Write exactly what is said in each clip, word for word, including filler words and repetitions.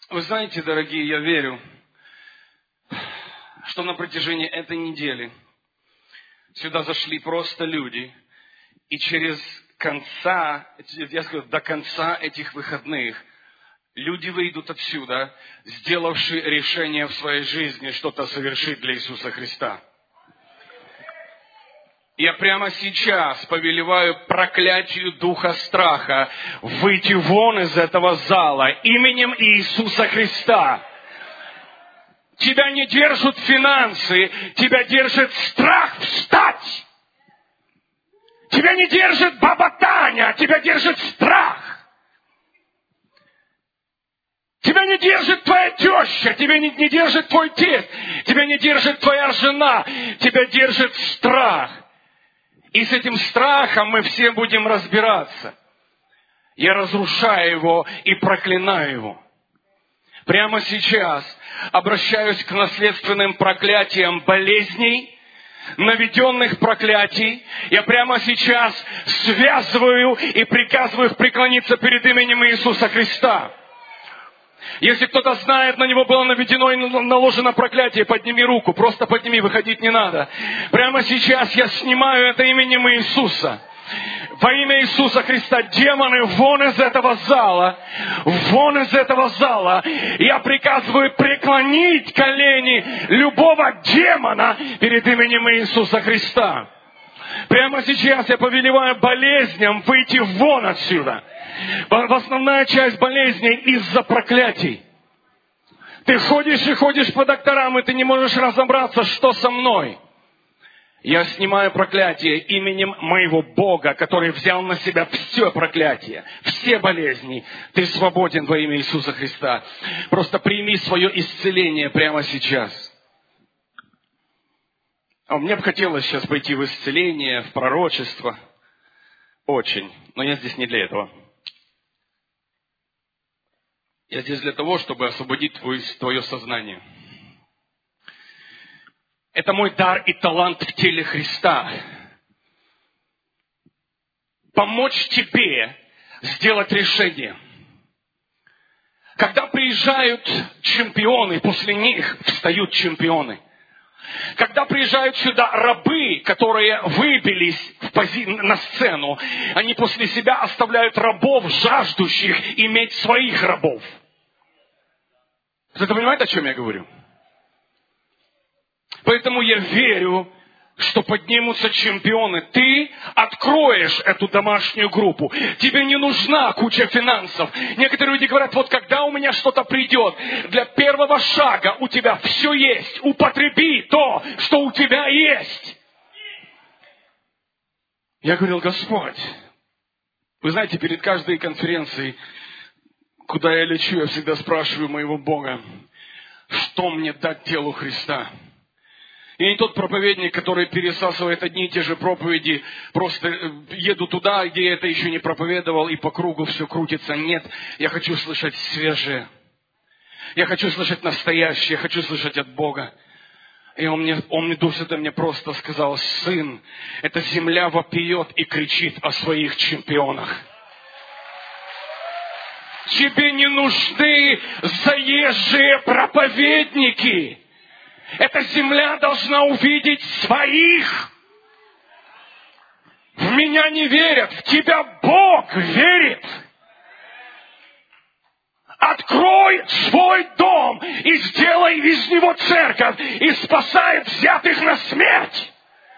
Вы знаете, дорогие, я верю, что на протяжении этой недели сюда зашли просто люди, и через конца, я скажу, до конца этих выходных люди выйдут отсюда, сделавшие решение в своей жизни что-то совершить для Иисуса Христа. Я прямо сейчас повелеваю проклятию духа страха выйти вон из этого зала именем Иисуса Христа. Тебя не держат финансы, тебя держит страх встать. Тебя не держит баба Таня, тебя держит страх. Тебя не держит твоя теща, тебя не, не держит твой тесть, тебя не держит твоя жена, тебя держит страх. И с этим страхом мы все будем разбираться. Я разрушаю его и проклинаю его. Прямо сейчас обращаюсь к наследственным проклятиям болезней, наведенных проклятий. Я прямо сейчас связываю и приказываю их преклониться перед именем Иисуса Христа. Если кто-то знает, на него было наведено и наложено проклятие, подними руку, просто подними, выходить не надо. Прямо сейчас я снимаю это именем Иисуса. Во имя Иисуса Христа, демоны, вон из этого зала, вон из этого зала. Я приказываю преклонить колени любого демона перед именем Иисуса Христа. Прямо сейчас я повелеваю болезням выйти вон отсюда. Основная часть болезней из-за проклятий. Ты ходишь и ходишь по докторам, и ты не можешь разобраться, что со мной. Я снимаю проклятие именем моего Бога, который взял на себя все проклятие, все болезни. Ты свободен во имя Иисуса Христа. Просто прими свое исцеление прямо сейчас. А мне бы хотелось сейчас пойти в исцеление, в пророчество. Очень. Но я здесь не для этого. Я здесь для того, чтобы освободить твое, твое сознание. Это мой дар и талант в теле Христа. Помочь тебе сделать решение. Когда приезжают чемпионы, после них встают чемпионы. Когда приезжают сюда рабы, которые выбились в пози... на сцену, они после себя оставляют рабов, жаждущих иметь своих рабов. Кто-то понимает, о чем я говорю? Поэтому я верю, что поднимутся чемпионы. Ты откроешь эту домашнюю группу. Тебе не нужна куча финансов. Некоторые люди говорят, вот когда у меня что-то придет, для первого шага у тебя все есть. Употреби то, что у тебя есть. Я говорил, Господь, вы знаете, перед каждой конференцией, куда я лечу, я всегда спрашиваю моего Бога, что мне дать телу Христа? Я не тот проповедник, который пересасывает одни и те же проповеди, просто еду туда, где я это еще не проповедовал, и по кругу все крутится. Нет, я хочу слышать свежее. Я хочу слышать настоящее, я хочу слышать от Бога. И он мне, он мне Дух Святой мне просто сказал, сын, эта земля вопиет и кричит о своих чемпионах. Тебе не нужны заезжие проповедники. Эта земля должна увидеть своих. В меня не верят, в тебя Бог верит. Открой свой дом и сделай из него церковь, и спасай взятых на смерть.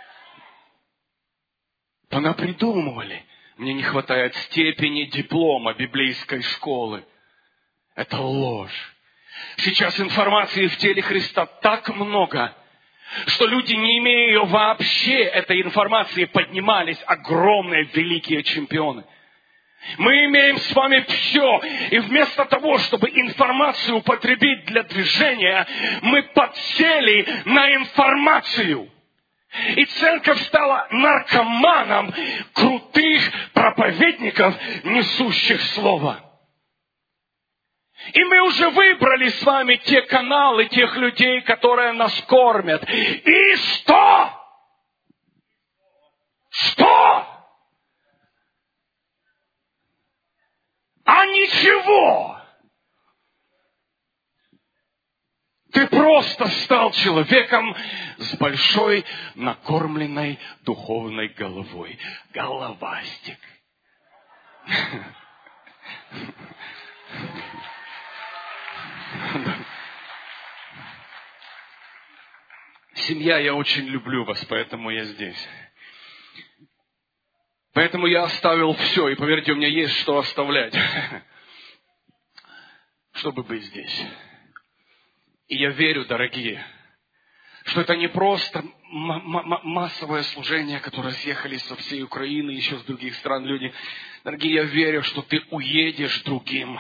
Понапридумывали. Мне не хватает степени диплома библейской школы. Это ложь. Сейчас информации в теле Христа так много, что люди, не имея ее вообще, этой информации, поднимались огромные, великие чемпионы. Мы имеем с вами все, и вместо того, чтобы информацию употребить для движения, мы подсели на информацию. И церковь стала наркоманом крутых проповедников, несущих слово. И мы уже выбрали с вами те каналы, тех людей, которые нас кормят. И что? Что? А ничего. Ты просто стал человеком с большой накормленной духовной головой. Головастик. Семья, я очень люблю вас, поэтому я здесь. Поэтому я оставил все, и поверьте, у меня есть что оставлять, чтобы быть здесь. И я верю, дорогие, что это не просто м- м- массовое служение, которое съехались со всей Украины, еще с других стран люди. Дорогие, я верю, что ты уедешь другим.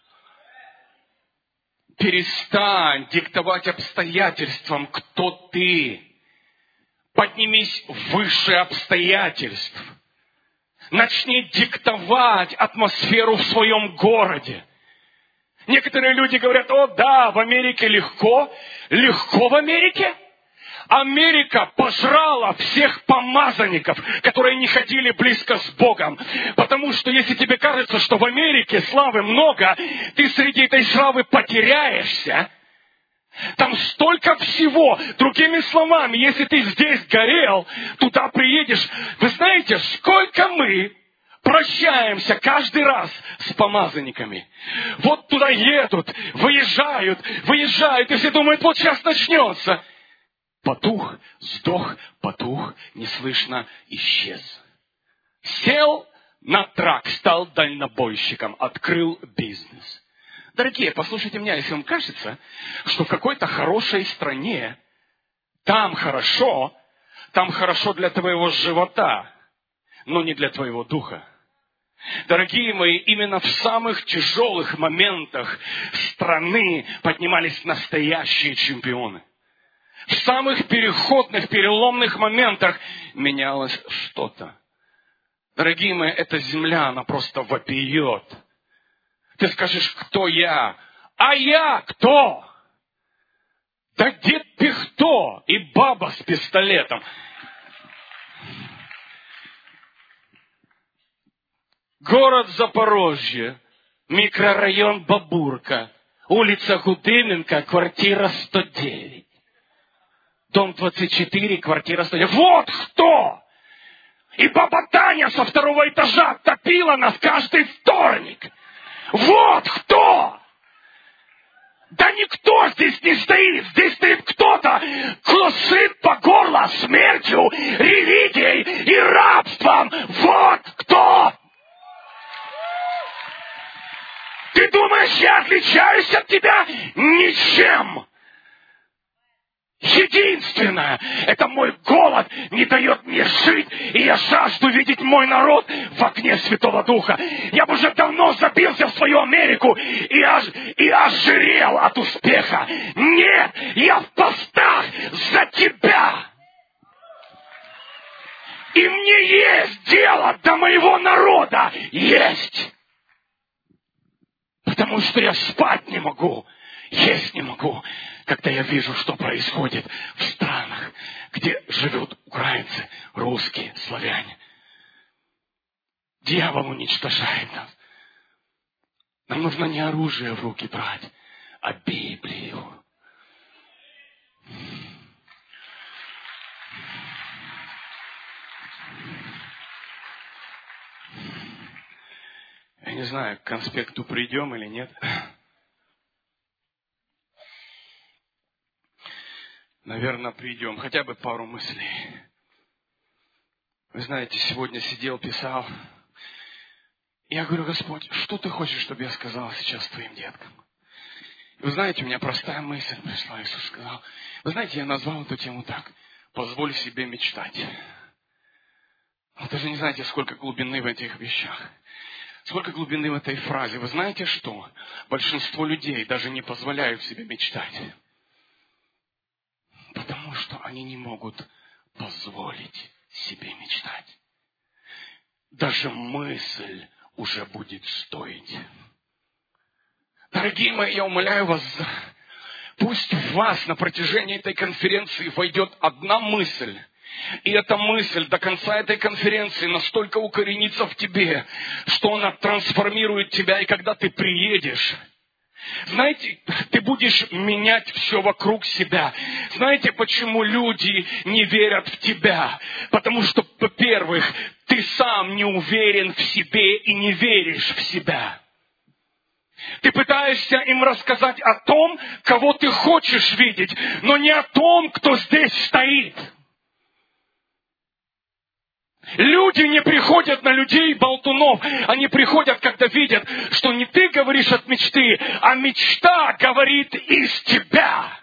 Перестань диктовать обстоятельствам, кто ты. Поднимись выше обстоятельств. Начни диктовать атмосферу в своем городе. Некоторые люди говорят: о да, в Америке легко. Легко в Америке? Америка пожрала всех помазанников, которые не ходили близко с Богом. Потому что если тебе кажется, что в Америке славы много, ты среди этой славы потеряешься. Там столько всего. Другими словами, если ты здесь горел, туда приедешь. Вы знаете, сколько мы прощаемся каждый раз с помазанниками. Вот туда едут, выезжают, выезжают, и все думают: вот сейчас начнется. Потух, сдох, потух, не слышно, исчез. Сел на трак, стал дальнобойщиком, открыл бизнес. Дорогие, послушайте меня, если вам кажется, что в какой-то хорошей стране там хорошо, там хорошо для твоего живота, но не для твоего духа. Дорогие мои, именно в самых тяжелых моментах страны поднимались настоящие чемпионы. В самых переходных, переломных моментах менялось что-то. Дорогие мои, эта земля, она просто вопиет. Ты скажешь: кто я? А я кто? Да дед Пихто и баба с пистолетом. Город Запорожье, микрорайон Бабурка, улица Гудыменко, квартира сто девять. Дом двадцать четыре, квартира сто девять. Вот кто! И баба Таня со второго этажа топила нас каждый вторник. Вот кто! Да никто здесь не стоит. Здесь стоит кто-то, кто сыт по горло смертью, религией и рабством. Вот кто! Ты думаешь, я отличаюсь от тебя? Ничем. Единственное, это мой голод не дает мне жить, и я жажду видеть мой народ в огне Святого Духа. Я бы уже давно забился в свою Америку и, ож, и ожирел от успеха. Нет, я в постах за тебя. И мне есть дело до моего народа. Есть. Потому что я спать не могу, есть не могу, когда я вижу, что происходит в странах, где живут украинцы, русские, славяне. Дьявол уничтожает нас. Нам нужно не оружие в руки брать, а Библию. Я не знаю, к конспекту придем или нет. Наверное, придем. Хотя бы пару мыслей. Вы знаете, сегодня сидел, писал. Я говорю: Господь, что ты хочешь, чтобы я сказал сейчас твоим деткам? Вы знаете, у меня простая мысль пришла. Иисус сказал. Вы знаете, я назвал эту тему так: позволь себе мечтать. Вы даже не знаете, сколько глубины в этих вещах. Сколько глубины в этой фразе. Вы знаете что? Большинство людей даже не позволяют себе мечтать. Потому что они не могут позволить себе мечтать. Даже мысль уже будет стоить. Дорогие мои, я умоляю вас, пусть в вас на протяжении этой конференции войдет одна мысль. И эта мысль до конца этой конференции настолько укоренится в тебе, что она трансформирует тебя. И когда ты приедешь, Знаете, ты будешь менять все вокруг себя. Знаете, почему люди не верят в тебя? Потому что, во-первых, ты сам не уверен в себе и не веришь в себя. Ты пытаешься им рассказать о том, кого ты хочешь видеть, но не о том, кто здесь стоит. Люди не приходят на людей-болтунов. Они приходят, когда видят, что не ты говоришь от мечты, а мечта говорит из тебя.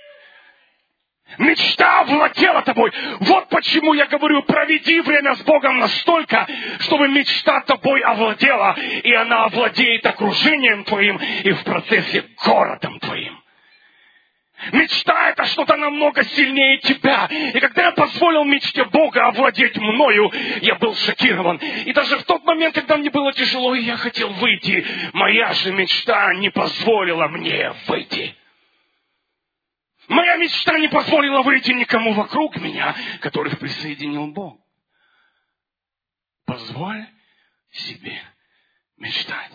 Мечта овладела тобой. Вот почему я говорю, проведи время с Богом настолько, чтобы мечта тобой овладела, и она овладеет окружением твоим и в процессе городом твоим. Мечта — это что-то намного сильнее тебя. И когда я позволил мечте Бога овладеть мною, я был шокирован. И даже в тот момент, когда мне было тяжело, и я хотел выйти, моя же мечта не позволила мне выйти. Моя мечта не позволила выйти никому вокруг меня, которых присоединил Бог. Позволь себе мечтать.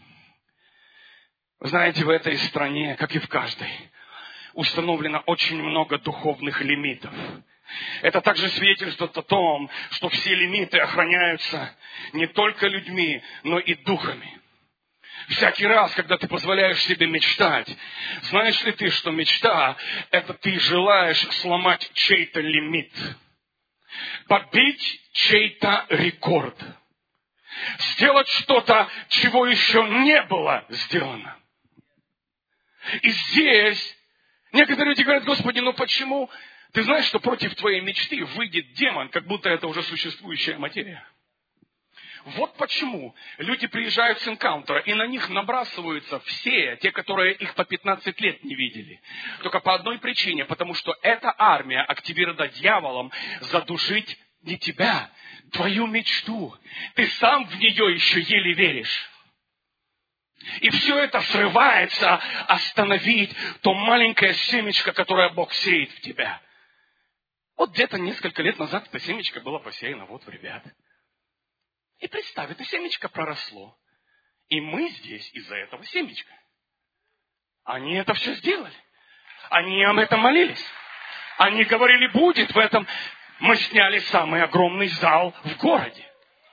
Вы знаете, в этой стране, как и в каждой, установлено очень много духовных лимитов. Это также свидетельствует о том, что все лимиты охраняются не только людьми, но и духами. Всякий раз, когда ты позволяешь себе мечтать, знаешь ли ты, что мечта – это ты желаешь сломать чей-то лимит, побить чей-то рекорд, сделать что-то, чего еще не было сделано. И здесь некоторые люди говорят: Господи, ну почему? Ты знаешь, что против твоей мечты выйдет демон, как будто это уже существующая материя. Вот почему люди приезжают с энкаунтера, и на них набрасываются все, те, которые их по пятнадцать лет не видели. Только по одной причине, потому что эта армия активирована дьяволом задушить не тебя, твою мечту. Ты сам в нее еще еле веришь. И все это срывается остановить то маленькое семечко, которое Бог сеет в тебя. Вот где-то несколько лет назад это семечко было посеяно вот в ребят. И представь, это семечко проросло. И мы здесь из-за этого семечка. Они это все сделали. Они об этом молились. Они говорили: будет в этом. Мы сняли самый огромный зал в городе.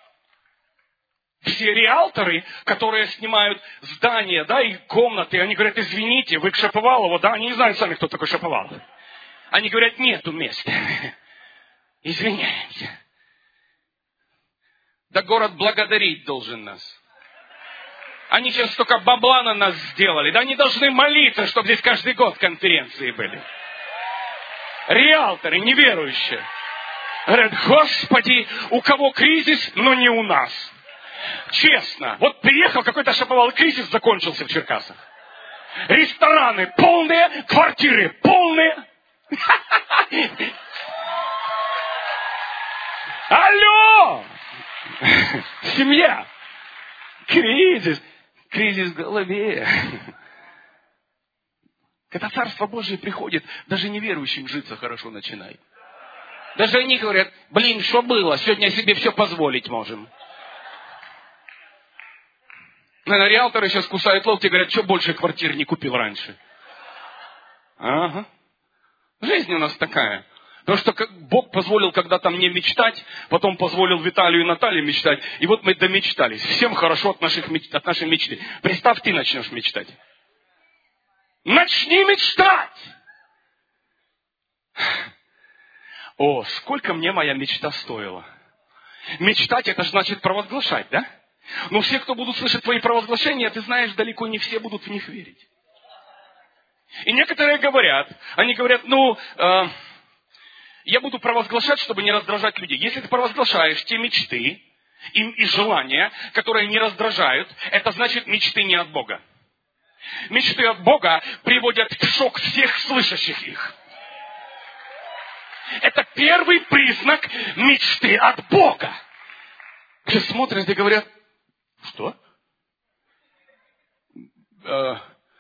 Все риэлторы, которые снимают здания, да, и комнаты, они говорят: извините, вы к Шаповалову, да, они не знают сами, кто такой Шаповалов. Они говорят: нету места. Извиняемся. Да город благодарить должен нас. Они сейчас столько бабла на нас сделали. Да они должны молиться, чтобы здесь каждый год конференции были. Риэлторы, неверующие. Говорят: Господи, у кого кризис, но не у нас. Честно. Вот приехал какой-то Шаповал, кризис закончился в Черкасах. Рестораны полные, квартиры полные. Алло! Семья. Кризис. Кризис в голове. Когда Царство Божие приходит, даже неверующим житься хорошо начинает. Даже они говорят: блин, что было? Сегодня себе все позволить можем. Наверное, риэлторы сейчас кусают локти и говорят: что больше квартир не купил раньше? Ага. Жизнь у нас такая. Потому что Бог позволил когда-то мне мечтать, потом позволил Виталию и Наталье мечтать, и вот мы домечтались. Всем хорошо от, наших, от нашей мечты. Представь, ты начнешь мечтать. Начни мечтать! О, сколько мне моя мечта стоила. Мечтать — это же значит провозглашать, да? Но все, кто будут слышать твои провозглашения, ты знаешь, далеко не все будут в них верить. И некоторые говорят, они говорят: ну... Э, я буду провозглашать, чтобы не раздражать людей. Если ты провозглашаешь те мечты и, и желания, которые не раздражают, это значит, мечты не от Бога. Мечты от Бога приводят в шок всех слышащих их. Это первый признак мечты от Бога. Все смотрят и говорят: что? Э,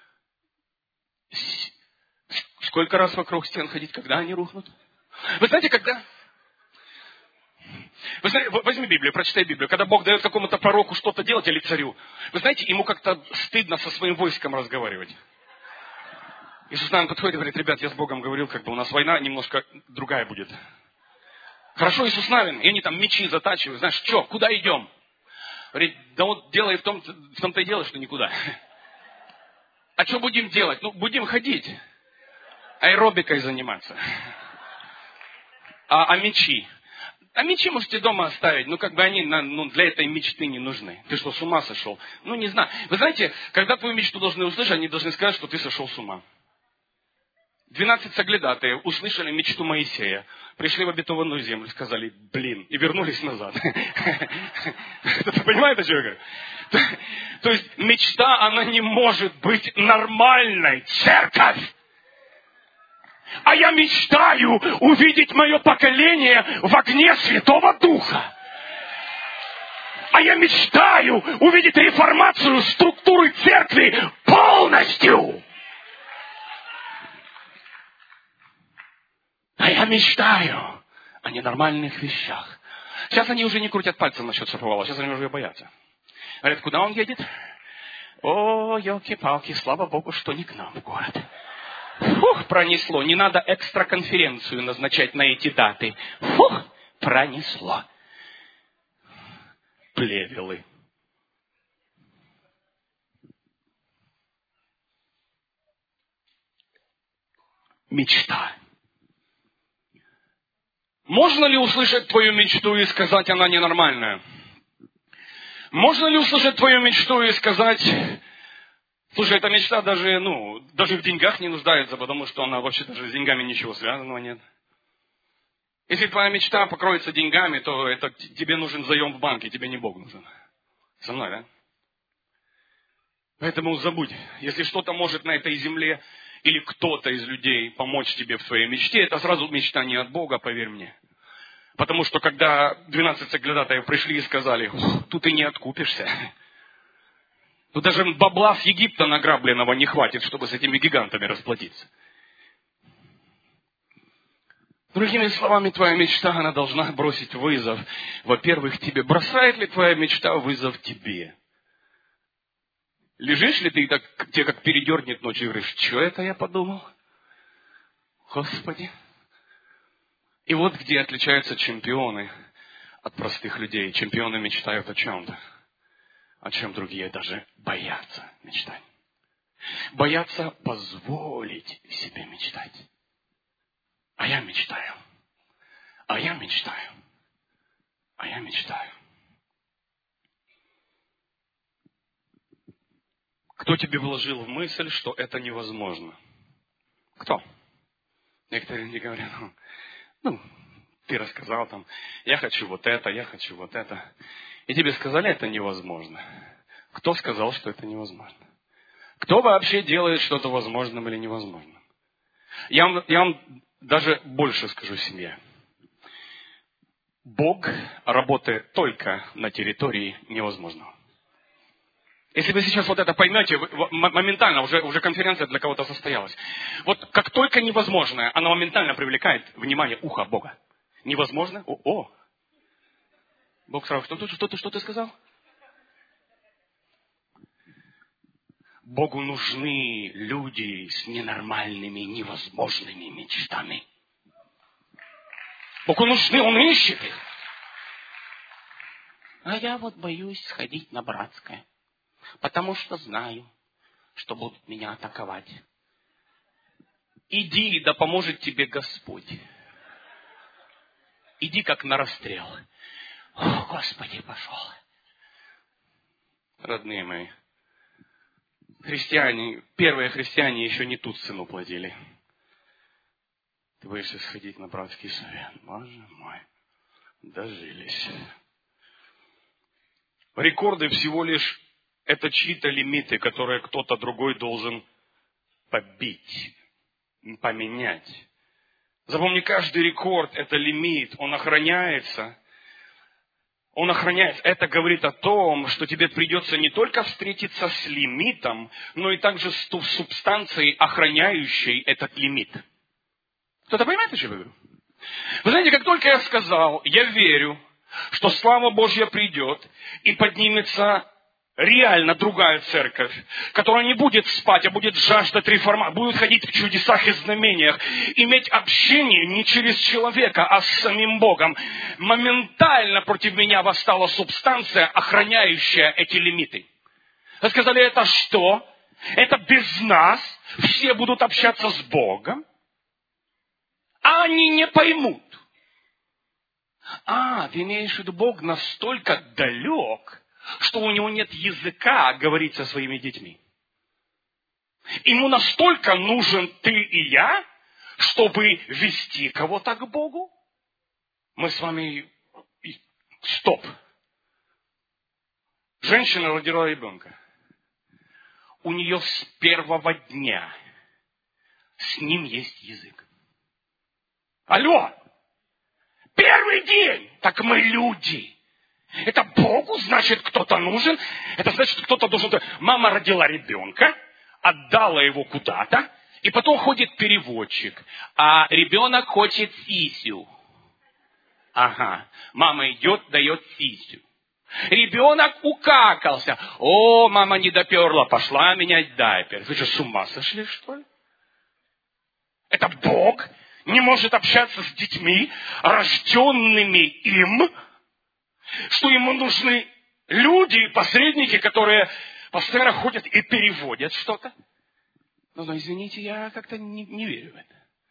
сколько раз вокруг стен ходить, когда они рухнут? Вы знаете, когда, Вы знаете, возьми Библию, прочитай Библию. Когда Бог дает какому-то пророку что-то делать или царю, вы знаете, ему как-то стыдно со своим войском разговаривать. Иисус нам подходит и говорит: ребят, я с Богом говорил, как бы у нас война немножко другая будет. Хорошо, Иисус Навин, и они там мечи затачивают. Знаешь, что, куда идем? Говорит: да вот дело и в, том, в том-то и дело, что никуда. А что будем делать? Ну, будем ходить. Аэробикой заниматься. А, а мечи? А мечи можете дома оставить. Ну, как бы они ну, для этой мечты не нужны. Ты что, с ума сошел? Ну, не знаю. Вы знаете, когда твою мечту должны услышать, они должны сказать, что ты сошел с ума. Двенадцать соглядатаев услышали мечту Моисея, пришли в обетованную землю, сказали: блин, и вернулись назад. Кто-то понимает, о чем я говорю? То есть мечта, она не может быть нормальной. Церковь! А я мечтаю увидеть мое поколение в огне Святого Духа. А я мечтаю увидеть реформацию структуры церкви полностью. А я мечтаю о ненормальных вещах. Сейчас они уже не крутят пальцем насчет Шаповала, сейчас они уже боятся. Говорят: куда он едет? О, елки-палки, слава Богу, что не к нам в город. Фух, пронесло. Не надо экстраконференцию назначать на эти даты. Фух, пронесло. Плевелы. Мечта. Можно ли услышать твою мечту и сказать: она ненормальная? Можно ли услышать твою мечту и сказать: слушай, эта мечта даже, ну, даже в деньгах не нуждается, потому что она вообще даже с деньгами ничего связанного нет. Если твоя мечта покроется деньгами, то это тебе нужен заем в банке, тебе не Бог нужен. Со мной, да? Поэтому забудь, если что-то может на этой земле или кто-то из людей помочь тебе в твоей мечте, это сразу мечта не от Бога, поверь мне. Потому что когда двенадцать соглядатаев пришли и сказали: тут и не откупишься. Тут даже бабла с Египта награбленного не хватит, чтобы с этими гигантами расплатиться. Другими словами, твоя мечта, она должна бросить вызов, во-первых, тебе. Бросает ли твоя мечта вызов тебе? Лежишь ли ты и так, тебе как передернет ночью, и говоришь: что это я подумал? Господи. И вот где отличаются чемпионы от простых людей. Чемпионы мечтают о чем-то, о чем другие даже боятся мечтать. Боятся позволить себе мечтать. А я мечтаю. А я мечтаю. А я мечтаю. Кто тебе вложил в мысль, что это невозможно? Кто? Некоторые мне говорят: ну, ну, ты рассказал там, я хочу вот это, я хочу вот это. И тебе сказали: это невозможно. Кто сказал, что это невозможно? Кто вообще делает что-то возможным или невозможным? Я вам, я вам даже больше скажу семье. Бог работает только на территории невозможного. Если вы сейчас вот это поймете, моментально, уже, уже конференция для кого-то состоялась. Вот как только невозможное, оно моментально привлекает внимание уха Бога. Невозможно? О, о. Бог сразу: что ты, что ты, что ты сказал? Богу нужны люди с ненормальными, невозможными мечтами. Богу нужны, Он ищет их. А я вот боюсь сходить на братское, потому что знаю, что будут меня атаковать. Иди, да поможет тебе Господь. Иди как на расстрел. О, Господи, пошел. Родные мои, христиане, первые христиане еще не тут цену платили. Ты боишься сходить на братский совет. Боже мой, дожились. Рекорды всего лишь это чьи-то лимиты, которые кто-то другой должен побить, поменять. Запомни, каждый рекорд – это лимит, он охраняется. Он охраняется. Это говорит о том, что тебе придется не только встретиться с лимитом, но и также с субстанцией, охраняющей этот лимит. Кто-то понимает, о чем я говорю? Вы знаете, как только я сказал: я верю, что слава Божья придет и поднимется реально другая церковь, которая не будет спать, а будет жаждать реформации, будет ходить в чудесах и знамениях, иметь общение не через человека, а с самим Богом. Моментально против меня восстала субстанция, охраняющая эти лимиты. Вы сказали, это что? Это без нас все будут общаться с Богом, а они не поймут. А, ты имеешь в виду, Бог настолько далек, что у него нет языка говорить со своими детьми. Ему настолько нужен ты и я, чтобы вести кого-то к Богу. Мы с вами... Стоп. Женщина родила ребенка. У нее с первого дня с ним есть язык. Алло! Первый день! Так мы люди. Это Богу, значит, кто-то нужен. Это значит, кто-то должен... Мама родила ребенка, отдала его куда-то, и потом ходит переводчик. А ребенок хочет сисю. Ага. Мама идет, дает сисю. Ребенок укакался. О, мама не доперла, пошла менять дайпер. Вы что, с ума сошли, что ли? Это Бог не может общаться с детьми, рожденными им, что ему нужны люди, посредники, которые постоянно ходят и переводят что-то. Ну, ну извините, я как-то не, не верю в это.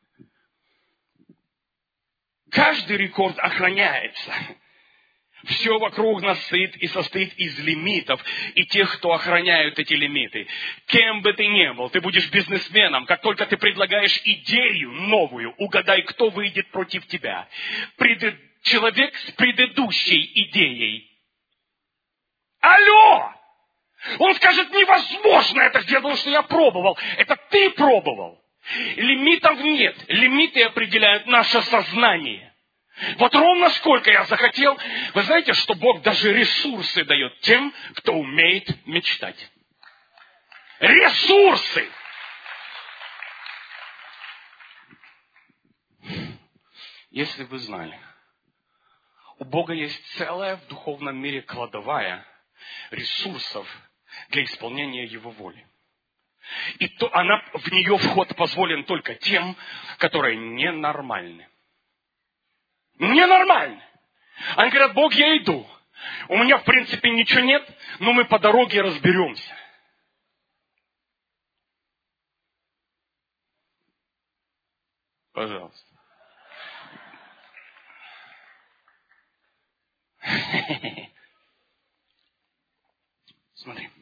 Каждый рекорд охраняется. Все вокруг нас стоит и состоит из лимитов и тех, кто охраняют эти лимиты. Кем бы ты ни был, ты будешь бизнесменом. Как только ты предлагаешь идею новую, угадай, кто выйдет против тебя. Пред... Человек с предыдущей идеей. Алло! Он скажет, невозможно это сделать, потому что я пробовал. Это ты пробовал. Лимитов нет. Лимиты определяют наше сознание. Вот ровно сколько я захотел. Вы знаете, что Бог даже ресурсы дает тем, кто умеет мечтать. Ресурсы! Если вы знали, у Бога есть целая в духовном мире кладовая ресурсов для исполнения Его воли. И то она, в нее вход позволен только тем, которые ненормальны. Ненормальны. Они говорят, Бог, я иду. У меня, в принципе, ничего нет, но мы по дороге разберемся. Пожалуйста. Смотри.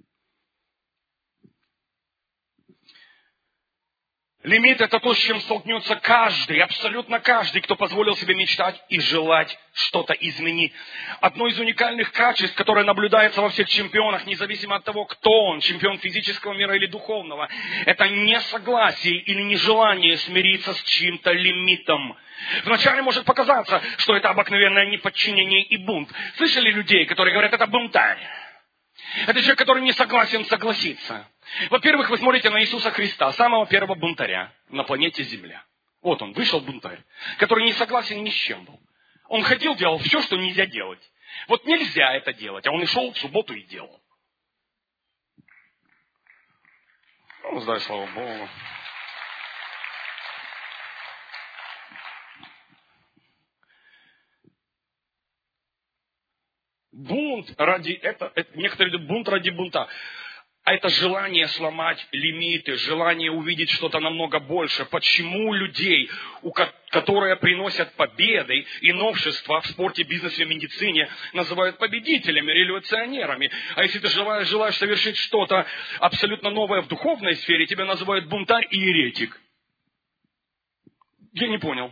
Лимит – это то, с чем столкнется каждый, абсолютно каждый, кто позволил себе мечтать и желать что-то изменить. Одно из уникальных качеств, которое наблюдается во всех чемпионах, независимо от того, кто он, чемпион физического мира или духовного, это несогласие или нежелание смириться с чьим-то лимитом. Вначале может показаться, что это обыкновенное неподчинение и бунт. Слышали людей, которые говорят, это бунтарь? Это человек, который не согласен согласиться. Во-первых, вы смотрите на Иисуса Христа, самого первого бунтаря на планете Земля. Вот он, вышел бунтарь, который не согласен ни с чем был. Он ходил, делал все, что нельзя делать. Вот нельзя это делать, а он и шел в субботу и делал. Ну, дай слава Богу. Бунт ради это, это некоторые говорят, бунт ради бунта. А это желание сломать лимиты, желание увидеть что-то намного больше. Почему людей, у ко- которые приносят победы и новшества в спорте, бизнесе, медицине, называют победителями, революционерами? А если ты желаешь, желаешь совершить что-то абсолютно новое в духовной сфере, тебя называют бунтарь и еретик. Я не понял.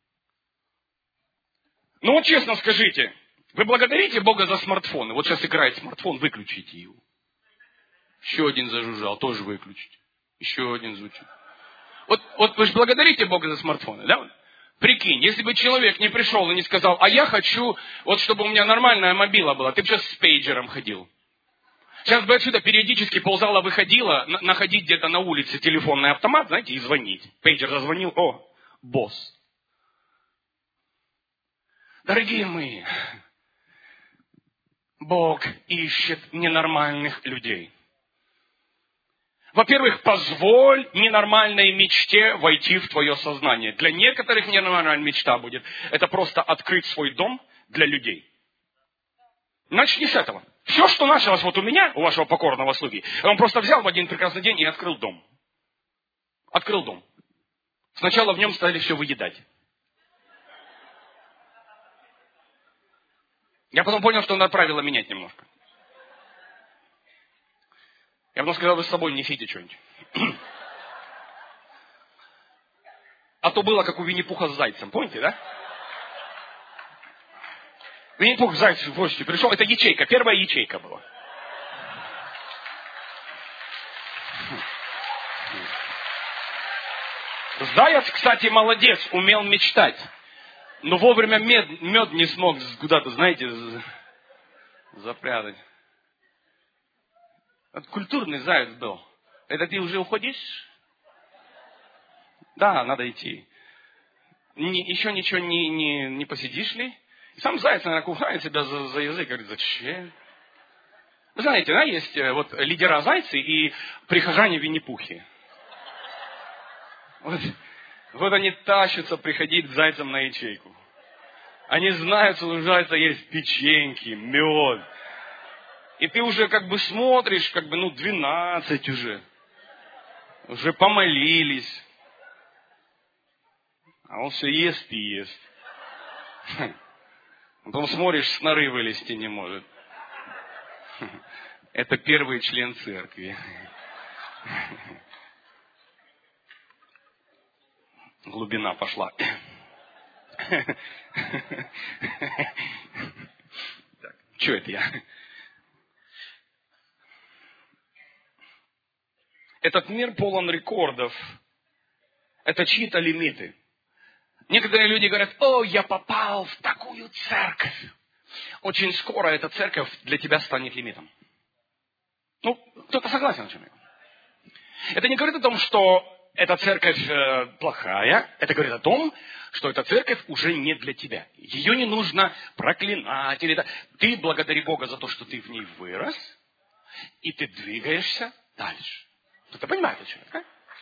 Ну вот честно скажите, вы благодарите Бога за смартфоны? Вот сейчас играет смартфон, выключите его. Еще один зажужжал, тоже выключите. Еще один звучит. Вот, вот вы же благодарите Бога за смартфоны, да? Прикинь, если бы человек не пришел и не сказал, а я хочу, вот чтобы у меня нормальная мобила была, ты бы сейчас с пейджером ходил. Сейчас бы отсюда периодически ползала, выходила, на, находить где-то на улице телефонный автомат, знаете, и звонить. Пейджер зазвонил, о, босс. Дорогие мои, Бог ищет ненормальных людей. Во-первых, позволь ненормальной мечте войти в твое сознание. Для некоторых ненормальная мечта будет. Это просто открыть свой дом для людей. Начни с этого. Все, что началось вот у меня, у вашего покорного слуги, он просто взял в один прекрасный день и открыл дом. Открыл дом. Сначала в нем стали все выедать. Я потом понял, что надо правила менять немножко. Я потом сказал, вы с собой несите что-нибудь. А то было, как у Винни-Пуха с зайцем. Помните, да? Винни-Пух к зайцу в гости пришел. Это ячейка. Первая ячейка была. Заяц, кстати, молодец. Умел мечтать. Но вовремя мед, мед не смог куда-то, знаете, запрятать. Вот культурный заяц был. Это ты уже уходишь? Да, надо идти. Не, еще ничего не, не, не посидишь ли? И сам заяц, наверное, кусает себя за, за язык. Говорит, зачем? Вы знаете, да, есть вот лидера зайцы и прихожане Винни-Пухи. Вот, вот они тащатся приходить к зайцам на ячейку. Они знают, что у зайца есть печеньки, мед. И ты уже как бы смотришь, как бы, ну, двенадцать уже. Уже помолились. А он все ест и ест. Потом смотришь, сноры вылезти не может. Это первый член церкви. Глубина пошла. Так, что это я? Этот мир полон рекордов. Это чьи-то лимиты. Некоторые люди говорят, о, я попал в такую церковь. Очень скоро эта церковь для тебя станет лимитом. Ну, кто-то согласен с чем? Это не говорит о том, что эта церковь э, плохая. Это говорит о том, что эта церковь уже не для тебя. Ее не нужно проклинать. Или... Ты благодари Бога за то, что ты в ней вырос. И ты двигаешься дальше. Кто-то понимает, о чем это?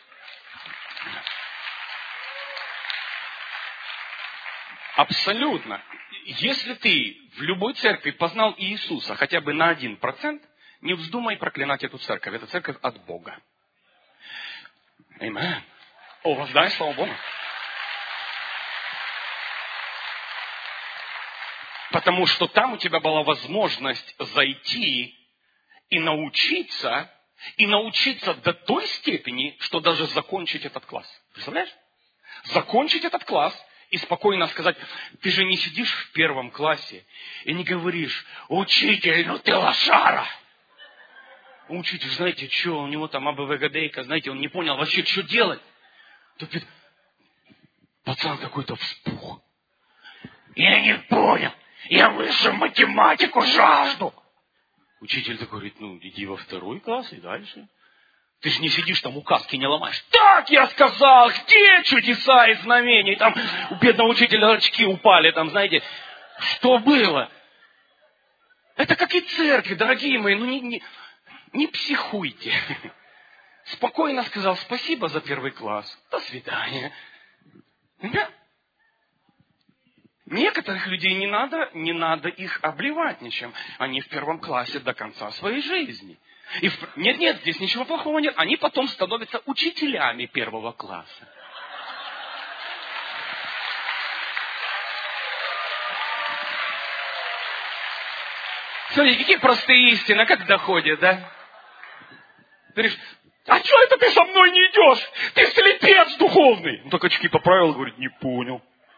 Абсолютно. Если ты в любой церкви познал Иисуса хотя бы на один процент, не вздумай проклинать эту церковь. Это церковь от Бога. Аминь. О, воздай, слава Богу. Потому что там у тебя была возможность зайти и научиться, и научиться до той степени, что даже закончить этот класс. Представляешь? Закончить этот класс и спокойно сказать, ты же не сидишь в первом классе и не говоришь, учитель, ну ты лошара. Учитель, знаете, что, у него там АБВГДейка, знаете, он не понял вообще, что делать. Тут говорит, пацан какой-то вспух. Я не понял, я высшую математику жажду. Учитель такой говорит, ну, иди во второй класс и дальше. Ты же не сидишь там, указки не ломаешь. Так я сказал, где чудеса и знамения? Там у бедного учителя очки упали, там, знаете, что было? Это как и церкви, дорогие мои, ну не... не Не психуйте. Спокойно сказал спасибо за первый класс. До свидания. Да? Некоторых людей не надо, не надо их обливать ничем. Они в первом классе до конца своей жизни. И в... Нет, нет, здесь ничего плохого нет. Они потом становятся учителями первого класса. Смотрите, какие простые истины, как доходят, да? Ты говоришь, а что это ты со мной не идешь? Ты слепец духовный. Он так очки поправил, говорит, не понял.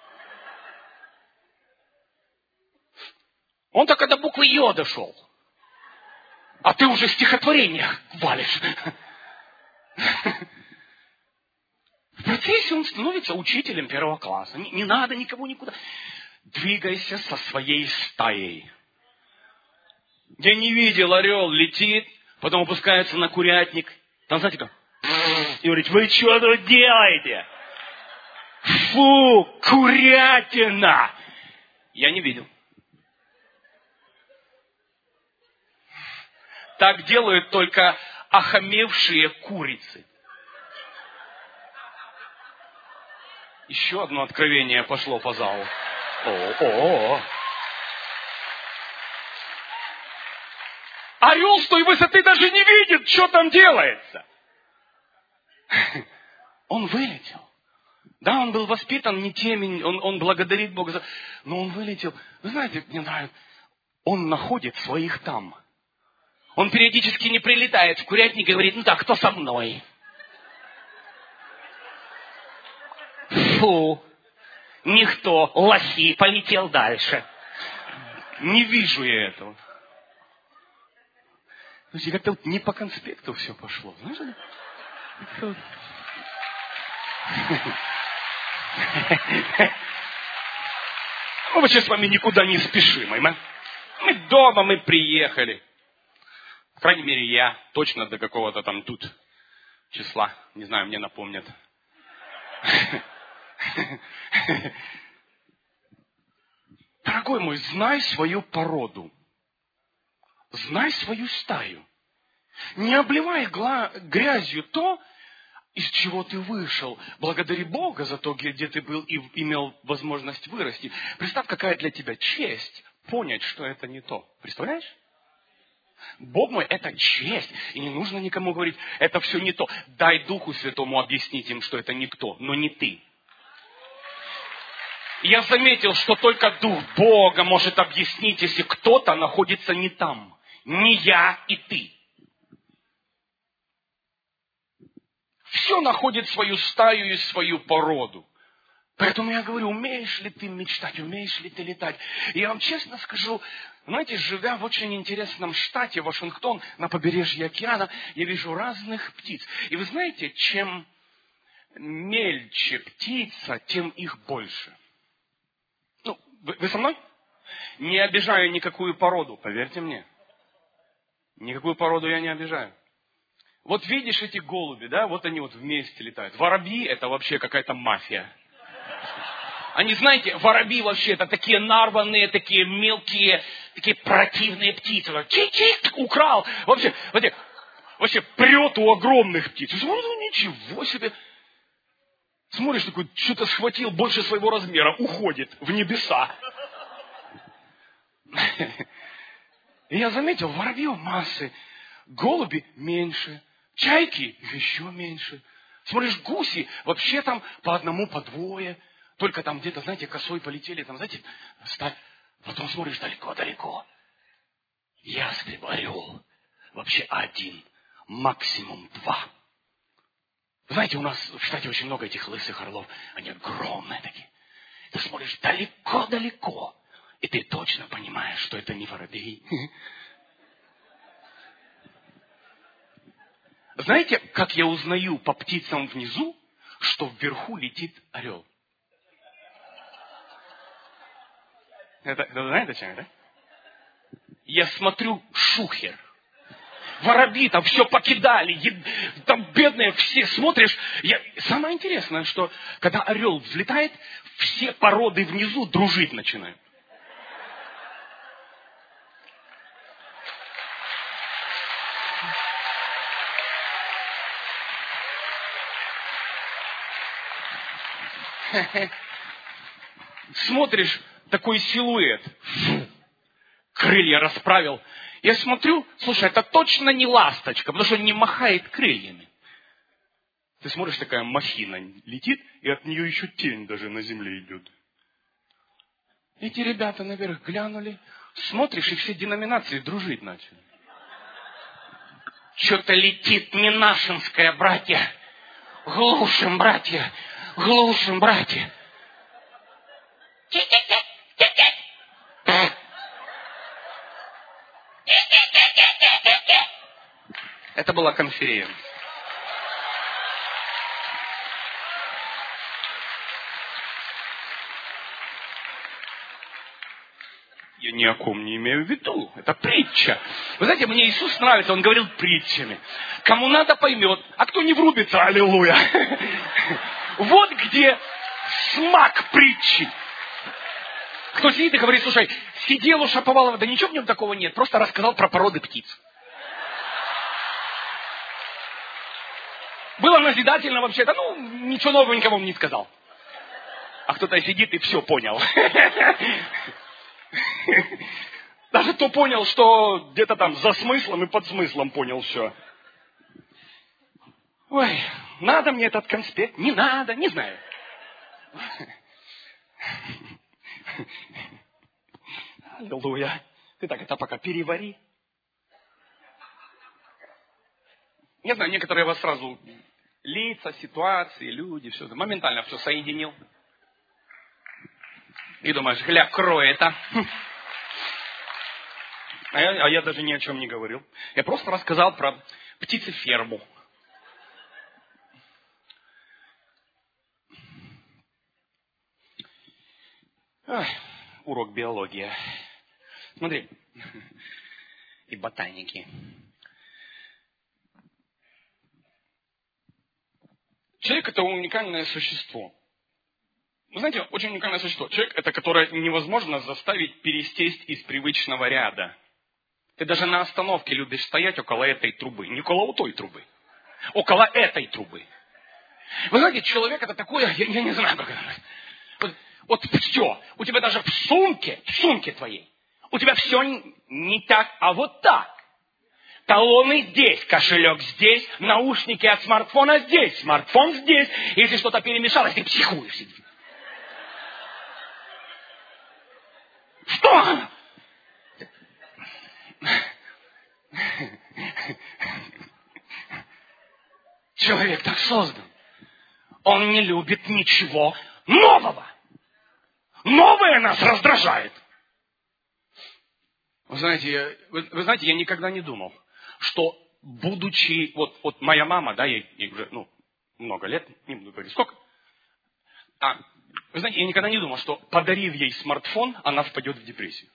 Он так до буквы Ё дошел. А ты уже стихотворение валишь. В процессе он становится учителем первого класса. Не, не надо никого никуда. Двигайся со своей стаей. Я не видел, орел летит, потом опускается на курятник. Там, знаете, как? И говорит, вы что тут делаете? Фу, курятина! Я не видел. Так делают только охамевшие курицы. Еще одно откровение пошло по залу. О-о-о. Орел с той высоты даже не видит, что там делается. Он вылетел. Да, он был воспитан не теми, он, он благодарит Бога за... Но он вылетел. Вы знаете, мне нравится, он находит своих там. Он периодически не прилетает в курятник и говорит, ну так, кто со мной? Фу, никто, лохи, полетел дальше. Не вижу я этого. Слушайте, как-то вот не по конспекту все пошло. Знаешь, мы вообще с вами никуда не спешим. Мы, мы дома, мы приехали. По крайней мере, я точно до какого-то там тут числа. Не знаю, мне напомнят. Дорогой мой, знай свою породу. Знай свою стаю. Не обливай гла- грязью то, из чего ты вышел. Благодари Бога за то, где ты был и имел возможность вырасти. Представь, какая для тебя честь понять, что это не то. Представляешь? Бог мой, это честь. И не нужно никому говорить, это все не то. Дай Духу Святому объяснить им, что это никто, но не ты. Я заметил, что только Дух Бога может объяснить, если кто-то находится не там. Не я и ты. Все находит свою стаю и свою породу. Поэтому я говорю, умеешь ли ты мечтать, умеешь ли ты летать? И я вам честно скажу, знаете, живя в очень интересном штате, Вашингтон, на побережье океана, я вижу разных птиц. И вы знаете, чем мельче птица, тем их больше. Ну, вы, вы со мной? Не обижаю никакую породу, поверьте мне. Никакую породу я не обижаю. Вот видишь эти голуби, да, вот они вот вместе летают. Воробьи – это вообще какая-то мафия. Они, знаете, воробьи вообще это такие нарванные, такие мелкие, такие противные птицы. Чик-чик, украл. Вообще, вообще, вообще прет у огромных птиц. Ну, ничего себе. Смотришь, такой, что-то схватил больше своего размера, уходит в небеса. И я заметил, воробьев массы, голуби меньше, чайки еще меньше. Смотришь, гуси вообще там по одному, по двое. Только там где-то, знаете, косой полетели, там, знаете, ставь. Потом смотришь далеко-далеко. Ястреб, орел. Вообще один, максимум два. Знаете, у нас в штате очень много этих лысых орлов. Они огромные такие. Ты смотришь далеко-далеко. И ты точно понимаешь, что это не воробей. Знаете, как я узнаю по птицам внизу, что вверху летит орел? Это, это знаете, чем это? Я смотрю шухер. Воробьи там все покидали, там бедные все, смотришь. Я... Самое интересное, что когда орел взлетает, все породы внизу дружить начинают. Смотришь, такой силуэт. Крылья расправил. Я смотрю, слушай, это точно не ласточка, потому что он не махает крыльями. Ты смотришь, такая махина летит, и от нее еще тень даже на земле идет. Эти ребята наверх глянули. Смотришь, и все деноминации дружить начали. Что-то летит Минашинская, братья. Глушим, братья. Глушим, братья. Это была конференция. Я ни о ком не имею в виду. Это притча. Вы знаете, мне Иисус нравится, Он говорил притчами. Кому надо, поймет, а кто не врубится, аллилуйя. Вот где смак притчи. Кто сидит и говорит, слушай, сидел у Шаповалова, да ничего в нем такого нет, просто рассказал про породы птиц. Было назидательно вообще-то, ну, ничего новенького он не сказал. А кто-то сидит и все понял. Даже кто понял, что где-то там за смыслом и под смыслом понял все. Ой, надо мне этот конспект? Не надо, не знаю. Аллилуйя. Ты так это пока перевари. Не знаю, некоторые вас сразу лица, ситуации, люди, все это. Моментально все соединил. И думаешь, гля, крой это. А я, а я даже ни о чем не говорил. Я просто рассказал про птицеферму. Ой, урок биологии. Смотри. И ботаники. Человек – это уникальное существо. Вы знаете, очень уникальное существо. Человек – это которое невозможно заставить пересесть из привычного ряда. Ты даже на остановке любишь стоять около этой трубы. Не около той трубы. Около этой трубы. Вы знаете, человек – это такое, я, я не знаю, как это называется. Вот, вот все. У тебя даже в сумке, в сумке твоей, у тебя все не, не так, а вот так. Талоны здесь, кошелек здесь, наушники от смартфона здесь, смартфон здесь. Если что-то перемешалось, ты психуешь. Что? Человек так создан. Он не любит ничего нового. Новое нас раздражает. Вы знаете, я, вы, вы знаете, я никогда не думал, что будучи, вот, вот моя мама, да, ей, ей уже, ну, много лет, не буду говорить сколько, а, вы знаете, я никогда не думал, что подарив ей смартфон, она впадет в депрессию.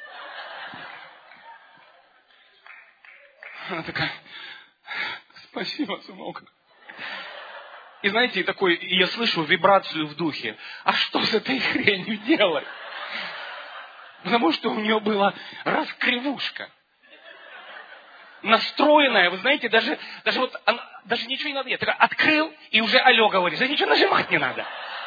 Она такая, спасибо, сынок. И знаете, и такой, и я слышу вибрацию в духе, а что с этой хренью делать? Потому что у нее была раскривушка. Настроенная, вы знаете, даже, даже вот, она, даже ничего не надо. Я такая, открыл, и уже алло говорит. Да ничего нажимать не надо.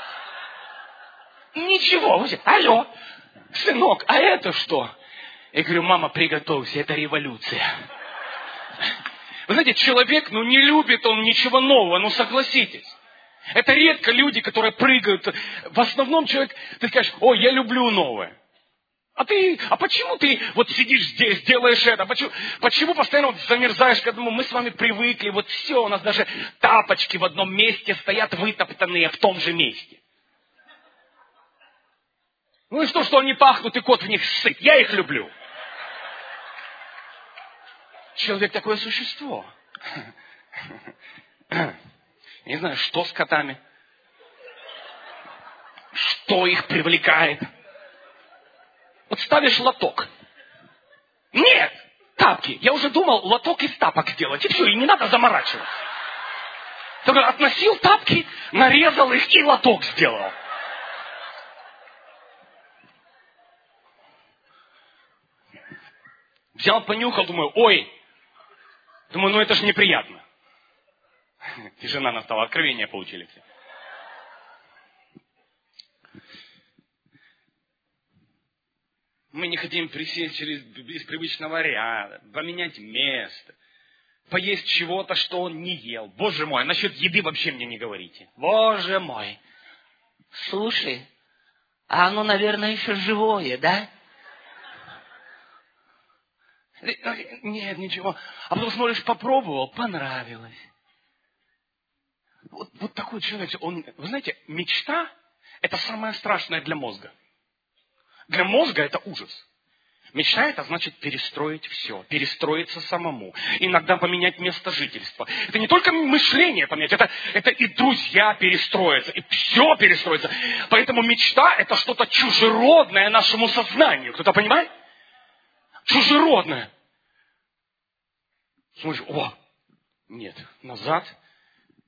Ничего. Вы алло, сынок, а это что? Я говорю, мама, приготовься, это революция. Вы знаете, человек, ну, не любит он ничего нового, ну, согласитесь. Это редко люди, которые прыгают. В основном человек, ты скажешь, ой, я люблю новое. А ты, а почему ты вот сидишь здесь, делаешь это? Почему, почему постоянно вот замерзаешь к этому? Мы с вами привыкли, вот все, у нас даже тапочки в одном месте стоят вытоптанные в том же месте. Ну и что, что они пахнут, и кот в них сыт? Я их люблю. Человек такое существо. Не знаю, что с котами. Что их привлекает. Вот ставишь лоток. Нет, тапки. Я уже думал лоток из тапок сделать. И все, и не надо заморачиваться. Только относил тапки, нарезал их и лоток сделал. Взял, понюхал, думаю, ой. Думаю, ну это же неприятно. Тишина настала, откровения получили все. Мы не хотим присесть через, из привычного ряда, поменять место, поесть чего-то, что он не ел. Боже мой, насчет еды вообще мне не говорите. Боже мой. Слушай, а оно, наверное, еще живое, да? Нет, ничего. А потом смотришь, попробовал, понравилось. Вот, вот такой человек. Он, вы знаете, мечта – это самое страшное для мозга. Для мозга это ужас. Мечта – это значит перестроить все, перестроиться самому. Иногда поменять место жительства. Это не только мышление поменять, это, это и друзья перестроятся, и все перестроится. Поэтому мечта – это что-то чужеродное нашему сознанию. Кто-то понимает? Чужеродное. Смотришь, о, нет, назад.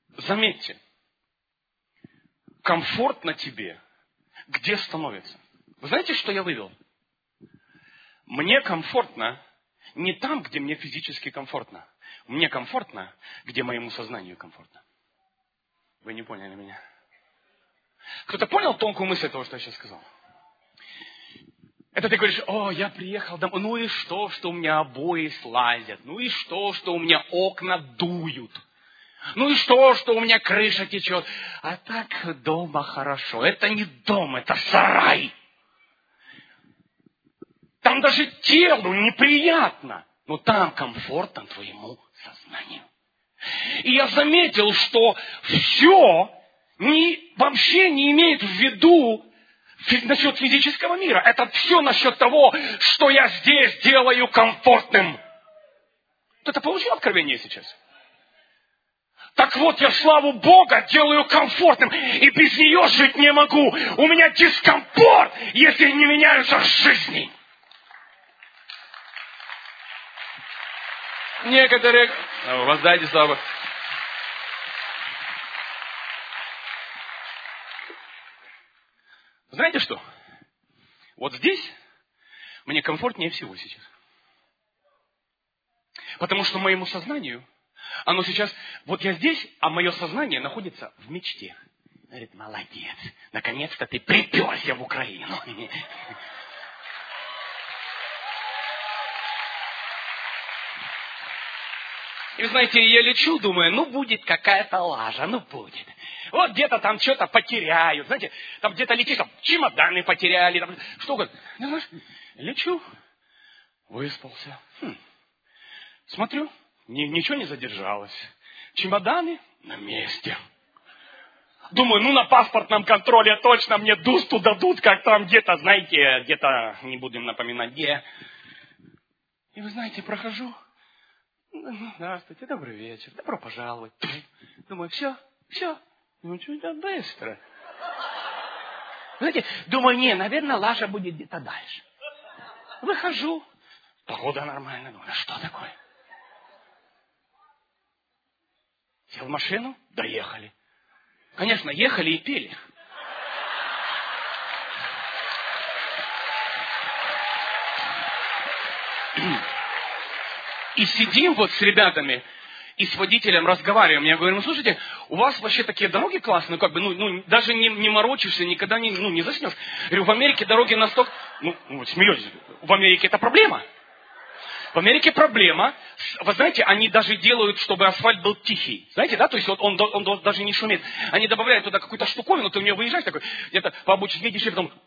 Заметьте, комфортно тебе где становится? Вы знаете, что я вывел? Мне комфортно не там, где мне физически комфортно. Мне комфортно, где моему сознанию комфортно. Вы не поняли меня? Кто-то понял тонкую мысль того, что я сейчас сказал? Это ты говоришь: о, я приехал домой. Ну и что, что у меня обои слазят? Ну и что, что у меня окна дуют? Ну и что, что у меня крыша течет? А так дома хорошо. Это не дом, это сарай. Там даже телу неприятно. Но там комфортно твоему сознанию. И я заметил, что все не, вообще не имеет в виду насчет физического мира. Это все насчет того, что я здесь делаю комфортным. Кто-то получил откровение сейчас? Так вот, я славу Бога делаю комфортным, и без нее жить не могу. У меня дискомфорт, если не меняются жизни. Некоторые... Воздайте славу. Знаете что? Вот здесь мне комфортнее всего сейчас. Потому что моему сознанию, оно сейчас... Вот я здесь, а мое сознание находится в мечте. Говорит: молодец, наконец-то ты приперся в Украину. И вы знаете, я лечу, думаю, ну будет какая-то лажа, ну будет. Вот где-то там что-то потеряют, знаете, там где-то летишь, там чемоданы потеряли, там, что угодно. Знаешь, лечу, выспался. Хм. Смотрю, ни, ничего не задержалось. Чемоданы на месте. Думаю, ну на паспортном контроле точно мне дусту дадут, как там где-то, знаете, где-то, не будем напоминать, где. И вы знаете, прохожу. Здравствуйте, добрый вечер, добро пожаловать. Думаю, все, все, ну что-то быстро. Знаете, думаю, не, наверное, лажа будет где-то дальше. Выхожу, погода нормальная, думаю, что такое? Сел в машину, доехали. Конечно, ехали и пели. И сидим вот с ребятами, и с водителем разговариваем. Я говорю: ну слушайте, у вас вообще такие дороги классные, как бы, ну, ну даже не, не морочишься, никогда не, ну, не заснешь. Я говорю: в Америке дороги настолько... Ну, ну смеетесь, в Америке это проблема. В Америке проблема. Вы знаете, они даже делают, чтобы асфальт был тихий. Знаете, да? То есть вот он, он, он даже не шумит. Они добавляют туда какую-то штуковину, ты в нее выезжаешь такой, где-то по обочине едешь, и потом...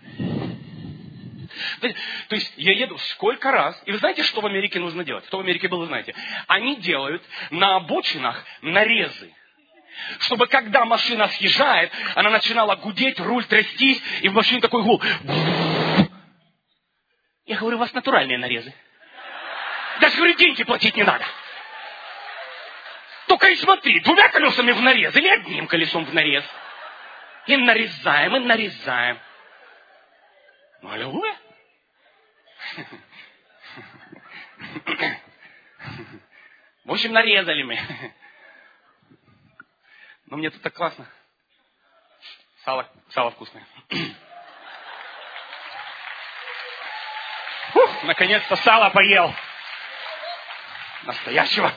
То есть я еду сколько раз. И вы знаете, что в Америке нужно делать? Кто в Америке был, вы знаете. Они делают на обочинах нарезы. Чтобы когда машина съезжает, она начинала гудеть, руль трястись, и в машине такой гул. Я говорю: у вас натуральные нарезы. Даже, говорю, деньги платить не надо. Только и смотри, двумя колесами в нарез или одним колесом в нарез. И нарезаем, и нарезаем. Ну, аллилуйя. В общем, нарезали мы. Но мне тут так классно. Сало, сало вкусное. Фух, наконец-то сало поел. Настоящего.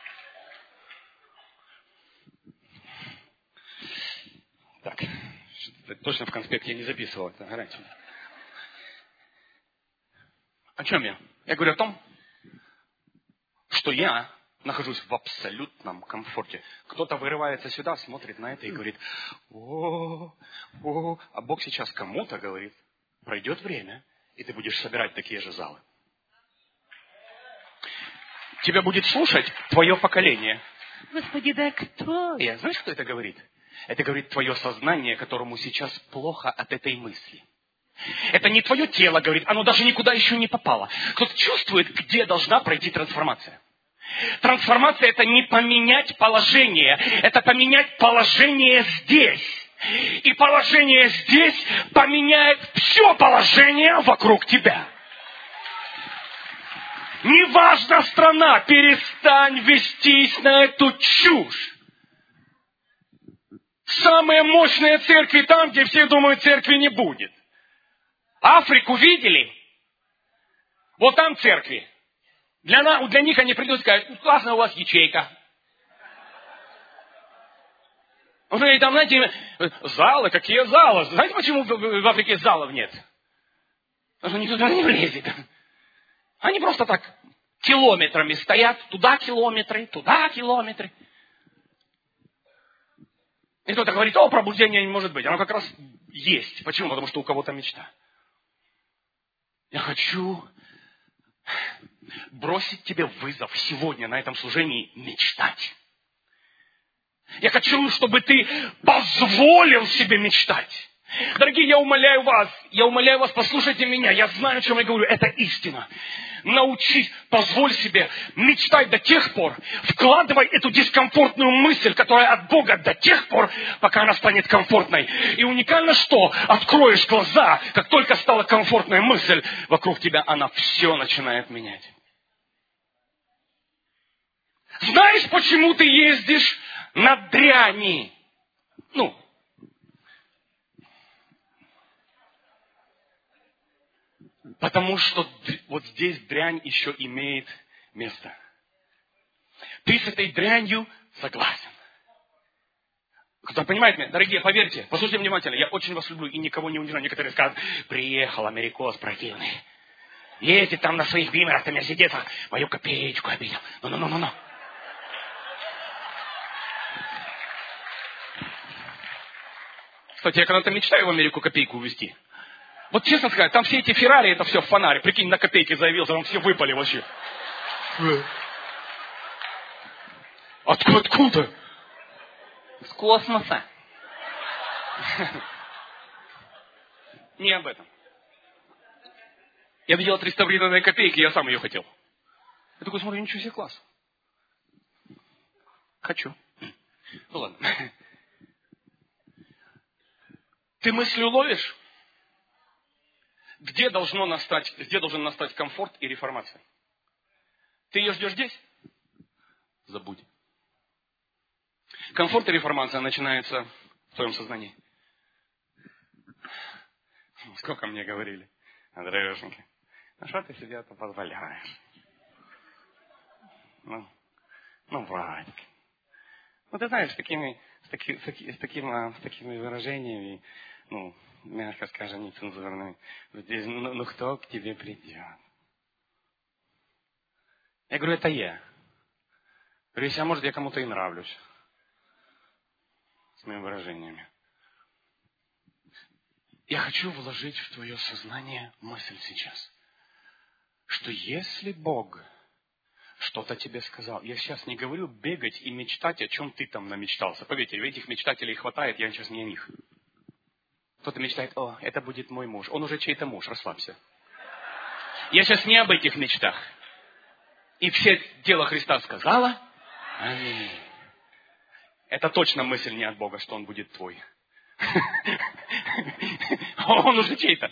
Так, точно в конспекте я не записывал, это гарантия. О чем я? Я говорю о том, что я нахожусь в абсолютном комфорте. Кто-то вырывается сюда, смотрит на это и говорит: о, о, а Бог сейчас кому-то говорит: пройдет время, и ты будешь собирать такие же залы. Тебя будет слушать твое поколение. Господи, да кто я? Знаешь, кто это говорит? Это говорит твое сознание, которому сейчас плохо от этой мысли. Это не твое тело говорит, оно даже никуда еще не попало. Кто-то чувствует, где должна пройти трансформация. Трансформация — это не поменять положение, это поменять положение здесь. И положение здесь поменяет все положение вокруг тебя. Неважно страна, перестань вестись на эту чушь. Самые мощные церкви там, где все думают, церкви не будет. Африку видели? Вот там церкви. Для, на, для них они придут и скажут, ну, классно у вас ячейка. Уже и там, знаете, залы, какие залы? Знаете, почему в, в Африке залов нет? Потому что никто туда не влезет. Они просто так километрами стоят, туда километры, туда километры. И кто-то говорит, о, пробуждения не может быть. Оно как раз есть. Почему? Потому что у кого-то мечта. Я хочу бросить тебе вызов сегодня на этом служении мечтать. Я хочу, чтобы ты позволил себе мечтать. Дорогие, я умоляю вас, я умоляю вас, послушайте меня. Я знаю, о чем я говорю. Это истина. Научись, позволь себе мечтать до тех пор. Вкладывай эту дискомфортную мысль, которая от Бога, до тех пор, пока она станет комфортной. И уникально что? Откроешь глаза, как только стала комфортная мысль, вокруг тебя она все начинает менять. Знаешь, почему ты ездишь на дряни? Ну, потому что вот здесь дрянь еще имеет место. Ты с этой дрянью согласен. Кто понимает меня? Дорогие, поверьте, послушайте внимательно, я очень вас люблю и никого не унижаю. Некоторые скажут, приехал америкос противный. Едет там на своих бимерах, там мерседесах, мою копеечку обидел. Ну-ну-ну-ну-ну. Кстати, я когда-то мечтаю в Америку копейку увезти. Вот честно сказать, там все эти Феррари, это все в фонаре. Прикинь, на копейке заявился, там все выпали вообще. Откуда? Откуда? С космоса. Не об этом. Я видел отреставрированные копейки, я сам ее хотел. Я такой смотрю, ничего себе, класс. Хочу. Ну ладно. Ты мысль уловишь? Где, должно настать, где должен настать комфорт и реформация? Ты ее ждешь здесь? Забудь. Комфорт и реформация начинается в твоем сознании. Сколько мне говорили, Андрюшенька, ну что ты себе это позволяешь? Ну, ну, братик. Ну, ты знаешь, с такими, с, таки, с, таки, с, таким, с такими выражениями, ну, мягко скажем, нецензурными, здесь, ну, ну, кто к тебе придет? Я говорю, это я. Говорю, если, а может, я кому-то и нравлюсь. С моими выражениями. Я хочу вложить в твое сознание мысль сейчас, что если Бог что-то тебе сказал, я сейчас не говорю бегать и мечтать, о чем ты там намечтался. Поверьте, этих мечтателей хватает, я сейчас не о них. Кто-то мечтает, о, это будет мой муж. Он уже чей-то муж, расслабься. Я сейчас не об этих мечтах. И все дело Христа сказала. Аминь. Это точно мысль не от Бога, что он будет твой. Он уже чей-то.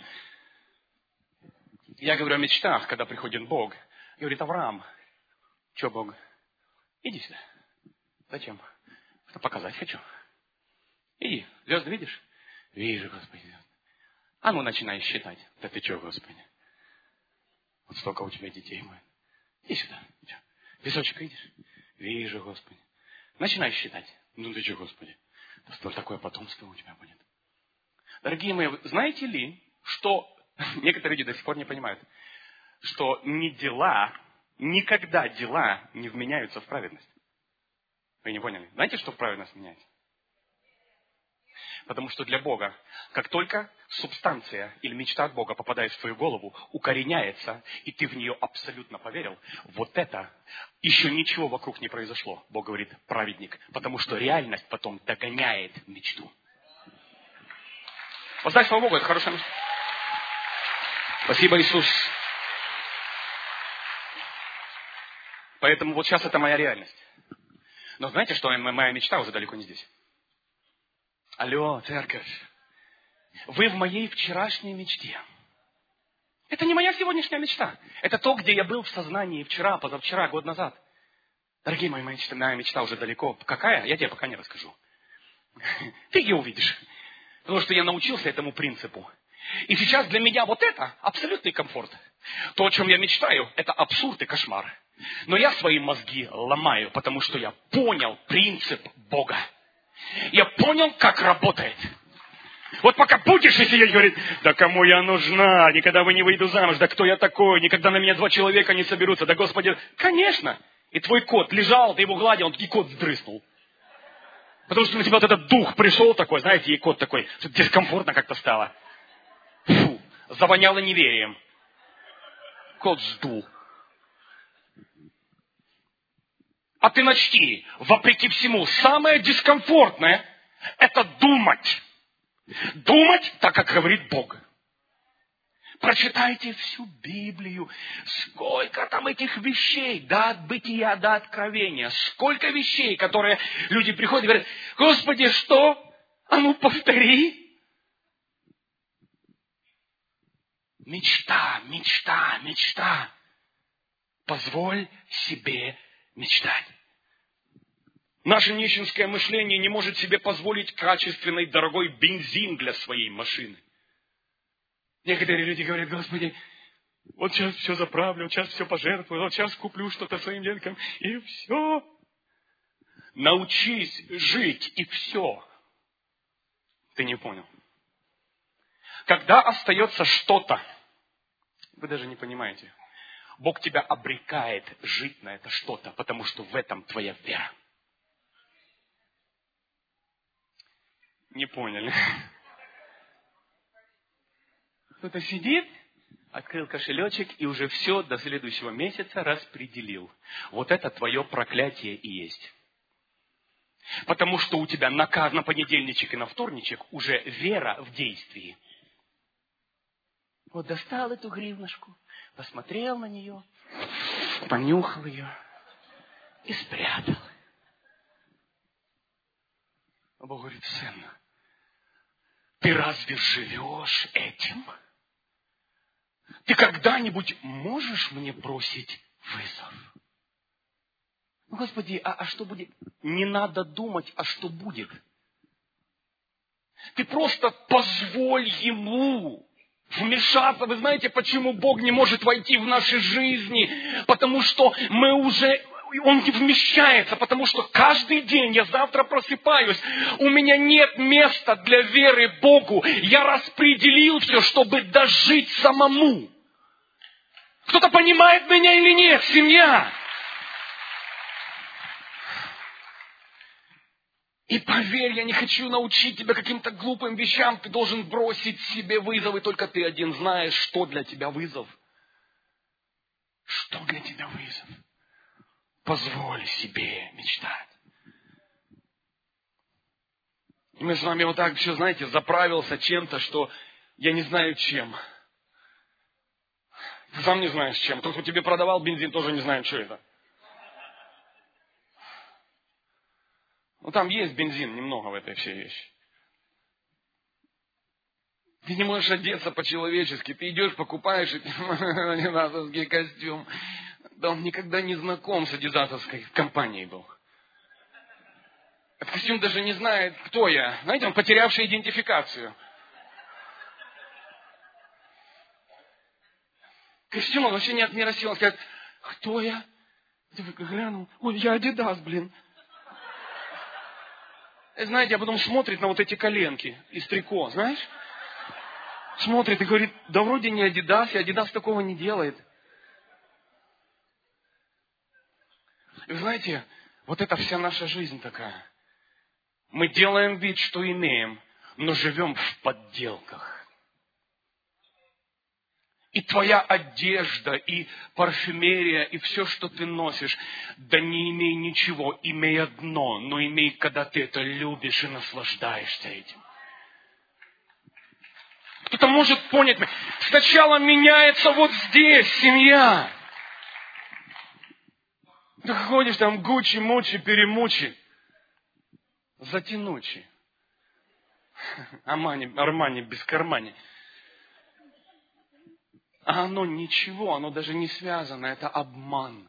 Я говорю о мечтах, когда приходит Бог. Говорит, Авраам, что Бог? Иди сюда. Зачем? Что показать хочу. Иди, звезды видишь? Вижу, Господи. А ну, начинай считать. Да ты что, Господи? Вот столько у тебя детей будет. Иди сюда. Песочек видишь? Вижу, Господи. Начинай считать. Ну ты что, Господи? Да такое потомство у тебя будет. Дорогие мои, знаете ли, что некоторые люди до сих пор не понимают, что не дела, никогда дела не вменяются в праведность. Вы не поняли? Знаете, что в праведность меняется? Потому что для Бога, как только субстанция или мечта от Бога попадает в твою голову, укореняется, и ты в нее абсолютно поверил, вот это еще ничего вокруг не произошло. Бог говорит, праведник, потому что реальность потом догоняет мечту. Воздай слава Богу, это хорошая мечта. Спасибо, Иисус. Поэтому вот сейчас это моя реальность. Но знаете, что моя мечта уже далеко не здесь. Алло, церковь. Вы в моей вчерашней мечте. Это не моя сегодняшняя мечта. Это то, где я был в сознании вчера, позавчера, год назад. Дорогие мои, моя мечта, моя мечта уже далеко. Какая? Я тебе пока не расскажу. Ты ее увидишь. Потому что я научился этому принципу. И сейчас для меня вот это абсолютный комфорт. То, о чем я мечтаю, это абсурд и кошмар. Но я свои мозги ломаю, потому что я понял принцип Бога. Я понял, как работает. Вот пока будешь и сидеть, говорит, да кому я нужна, никогда вы не выйду замуж, да кто я такой, никогда на меня два человека не соберутся, да Господи, конечно. И твой кот лежал, ты его гладил, он и кот сдрыснул. Потому что на тебя вот этот дух пришел такой, знаете, и кот такой, дискомфортно как-то стало. Фу, завоняло неверием. Кот сдул. А ты начни, вопреки всему, самое дискомфортное – это думать. Думать так, как говорит Бог. Прочитайте всю Библию. Сколько там этих вещей, да, от бытия до откровения. Сколько вещей, которые люди приходят и говорят, Господи, что? А ну повтори. Мечта, мечта, мечта. Позволь себе мечтать. Наше нищенское мышление не может себе позволить качественный, дорогой бензин для своей машины. Некоторые люди говорят, Господи, вот сейчас все заправлю, вот сейчас все пожертвую, вот сейчас куплю что-то своим деткам, и все. Научись жить, и все. Ты не понял. Когда остается что-то, вы даже не понимаете, Бог тебя обрекает жить на это что-то, потому что в этом твоя вера. Не поняли. Кто-то сидит, открыл кошелечек и уже все до следующего месяца распределил. Вот это твое проклятие и есть. Потому что у тебя на, на понедельничек и на вторничек уже вера в действии. Вот достал эту гривнушку, посмотрел на нее, понюхал ее и спрятал. А Бог говорит, сын, ты разве живешь этим? Ты когда-нибудь можешь мне бросить вызов? Господи, а, а что будет? Не надо думать, а что будет. Ты просто позволь Ему вмешаться. Вы знаете, почему Бог не может войти в наши жизни? Потому что мы уже... Он не вмещается, потому что каждый день я завтра просыпаюсь, у меня нет места для веры Богу. Я распределил все, чтобы дожить самому. Кто-то понимает меня или нет, семья? И поверь, я не хочу научить тебя каким-то глупым вещам. Ты должен бросить себе вызов, и только ты один знаешь, что для тебя вызов. Что для тебя вызов? Позволь себе мечтать. И мы с вами вот так все, знаете, заправился чем-то, что я не знаю чем. Ты сам не знаешь чем. Тот, кто тебе продавал бензин, тоже не знает, что это. Ну там есть бензин немного в этой всей вещи. Ты не можешь одеться по-человечески. Ты идешь, покупаешь адидасовский костюм. Да он никогда не знаком с адидасовской компанией был. Этот костюм даже не знает, кто я. Знаете, он потерявший идентификацию. Костюм он вообще не от мира сил. Он скажет, кто я? Ты глянул. Ой, я Адидас, блин. И знаете, а потом смотрит на вот эти коленки из трико, знаешь? Смотрит и говорит, да вроде не Адидас, и Адидас такого не делает. И вы знаете, вот это вся наша жизнь такая. Мы делаем вид, что имеем, но живем в подделках. И твоя одежда, и парфюмерия, и все, что ты носишь, да не имей ничего, имей одно, но имей, когда ты это любишь и наслаждаешься этим. Кто-то может понять, сначала меняется вот здесь семья. Ты ходишь там гучи, мучи, перемучи, затянучи. Армани, Армани без кармани. А оно ничего, оно даже не связано, это обман.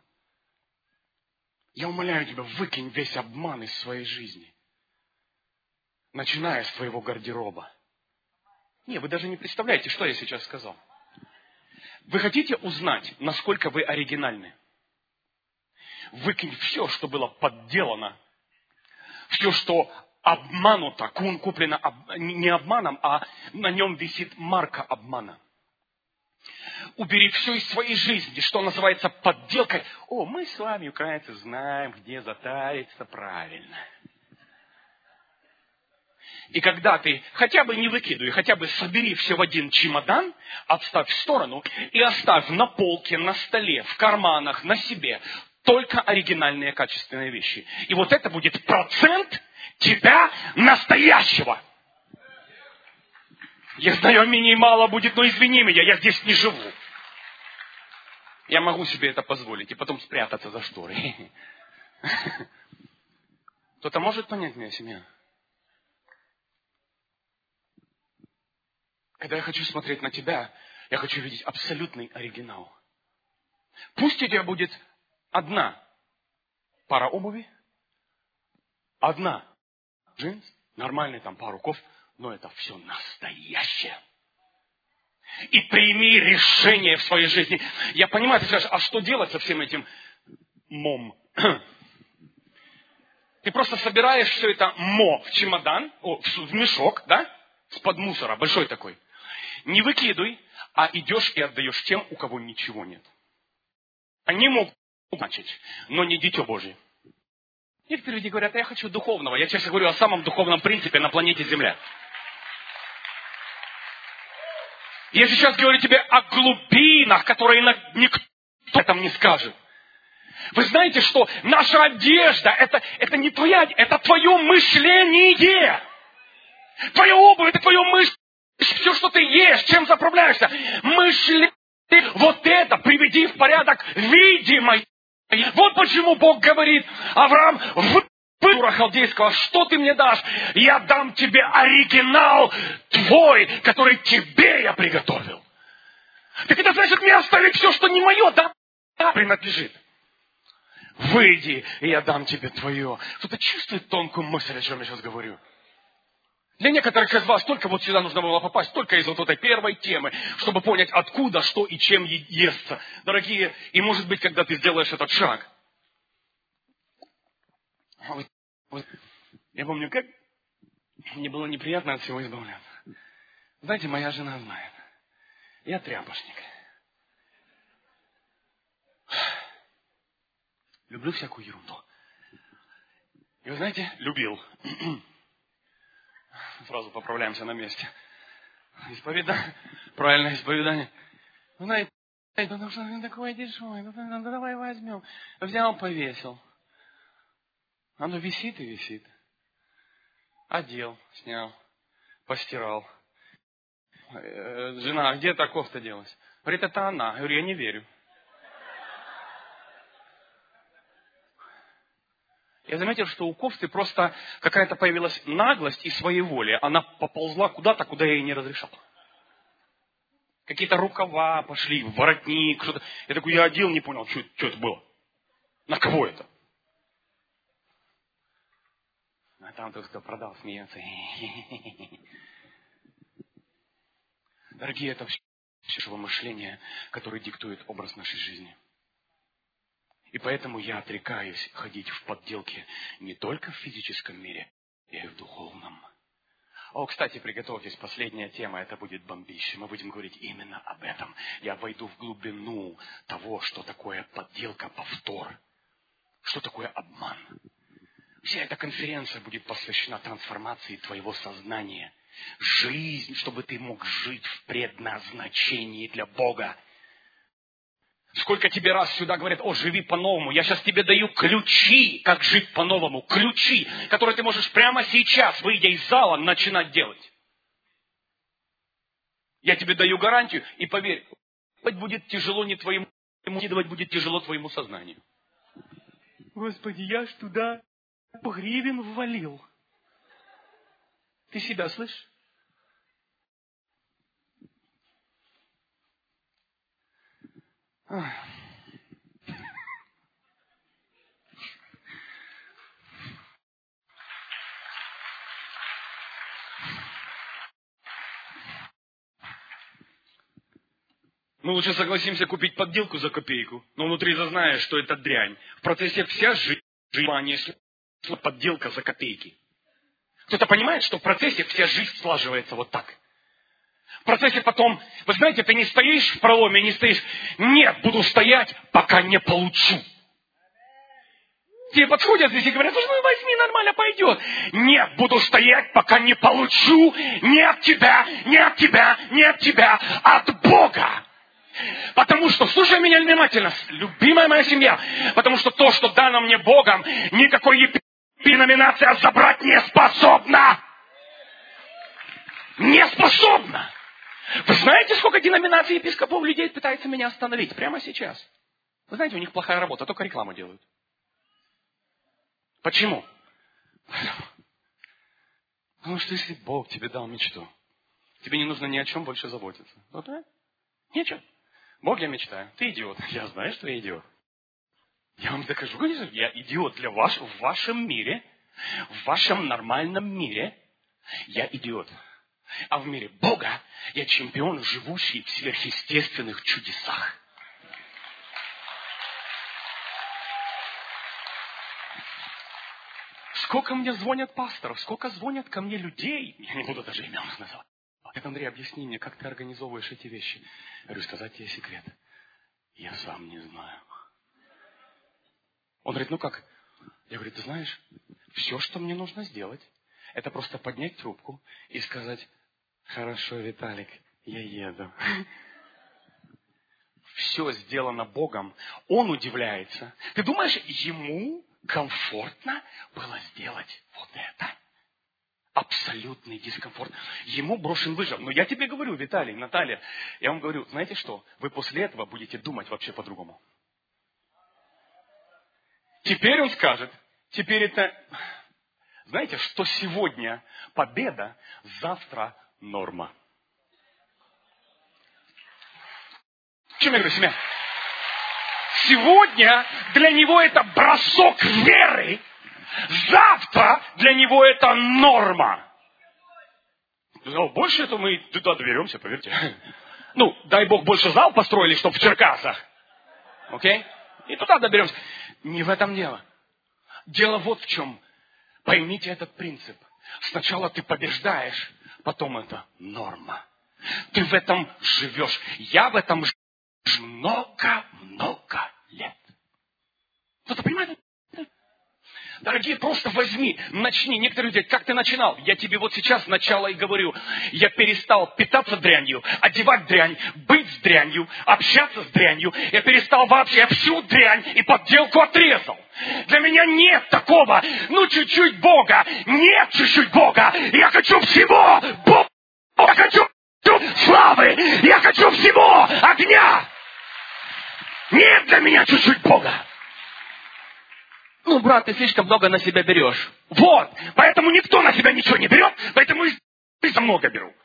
Я умоляю тебя, выкинь весь обман из своей жизни. Начиная с твоего гардероба. Не, вы даже не представляете, что я сейчас сказал. Вы хотите узнать, насколько вы оригинальны? Выкинь все, что было подделано, все, что обмануто, куплено не обманом, а на нем висит марка обмана. Убери все из своей жизни, что называется подделкой. О, мы с вами, украинцы, знаем, где затариться правильно. И когда ты хотя бы не выкидывай, хотя бы собери все в один чемодан, отставь в сторону и оставь на полке, на столе, в карманах, на себе только оригинальные качественные вещи. И вот это будет процент тебя настоящего. Я знаю, менее мало будет, но извини меня, я здесь не живу. Я могу себе это позволить и потом спрятаться за шторой. Кто-то может понять меня, семья? Когда я хочу смотреть на тебя, я хочу видеть абсолютный оригинал. Пусть у тебя будет одна пара обуви, одна джинс, нормальный там пару ков, но это все настоящее. И прими решение в своей жизни. Я понимаю, ты скажешь, а что делать со всем этим мом? Ты просто собираешь все это мо в чемодан, о, в мешок, да? С-под мусора, большой такой. Не выкидывай, а идешь и отдаешь тем, у кого ничего нет. Они могут значить, но не дитё Божие. Некоторые люди говорят, я хочу духовного. Я чаще говорю о самом духовном принципе на планете Земля. Я сейчас говорю тебе о глубинах, которые никто этом не скажет. Вы знаете, что наша одежда, это, это не твоя, это твое мышление. Твоя обувь, это твое мышление. Все, что ты ешь, чем заправляешься. Мышление. Вот это приведи в порядок видимое. Вот почему Бог говорит, Авраам, в Ура халдейского, что ты мне дашь? Я дам тебе оригинал твой, который тебе я приготовил. Так это значит мне оставить все, что не мое, да, принадлежит. Выйди, и я дам тебе твое. Кто-то чувствует тонкую мысль, о чем я сейчас говорю? Для некоторых из вас только вот сюда нужно было попасть, только из вот этой первой темы, чтобы понять, откуда, что и чем естся. Дорогие, и может быть, когда ты сделаешь этот шаг. Вот, вот, я помню, как мне было неприятно от всего избавляться. Знаете, моя жена знает. Я тряпочник. Люблю всякую ерунду. И вы знаете, любил. Сразу поправляемся на месте. Исповедание. Правильное исповедание. Вы знаете, потому что он такой дешевый. Ну, давай возьмем. Взял, повесил. Оно висит и висит. Одел, снял, постирал. Жена, а где эта кофта делась? Говорит, это она. Я говорю, я не верю. Я заметил, что у кофты просто какая-то появилась наглость и своеволие. Она поползла куда-то, куда я ей не разрешал. Какие-то рукава пошли, воротник, что-то. Я такой, я одел, не понял, что, что это было. На кого это? А там тот, кто продал, смеется. Дорогие, это все мышление, которое диктует образ нашей жизни. И поэтому я отрекаюсь ходить в подделке не только в физическом мире, но и в духовном. О, кстати, приготовьтесь, последняя тема, это будет бомбище. Мы будем говорить именно об этом. Я войду в глубину того, что такое подделка, повтор. Что такое обман. Вся эта конференция будет посвящена трансформации твоего сознания. Жизнь, чтобы ты мог жить в предназначении для Бога. Сколько тебе раз сюда говорят, о, живи по-новому. Я сейчас тебе даю ключи, как жить по-новому. Ключи, которые ты можешь прямо сейчас, выйдя из зала, начинать делать. Я тебе даю гарантию, и поверь, будет тяжело не твоему, кидывать будет тяжело твоему сознанию. Господи, я ж туда гривен ввалил. Ты себя слышишь? Ах. Мы лучше согласимся купить подделку за копейку, но внутри зазнаешь, что это дрянь. В процессе вся жизнь, если подделка за копейки. Кто-то понимает, что в процессе вся жизнь слаживается вот так. В процессе потом, вы знаете, ты не стоишь в проломе, не стоишь. Нет, буду стоять, пока не получу. Тебе подходят здесь и говорят, ну возьми, нормально пойдет. Нет, буду стоять, пока не получу ни от тебя, ни от тебя, ни от тебя, от Бога. Потому что, слушай меня внимательно, любимая моя семья, потому что то, что дано мне Богом, никакой епиноминация забрать не способна. Не способна. Вы знаете, сколько деноминаций епископов людей пытается меня остановить прямо сейчас? Вы знаете, у них плохая работа, только рекламу делают. Почему? Потому что если Бог тебе дал мечту, тебе не нужно ни о чем больше заботиться. Вот, да? Ничего. Бог, я мечтаю. Ты идиот. Я знаю, что я идиот. Я вам докажу, конечно, я идиот для вас, в вашем мире, в вашем нормальном мире, я идиот. А в мире Бога я чемпион, живущий в сверхъестественных чудесах. Сколько мне звонят пасторов, сколько звонят ко мне людей, я не буду даже имен называть. Говорит, Андрей, объясни мне, как ты организовываешь эти вещи. Я говорю, сказать тебе секрет. Я сам не знаю. Он говорит, ну как? Я говорю, ты знаешь, все, что мне нужно сделать, это просто поднять трубку и сказать, хорошо, Виталик, я еду. Все сделано Богом. Он удивляется. Ты думаешь, ему комфортно было сделать вот это? Абсолютный дискомфорт. Ему брошен вызов. Но я тебе говорю, Виталий, Наталья, я вам говорю, знаете что? Вы после этого будете думать вообще по-другому. Теперь он скажет, теперь это... Знаете, что сегодня победа, завтра норма. В чем я говорю, семья? Сегодня для него это бросок веры, завтра для него это норма. Ну, больше этого мы туда доберемся, поверьте. Ну, дай Бог, больше зал построили, чтобы в Черкасах. Окей? И туда доберемся. Не в этом дело. Дело вот в чем. Поймите этот принцип. Сначала ты побеждаешь, потом это норма. Ты в этом живешь. Я в этом живу много-много лет. Кто-то понимает? Дорогие, просто возьми, начни. Некоторые люди, как ты начинал? Я тебе вот сейчас начало и говорю. Я перестал питаться дрянью, одевать дрянь, быть с дрянью, общаться с дрянью. Я перестал вообще, я всю дрянь и подделку отрезал. Для меня нет такого, ну чуть-чуть Бога. Нет чуть-чуть Бога. Я хочу всего Бога. Я хочу славы. Я хочу всего огня. Нет для меня чуть-чуть Бога. Ну, брат, ты слишком много на себя берешь. Вот. Поэтому никто на себя ничего не берет, поэтому и за много беру.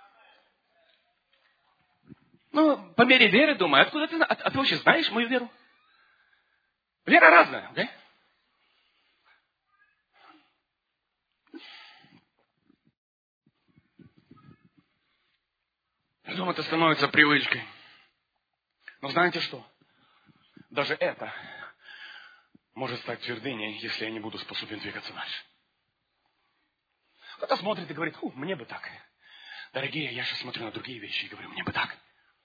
Ну, по мере веры, думаю, откуда ты, а, а ты вообще знаешь мою веру? Вера разная, окей? Я думаю, это становится привычкой. Но знаете что? Даже это может стать твердыней, если я не буду способен двигаться дальше. Кто-то смотрит и говорит, фу, мне бы так. Дорогие, я сейчас смотрю на другие вещи и говорю, мне бы так.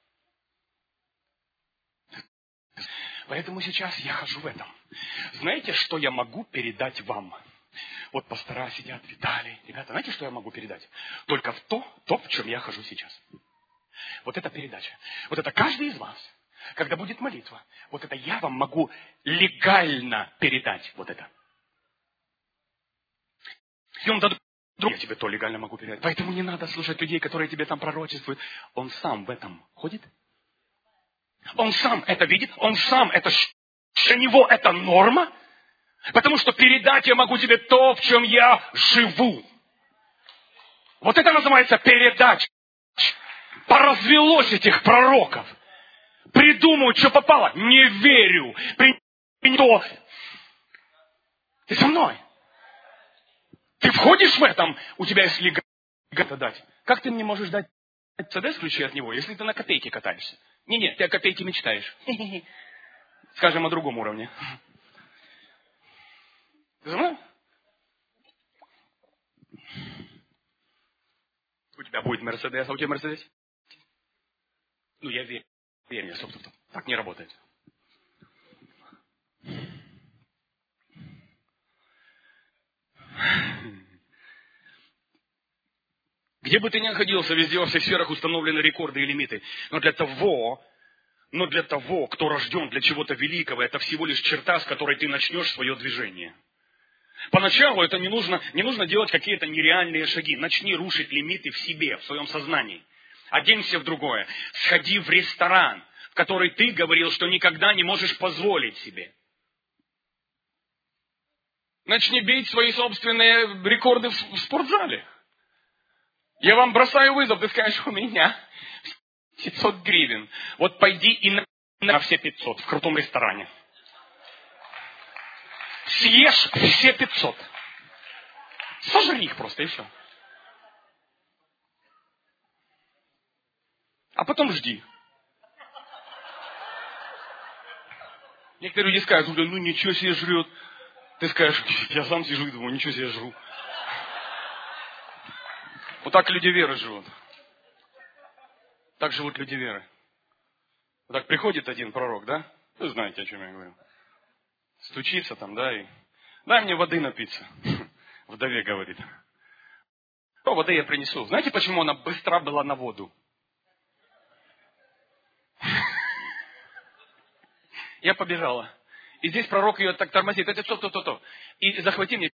Поэтому сейчас я хожу в этом. Знаете, что я могу передать вам? Вот пастора сидят, Виталий, ребята, знаете, что я могу передать? Только в то, то, в чем я хожу сейчас. Вот эта передача. Вот это каждый из вас, когда будет молитва, вот это я вам могу легально передать. Вот это. И он дадут, я тебе то легально могу передать. Поэтому не надо слушать людей, которые тебе там пророчествуют. Он сам в этом ходит. Он сам это видит. Он сам это... Для него это норма. Потому что передать я могу тебе то, в чем я живу. Вот это называется передача. Поразвелось этих пророков. Придумают, что попало. Не верю. Принято. Ты со мной. Ты входишь в этом, у тебя есть легально дать. Как ты мне можешь дать Мерседес, ключи от него, если ты на копейке катаешься. Не-не, ты о копейке мечтаешь. Скажем, о другом уровне. Ты знаешь? У тебя будет Мерседес, а у тебя Мерседес? Ну, я верю. Верь мне, стоп, стоп, стоп. Так не работает. Где бы ты ни находился, везде во всех сферах установлены рекорды и лимиты. Но для того, но для того, кто рожден для чего-то великого, это всего лишь черта, с которой ты начнешь свое движение. Поначалу это не нужно, не нужно делать какие-то нереальные шаги. Начни рушить лимиты в себе, в своем сознании. Оденься в другое. Сходи в ресторан, в который ты говорил, что никогда не можешь позволить себе. Начни бить свои собственные рекорды в спортзале. Я вам бросаю вызов, ты скажешь, у меня пятьсот гривен. Вот пойди и на, на все пятьсот в крутом ресторане. Съешь все пятьсот. Сожри их просто, и все. А потом жди. Некоторые люди скажут, ну ничего себе жрет. Ты скажешь, я сам сижу и думаю, ничего себе жру. Вот так люди веры живут. Так живут люди веры. Вот так приходит один пророк, да? Вы знаете, о чем я говорю. Стучится там, да, и дай мне воды напиться. Вдове говорит. О, воды я принесу. Знаете, почему она быстро была на воду? Я побежала. И здесь пророк ее так тормозит. Это то, то, то, то. И захвати мне.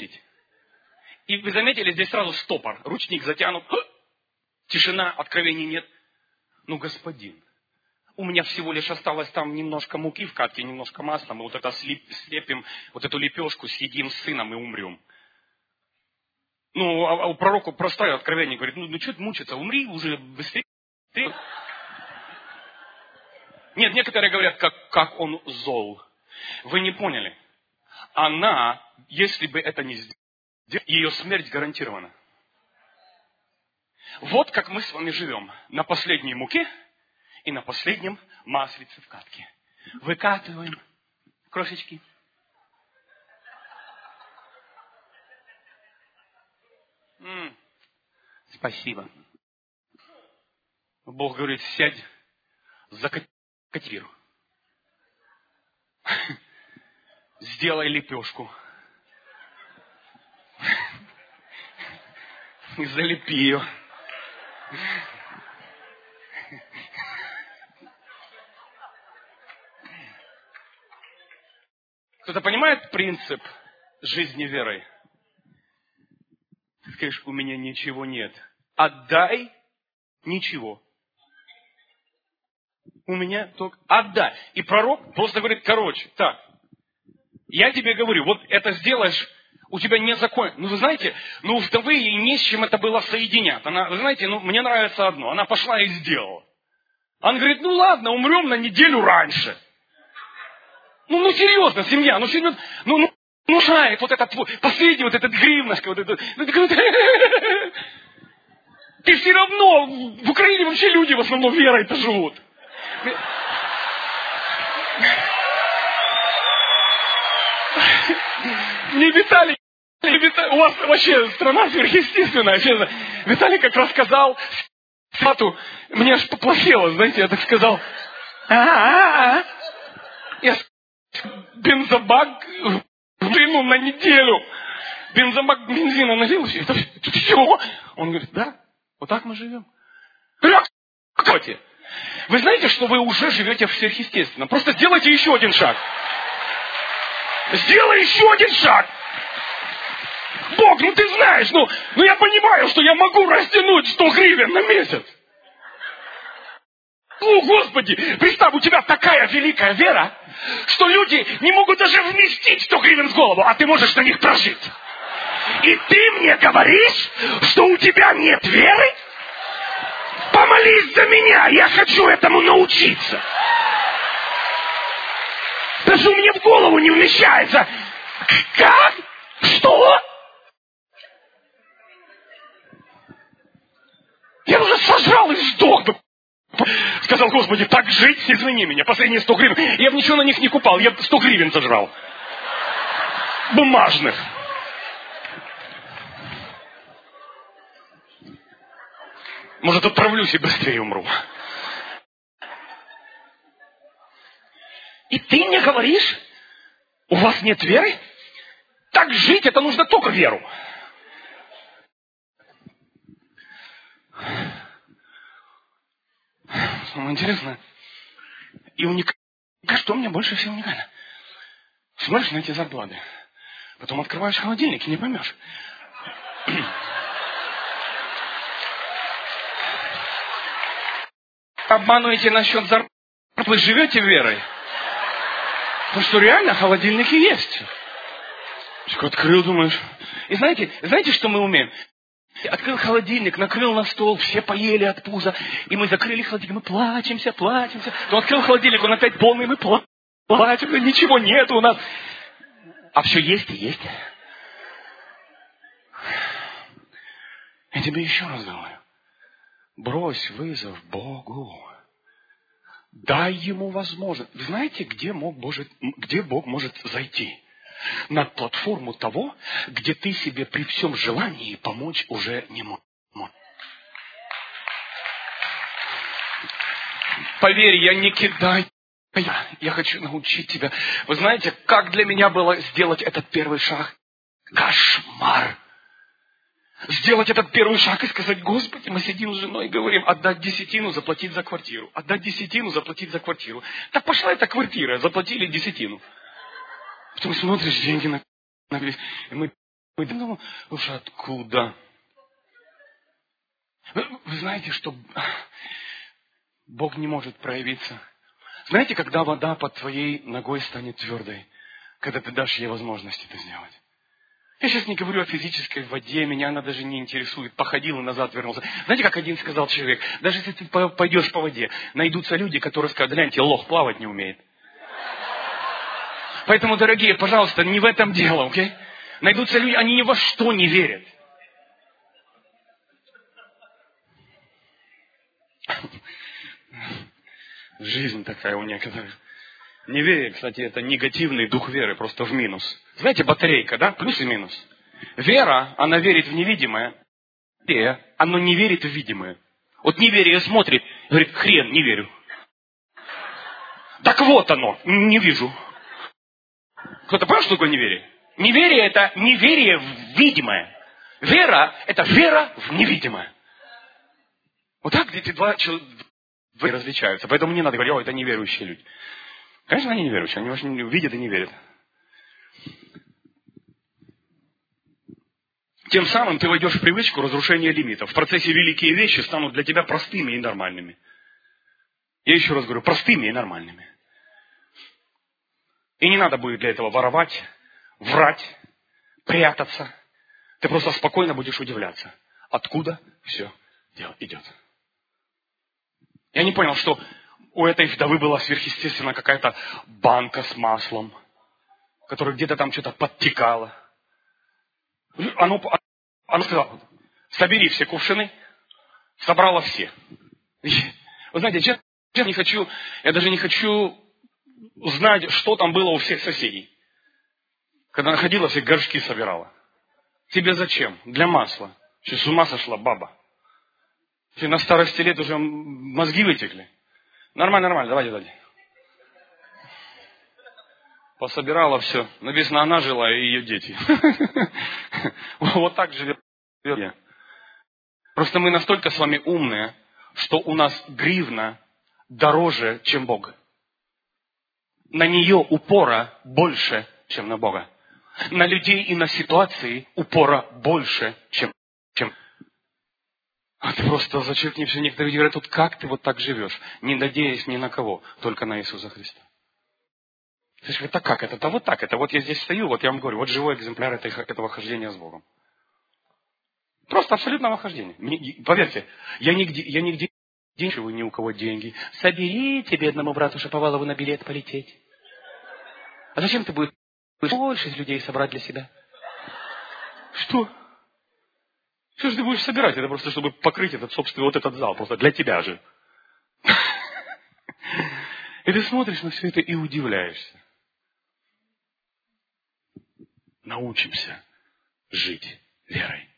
И вы заметили, здесь сразу стопор. Ручник затянут. Тишина, откровений нет. Ну, господин, у меня всего лишь осталось там немножко муки в катке, немножко масла. Мы вот это слеп, слепим, вот эту лепешку съедим с сыном и умрем. Ну, а, а у пророка простое откровение. Говорит, ну, ну что ты мучиться, умри уже быстрее. Нет, некоторые говорят, как, как он зол. Вы не поняли. Она, если бы это не сделала, ее смерть гарантирована. Вот как мы с вами живем. На последней муке и на последнем маслице в катке. Выкатываем крошечки. М-м, спасибо. Бог говорит, сядь, закати виру. Сделай лепешку. И залепи ее. Кто-то понимает принцип жизни верой? Ты скажешь, у меня ничего нет. Отдай ничего. У меня только отдай. И пророк просто говорит, короче, так, я тебе говорю, вот это сделаешь, у тебя нет закона. Ну, вы знаете, ну, у вдовы ей не с чем это было соединять. Она, вы знаете, ну, мне нравится одно. Она пошла и сделала. Она говорит, ну, ладно, умрем на неделю раньше. Ну, ну, серьезно, семья, ну, серьезно, ну, ну, ну, шает, вот этот, последний вот этот гривночка, вот этот. Ты все равно, в Украине вообще люди в основном верой-то живут. Не Виталий, не Виталий, у вас вообще страна сверхъестественная, честно. Виталий как рассказал, мне аж поплохело, знаете, я так сказал. А-а-а. Я бензобак вынул на неделю. Бензобак бензина налил, это все. Он говорит, да, вот так мы живем. Кстати, вы знаете, что вы уже живете в сверхъестественном. Просто сделайте еще один шаг. Сделай еще один шаг. Бог, ну ты знаешь, ну, ну я понимаю, что я могу растянуть сто гривен на месяц. Ну, Господи, представь, у тебя такая великая вера, что люди не могут даже вместить сто гривен в голову, а ты можешь на них прожить. И ты мне говоришь, что у тебя нет веры? Помолись за меня, я хочу этому научиться. Потому что мне в голову не вмещается. Как? Что? Я уже Сожрал и сдох бы. Сказал, Господи, так жить, извини меня, последние сто гривен. Я бы ничего на них не купал, я сто гривен сожрал. Бумажных. Может, отправлюсь и быстрее умру. И ты мне говоришь, у вас нет веры? Так жить, это нужно только веру. Самое интересное и уникальное, что мне больше всего уникально. Смотришь на эти зарплаты, потом открываешь холодильник и не поймешь. Обманываете насчет зарплаты, вы живете верой. Потому что реально холодильники есть. Открыл, думаешь. И знаете, знаете, что мы умеем? Открыл холодильник, накрыл на стол, все поели от пуза, и мы закрыли холодильник, мы плачемся, плачемся. Но открыл холодильник, он опять полный, мы плачем, ничего нету у нас. А все есть и есть. Я тебе еще раз говорю. Брось вызов Богу. Дай Ему возможность. Вы знаете, где, мог Божий, где Бог может зайти? На платформу того, где ты себе при всем желании помочь уже не можешь. Поверь, я не кидаю. Я, я хочу научить тебя. Вы знаете, как для меня было сделать этот первый шаг? Кошмар. Сделать этот первый шаг и сказать, Господи, мы сидим с женой и говорим, отдать десятину, заплатить за квартиру. Отдать десятину, заплатить за квартиру. Так пошла эта квартира, заплатили десятину. Потом смотришь, деньги на... И мы, мы думаем, уж откуда? Вы, вы знаете, что Бог не может проявиться. Знаете, когда вода под твоей ногой станет твердой, когда ты дашь ей возможность это сделать? Я сейчас не говорю о физической воде, меня она даже не интересует. Походил и назад вернулся. Знаете, как один сказал человек, даже если ты пойдешь по воде, найдутся люди, которые скажут, гляньте, лох плавать не умеет. Поэтому, дорогие, пожалуйста, не в этом дело, окей? Okay? Найдутся люди, они ни во что не верят. Жизнь такая у некоторых. Неверие, кстати, это негативный дух веры, просто в минус. Знаете, батарейка, да? Плюс и минус. Вера, она верит в невидимое. Верие, оно не верит в видимое. Вот неверие смотрит, говорит, хрен, не верю. Так вот оно, не вижу. Кто-то понял, что такое неверие? Неверие – это неверие в видимое. Вера – это вера в невидимое. Вот так эти два человека различаются. Поэтому не надо говорить, о, это неверующие люди. Конечно, они неверующие, они вообще видят и не верят. Тем самым ты войдешь в привычку разрушения лимитов. В процессе великие вещи станут для тебя простыми и нормальными. Я еще раз говорю, простыми и нормальными. И не надо будет для этого воровать, врать, прятаться. Ты просто спокойно будешь удивляться, откуда все дело идет. Я не понял, что у этой вдовы была сверхъестественно какая-то банка с маслом, которая где-то там что-то подтекала. Оно, оно сказало, собери все кувшины, собрала все. Вы знаете, честно, я не хочу, я даже не хочу знать, что там было у всех соседей. Когда она ходила, все горшки собирала. Тебе зачем? Для масла. Что, с ума сошла баба? Что, на старости лет уже мозги вытекли? Нормально, нормально, давайте, давайте. Пособирала все. Написано, она жила и ее дети. Вот так живет я. Просто мы настолько с вами умные, что у нас гривна дороже, чем Бог. На нее упора больше, чем на Бога. На людей и на ситуации упора больше, чем... чем... А ты просто зачеркни все. Некоторые люди говорят, тут как ты вот так живешь, не надеясь ни на кого, только на Иисуса Христа. Ты говоришь, это как? Это вот так. Это вот я здесь стою, вот я вам говорю, вот живой экземпляр этого хождения с Богом. Просто абсолютного хождения. Поверьте, я нигде, я нигде не живу ни у кого деньги. Соберите бедному брату Шаповалову на билет полететь. А зачем ты будешь больше из людей собрать для себя? Что? Что же ты будешь собирать? Это просто, чтобы покрыть этот, собственно, вот этот зал. Просто для тебя же. И ты смотришь на все это и удивляешься. Научимся жить верой.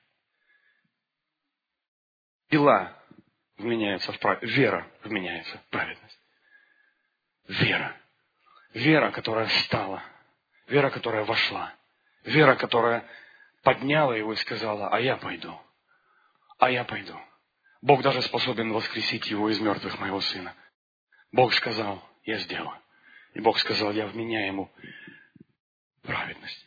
Дела вменяются в праведность. Вера вменяется в праведность. Вера. Вера, которая встала. Вера, которая вошла. Вера, которая подняла его и сказала: а я пойду. А я пойду. Бог даже способен воскресить его из мертвых, моего сына. Бог сказал: я сделаю. И Бог сказал: я вменяю ему праведность.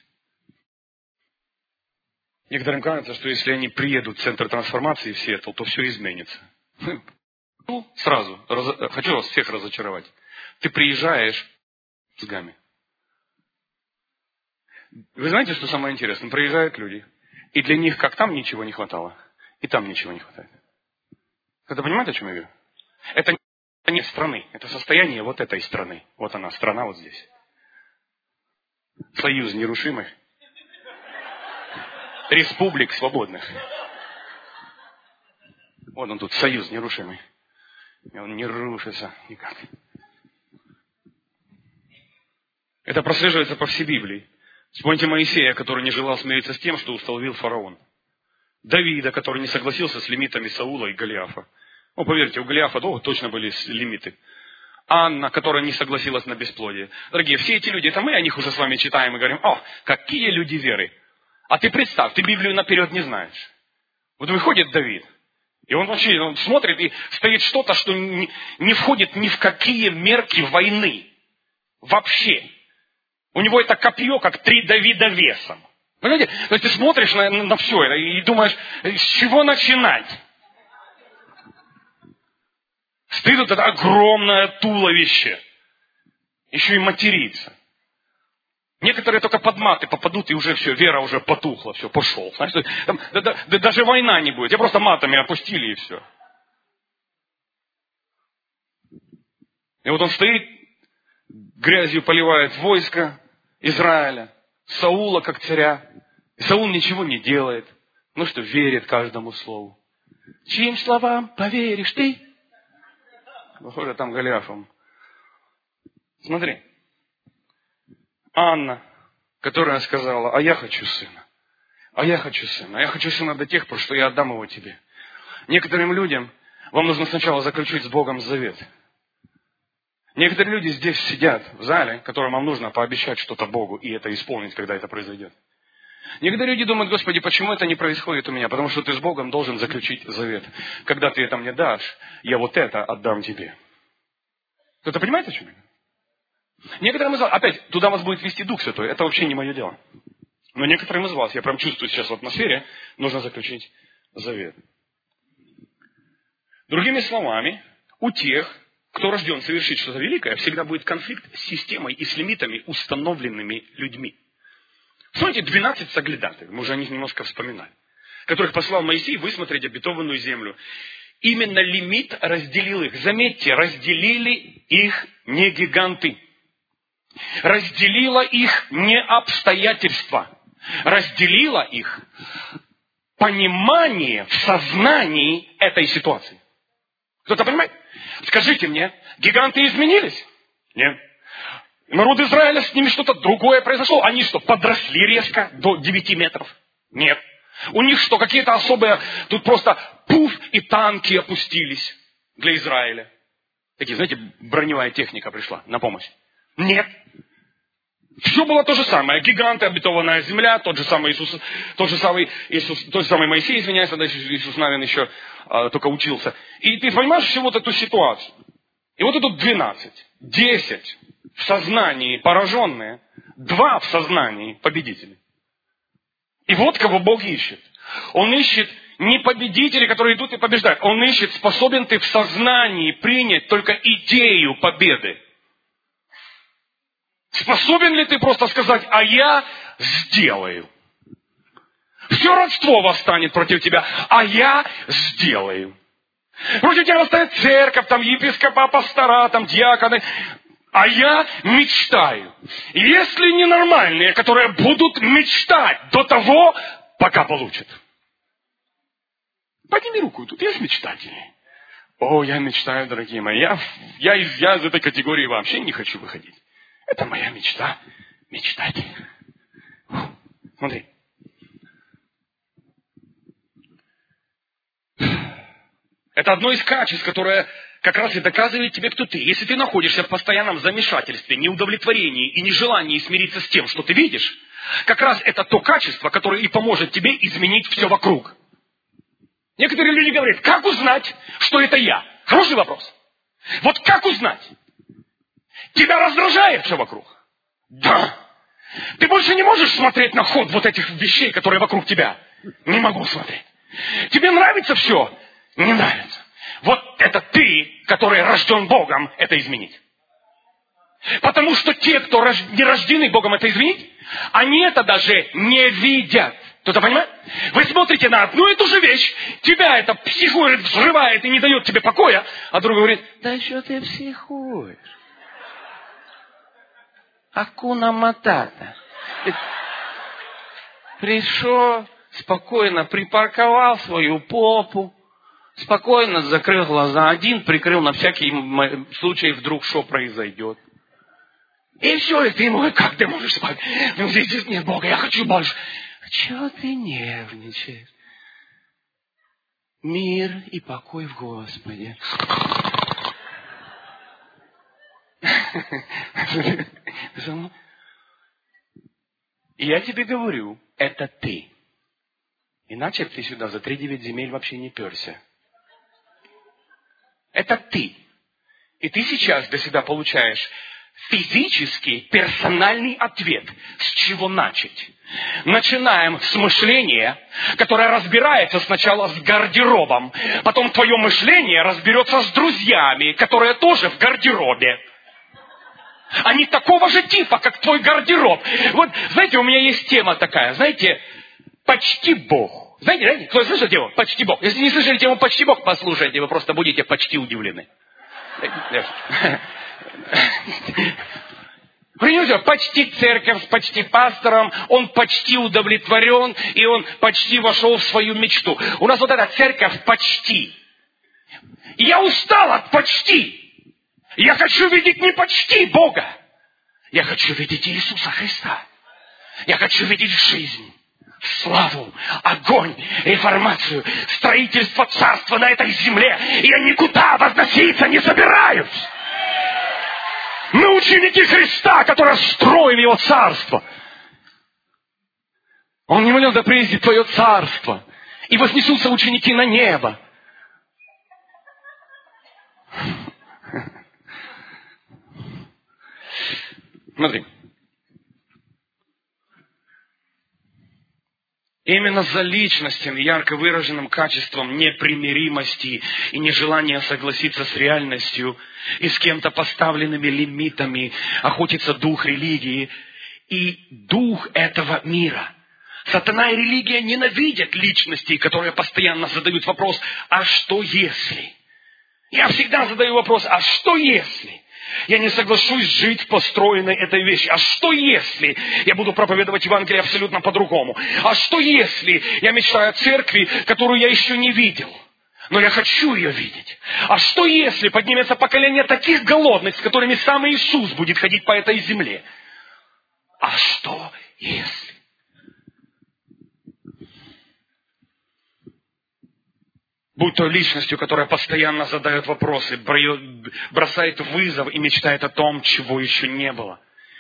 Некоторым кажется, что если они приедут в центр трансформации в Сиэтл, то все изменится. Ну, сразу. Раз... Хочу вас всех разочаровать. Ты приезжаешь с гами. Вы знаете, что самое интересное? Приезжают люди, и для них как там ничего не хватало, и там ничего не хватает. Кто-то понимает, о чем я говорю? Это не страны, это состояние вот этой страны. Вот она, страна вот здесь. Союз нерушимых. Республик свободных. Вот он тут, союз нерушимый. И он не рушится никак. Это прослеживается по всей Библии. Вспомните Моисея, который не желал смириться с тем, что установил фараон. Давида, который не согласился с лимитами Саула и Голиафа. Ну, поверьте, у Голиафа oh, точно были лимиты. Анна, которая не согласилась на бесплодие. Дорогие, все эти люди, это мы о них уже с вами читаем и говорим: о, какие люди веры. А ты представь, ты Библию наперед не знаешь. Вот выходит Давид, и он вообще он смотрит, и стоит что-то, что не, не входит ни в какие мерки войны. Вообще. У него это копье, как три Давида весом. Понимаете? То есть ты смотришь на, на все это и думаешь, с чего начинать? Стоит вот это огромное туловище. Еще и матерится. Некоторые только под маты попадут, и уже все, вера уже потухла, все, пошел. Знаешь, там, да, да, да, даже война не будет. Я просто матами опустили, и все. И вот он стоит, грязью поливает войско Израиля, Саула как царя. И Саул ничего не делает, ну что верит каждому слову. Чьим словам поверишь ты? Похоже, там Голиафом. Смотри. Анна, которая сказала: а я хочу сына. А я хочу сына. А я хочу сына до тех пор, что я отдам его тебе. Некоторым людям вам нужно сначала заключить с Богом завет. Некоторые люди здесь сидят в зале, которым вам нужно пообещать что-то Богу и это исполнить, когда это произойдет. Некоторые люди думают: Господи, почему это не происходит у меня? Потому что ты с Богом должен заключить завет. Когда ты это мне дашь, я вот это отдам тебе. Кто-то понимает, о чем я? Некоторым из вас, опять, туда вас будет вести Дух Святой, это вообще не мое дело. Но некоторым из вас, я прям чувствую сейчас в атмосфере, нужно заключить завет. Другими словами, у тех, кто рожден совершить что-то великое, всегда будет конфликт с системой и с лимитами, установленными людьми. Смотрите, двенадцать соглядатаев, мы уже о них немножко вспоминали, которых послал Моисей высмотреть обетованную землю. Именно лимит разделил их. Заметьте, разделили их не гиганты. Разделило их не обстоятельства. Разделило их понимание в сознании этой ситуации. Кто-то понимает? Скажите мне, гиганты изменились? Нет. Народ Израиля, с ними что-то другое произошло. Они что, подросли резко до девяти метров? Нет. У них что, какие-то особые, тут просто пуф, и танки опустились для Израиля. Такие, знаете, броневая техника пришла на помощь. Нет. Все было то же самое. Гиганты, обетованная земля, тот же самый Иисус, тот же самый, Иисус, тот же самый Моисей, извиняюсь, тогда Иисус Навин еще а, только учился. И ты понимаешь всю вот эту ситуацию. И вот тут двенадцать, десять в сознании пораженные, два в сознании победители. И вот кого Бог ищет. Он ищет не победителей, которые идут и побеждают. Он ищет, способен ты в сознании принять только идею победы. Способен ли ты просто сказать: а я сделаю. Все родство восстанет против тебя, а я сделаю. Против тебя восстанет церковь, там епископа, пастора, там диаконы. А я мечтаю. Если ненормальные, которые будут мечтать до того, пока получат. Подними руку, тут есть мечтатели? О, я мечтаю, дорогие мои. Я, я, из, я из этой категории вообще не хочу выходить. Это моя мечта. Мечтатель. Фу, смотри. Это одно из качеств, которое как раз и доказывает тебе, кто ты. Если ты находишься в постоянном замешательстве, неудовлетворении и нежелании смириться с тем, что ты видишь, как раз это то качество, которое и поможет тебе изменить все вокруг. Некоторые люди говорят, как узнать, что это я? Хороший вопрос. Вот как узнать? Тебя раздражает все вокруг? Да. Ты больше не можешь смотреть на ход вот этих вещей, которые вокруг тебя? Не могу смотреть. Тебе нравится все? Не нравится. Вот это ты, который рожден Богом, это изменить. Потому что те, кто не рождены Богом, это изменить, они это даже не видят. Кто-то понимает? Вы смотрите на одну и ту же вещь, тебя это психует, взрывает и не дает тебе покоя, а другой говорит, да что ты психуешь? Акуна Матата. Пришел, спокойно припарковал свою попу, спокойно закрыл глаза. Один прикрыл на всякий случай, вдруг что произойдет. И все, и ты ему, как ты можешь спать? Ну, здесь нет Бога, я хочу больше. Чего ты нервничаешь? Мир и покой в Господе. И я тебе говорю, это ты. Иначе ты сюда за три девять земель вообще не перся. Это ты. И ты сейчас для себя получаешь физический, персональный ответ, с чего начать. Начинаем с мышления, которое разбирается сначала с гардеробом. Потом твое мышление разберется с друзьями, которые тоже в гардеробе. Они такого же типа, как твой гардероб. Вот, знаете, у меня есть тема такая, знаете, почти Бог. Знаете, знаете, кто слышал тему? Почти Бог. Если не слышали тему почти Бог, послушайте, вы просто будете почти удивлены. Понимаете, почти церковь с почти пастором, он почти удовлетворен, и он почти вошел в свою мечту. У нас вот эта церковь почти. И я устал от почти. Я хочу видеть не почти Бога. Я хочу видеть Иисуса Христа. Я хочу видеть жизнь, славу, огонь, реформацию, строительство царства на этой земле. И я никуда возноситься не собираюсь. Мы ученики Христа, которые строим Его царство. Он не молил, да приедет Твое царство. И вознесутся ученики на небо. Смотри. Именно за личностью, ярко выраженным качеством непримиримости и нежелания согласиться с реальностью и с кем-то поставленными лимитами охотится дух религии и дух этого мира. Сатана и религия ненавидят личностей, которые постоянно задают вопрос, а что если? Я всегда задаю вопрос, а что если? Я не соглашусь жить в построенной этой вещи. А что если я буду проповедовать Евангелие абсолютно по-другому? А что если я мечтаю о церкви, которую я еще не видел, но я хочу ее видеть? А что если поднимется поколение таких голодных, с которыми сам Иисус будет ходить по этой земле? А что если? Будь то личностью, которая постоянно задает вопросы, бросает вызов и мечтает о том, чего еще не было.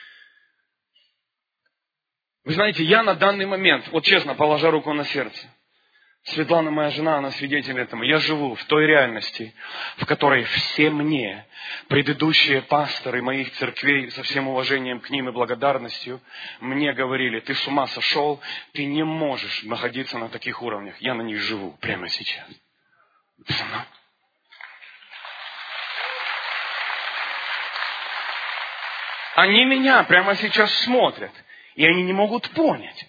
Вы знаете, я на данный момент, вот честно, положа руку на сердце, Светлана, моя жена, она свидетель этому. Я живу в той реальности, в которой все мне, предыдущие пасторы моих церквей, со всем уважением к ним и благодарностью, мне говорили, ты с ума сошел, ты не можешь находиться на таких уровнях. Я на них живу прямо сейчас. Они меня прямо сейчас смотрят, и они не могут понять.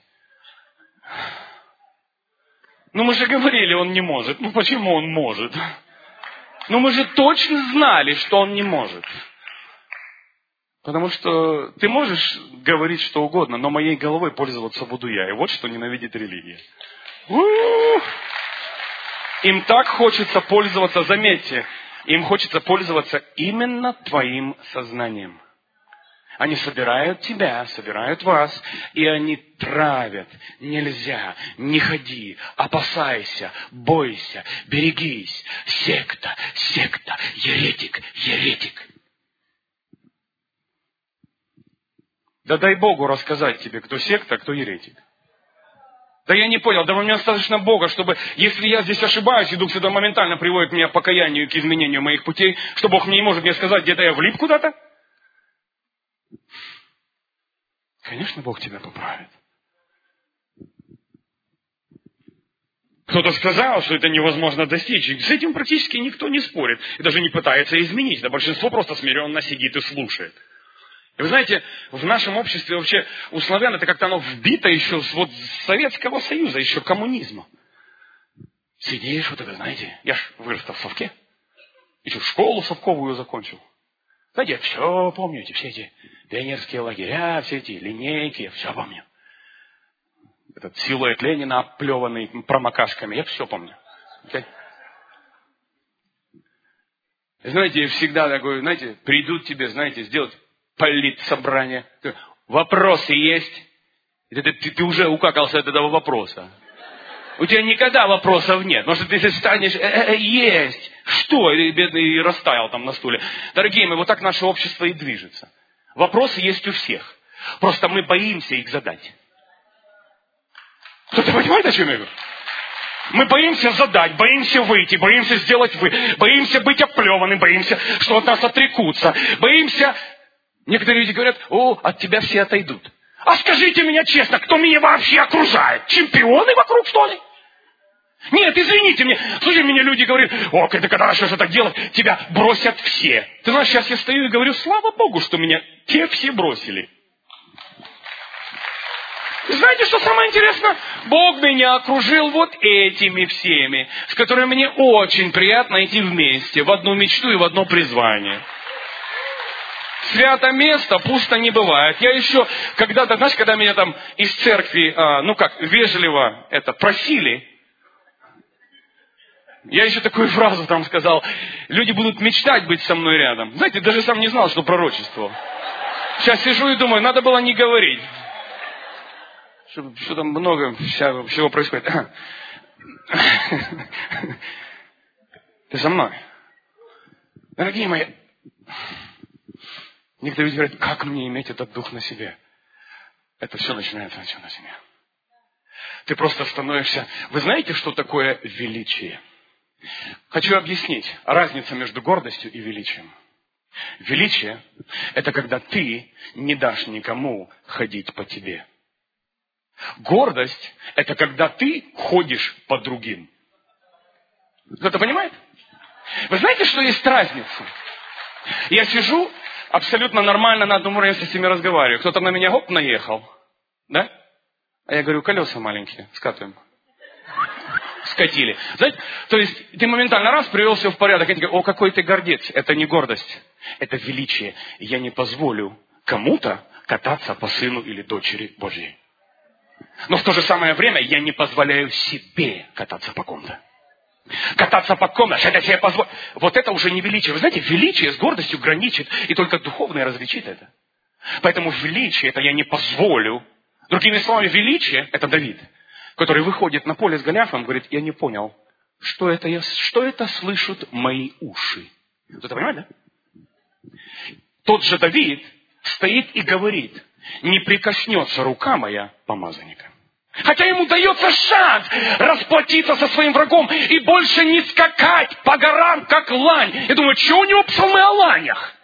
Ну мы же говорили, он не может. Ну почему он может? Ну мы же точно знали, что он не может. Потому что ты можешь говорить что угодно, но моей головой пользоваться буду я. И вот что ненавидит религия. У-у-у! Им так хочется пользоваться, заметьте, им хочется пользоваться именно твоим сознанием. Они собирают тебя, собирают вас, и они травят. Нельзя, не ходи, опасайся, бойся, берегись. Секта, секта, еретик, еретик. Да дай Богу рассказать тебе, кто секта, кто еретик. Да я не понял, да мне достаточно Бога, чтобы, если я здесь ошибаюсь, и Дух Святой моментально приводит меня к покаянию, к изменению моих путей, что Бог не может мне сказать, где-то я влип куда-то? Конечно, Бог тебя поправит. Кто-то сказал, что это невозможно достичь. И с этим практически никто не спорит. И даже не пытается изменить. Да большинство просто смиренно сидит и слушает. И вы знаете, в нашем обществе вообще у славян это как-то оно вбито еще с вот Советского Союза, еще коммунизма. Сидишь, вот это, знаете, я ж вырос в совке. Еще школу совковую закончил. Знаете, я все помню, эти, все эти пионерские лагеря, все эти линейки, я все помню. Этот силуэт Ленина, оплеванный промокашками, я все помню. Okay? Знаете, всегда такой, знаете, придут тебе, знаете, сделать политсобрание. Вопросы есть? Ты, ты, ты уже укакался от этого вопроса. У тебя никогда вопросов нет. Может, ты если станешь, э, э, есть. Что? И бедный растаял там на стуле. Дорогие мои, вот так наше общество и движется. Вопросы есть у всех. Просто мы боимся их задать. Кто-то понимает, о чем я говорю? Мы боимся задать, боимся выйти, боимся сделать вы, боимся быть оплеванным, боимся, что от нас отрекутся, боимся... Некоторые люди говорят, о, от тебя все отойдут. А скажите мне честно, кто меня вообще окружает? Чемпионы вокруг, что ли? Нет, извините мне. Слушай, мне люди говорят, о, ты когда начнешь это делать, тебя бросят все. Ты знаешь, сейчас я стою и говорю, слава Богу, что меня те все бросили. И знаете, что самое интересное? Бог меня окружил вот этими всеми, с которыми мне очень приятно идти вместе, в одну мечту и в одно призвание. Свято место пусто не бывает. Я еще когда-то, знаешь, когда меня там из церкви, а, ну как, вежливо это просили, я еще такую фразу там сказал, люди будут мечтать быть со мной рядом. Знаете, даже сам не знал, что пророчество. Сейчас сижу и думаю, надо было не говорить. Что, что там много всего, всего происходит. Ты со мной? Дорогие мои, некоторые люди говорят, как мне иметь этот дух на себе? Это все начинается на на себе. Ты просто становишься... Вы знаете, что такое величие? Хочу объяснить разницу между гордостью и величием. Величие – это когда ты не дашь никому ходить по тебе. Гордость – это когда ты ходишь по другим. Кто-то понимает? Вы знаете, что есть разница? Я сижу абсолютно нормально на одном уровне с этими разговариваю. Кто-то на меня гоп наехал. Да? А я говорю, колеса маленькие, скатываем. Скатили. Знаете, то есть ты моментально раз привел все в порядок. И ты говоришь, о, какой ты гордец. Это не гордость, это величие. Я не позволю кому-то кататься по сыну или дочери Божьей. Но в то же самое время я не позволяю себе кататься по ком-то. Кататься по ком-то, это себе позволю. Вот это уже не величие. Вы знаете, величие с гордостью граничит, и только духовное различит это. Поэтому величие это я не позволю. Другими словами, величие это Давид, который выходит на поле с Голиафом и говорит, я не понял, что это, я, что это слышат мои уши. Кто-то понимает, да? Тот же Давид стоит и говорит, не прикоснется рука моя помазанника. Хотя ему дается шанс расплатиться со своим врагом и больше не скакать по горам, как лань. Я думаю, что у него псалмы о ланях?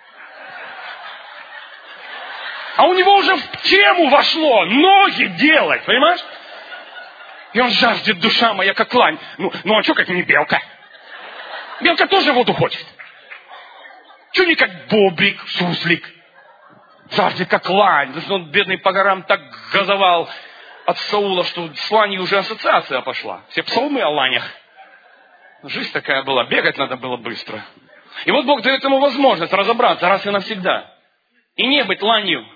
А у него уже в тему вошло ноги делать, понимаешь? И он жаждет, душа моя, как лань. Ну, ну а что, как не белка? Белка тоже воду хочет. Что не как бобрик, суслик? Жаждет, как лань. Он, бедный, по горам так газовал от Саула, что с ланью уже ассоциация пошла. Все псалмы о ланях. Жизнь такая была. Бегать надо было быстро. И вот Бог дает ему возможность разобраться раз и навсегда. И не быть ланью,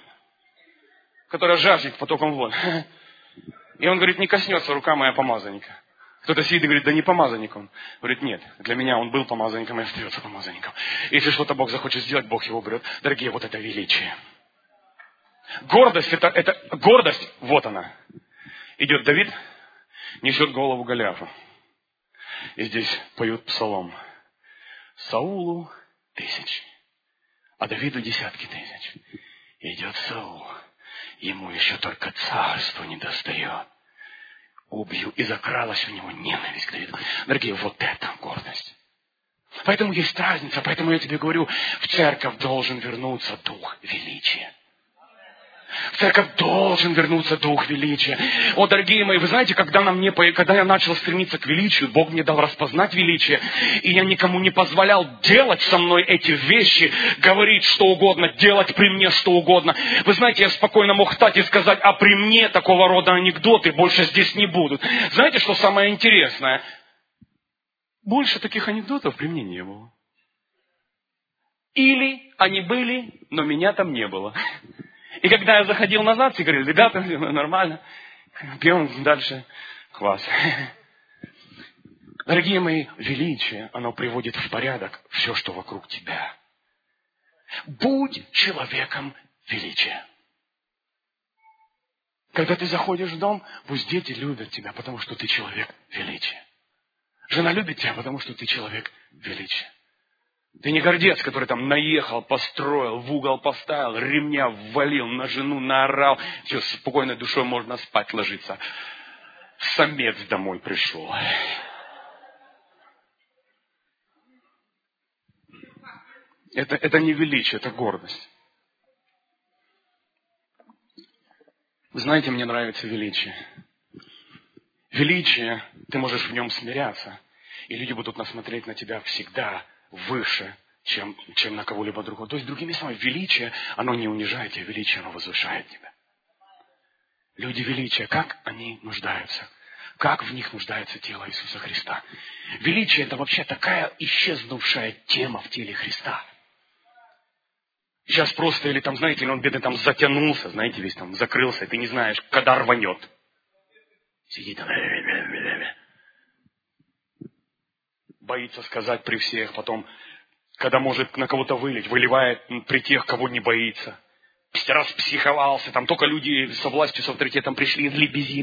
которая жаждет потоком вод. И он говорит, не коснется рука моя помазанника. Кто-то сидит и говорит, да не помазанник он. Говорит, нет, для меня он был помазанником и остается помазанником. Если что-то Бог захочет сделать, Бог его берет. Дорогие, вот это величие. Гордость, это, это гордость, вот она. Идет Давид, несет голову Голиафу. И здесь поют псалом. Саулу тысячи, а Давиду десятки тысяч. Идет Саул, ему еще только царство не достает. Убью, и закралась у него ненависть к Давиду. Дорогие, вот это гордость. Поэтому есть разница, поэтому я тебе говорю, в церковь должен вернуться дух величия. В церковь должен вернуться дух величия. О, дорогие мои, вы знаете, когда, нам не, когда я начал стремиться к величию, Бог мне дал распознать величие, и я никому не позволял делать со мной эти вещи, говорить что угодно, делать при мне что угодно. Вы знаете, я спокойно мог встать и сказать, а при мне такого рода анекдоты больше здесь не будут. Знаете, что самое интересное? Больше таких анекдотов при мне не было. Или они были, но меня там не было. И когда я заходил назад, все говорили, ребята, нормально, пьем дальше квас. Дорогие мои, величие, оно приводит в порядок все, что вокруг тебя. Будь человеком величия. Когда ты заходишь в дом, пусть дети любят тебя, потому что ты человек величия. Жена любит тебя, потому что ты человек величия. Ты не гордец, который там наехал, построил, в угол поставил, ремня ввалил, на жену наорал. Все, с спокойной душой можно спать ложиться. Самец домой пришел. Это, это не величие, это гордость. Вы знаете, мне нравится величие. Величие, ты можешь в нем смиряться, и люди будут насмотреть на тебя всегда выше, чем, чем на кого-либо другого. То есть, другими словами, величие, оно не унижает тебя, величие, оно возвышает тебя. Люди величия, как они нуждаются? Как в них нуждается тело Иисуса Христа? Величие – это вообще такая исчезнувшая тема в теле Христа. Сейчас просто, или там, знаете, или он бедный там затянулся, знаете, весь там закрылся, и ты не знаешь, когда рванет. Сидит там. Боится сказать при всех, потом, когда может на кого-то вылить, выливает при тех, кого не боится. Раз психовался, там только люди со властью, с авторитетом пришли, из лебезит.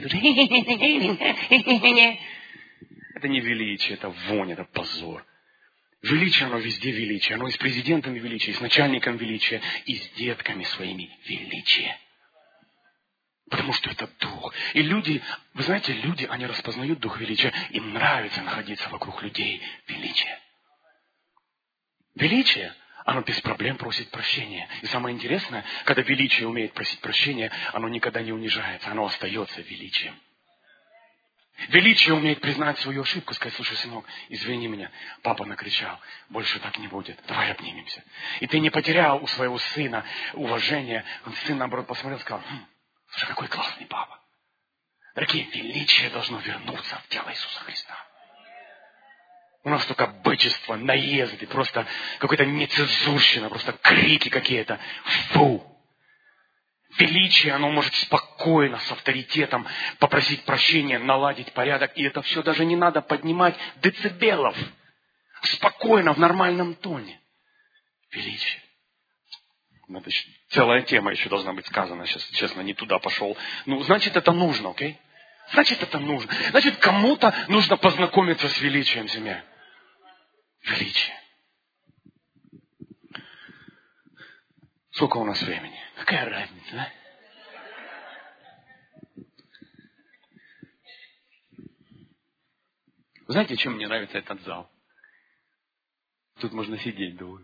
Это не величие, это вонь, это позор. Величие, оно везде величие. Оно и с президентами величие, и с начальником величия, и с детками своими величие. Потому что это дух. И люди, вы знаете, люди, они распознают дух величия. Им нравится находиться вокруг людей величия. Величие, оно без проблем просит прощения. И самое интересное, когда величие умеет просить прощения, оно никогда не унижается, оно остается величием. Величие умеет признать свою ошибку, сказать, слушай, сынок, извини меня, папа накричал, больше так не будет, давай обнимемся. И ты не потерял у своего сына уважение. Сын, наоборот, посмотрел и сказал, хм, слушай, какой классный папа. Дорогие, величие должно вернуться в тело Иисуса Христа. У нас только бычество, наезды, просто какая-то нецензурщина, просто крики какие-то. Фу! Величие, оно может спокойно, с авторитетом попросить прощения, наладить порядок. И это все даже не надо поднимать децибелов. Спокойно, в нормальном тоне. Величие. Это еще, целая тема еще должна быть сказана. Сейчас, честно, не туда пошел. Ну, значит, это нужно, окей? Значит, это нужно. Значит, кому-то нужно познакомиться с величием земли. Величие. Сколько у нас времени? Какая разница, а? Знаете, чем мне нравится этот зал? Тут можно сидеть долго.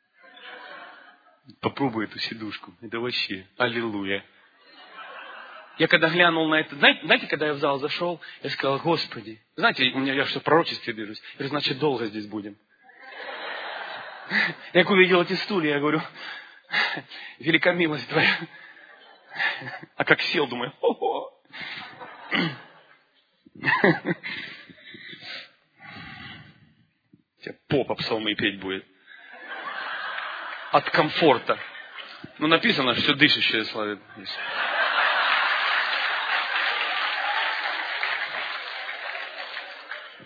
Попробуй эту сидушку. Это вообще аллилуйя. Я когда глянул на это, знаете, знаете, когда я в зал зашел, я сказал, Господи, знаете, у меня я что в пророчестве держусь, я говорю, значит, долго здесь будем. Я увидел эти стулья, я говорю, велика милость твоя. А как сел, думаю, о-о. Тебе попа псалмы петь будет. От комфорта. Ну, написано, все дышащее славит.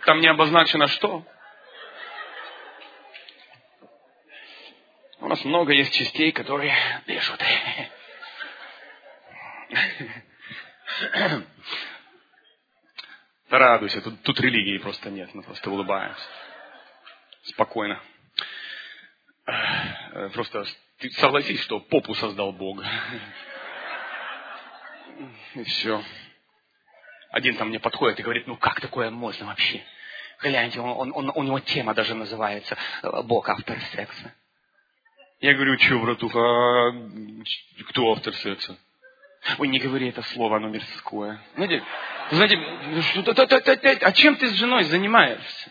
Там не обозначено что. У нас много есть частей, которые дышат. Да радуйся, тут, тут религии просто нет, мы просто улыбаемся. Спокойно. Просто ты согласись, что попу создал Бог. И все. Один там мне подходит и говорит, ну как такое можно вообще? Гляньте, он, он, у него тема даже называется «Бог автор секса». Я говорю, что, братуха, а кто автор секса? Ой, не говори это слово, оно мирское. Знаете, знаете, а чем ты с женой занимаешься?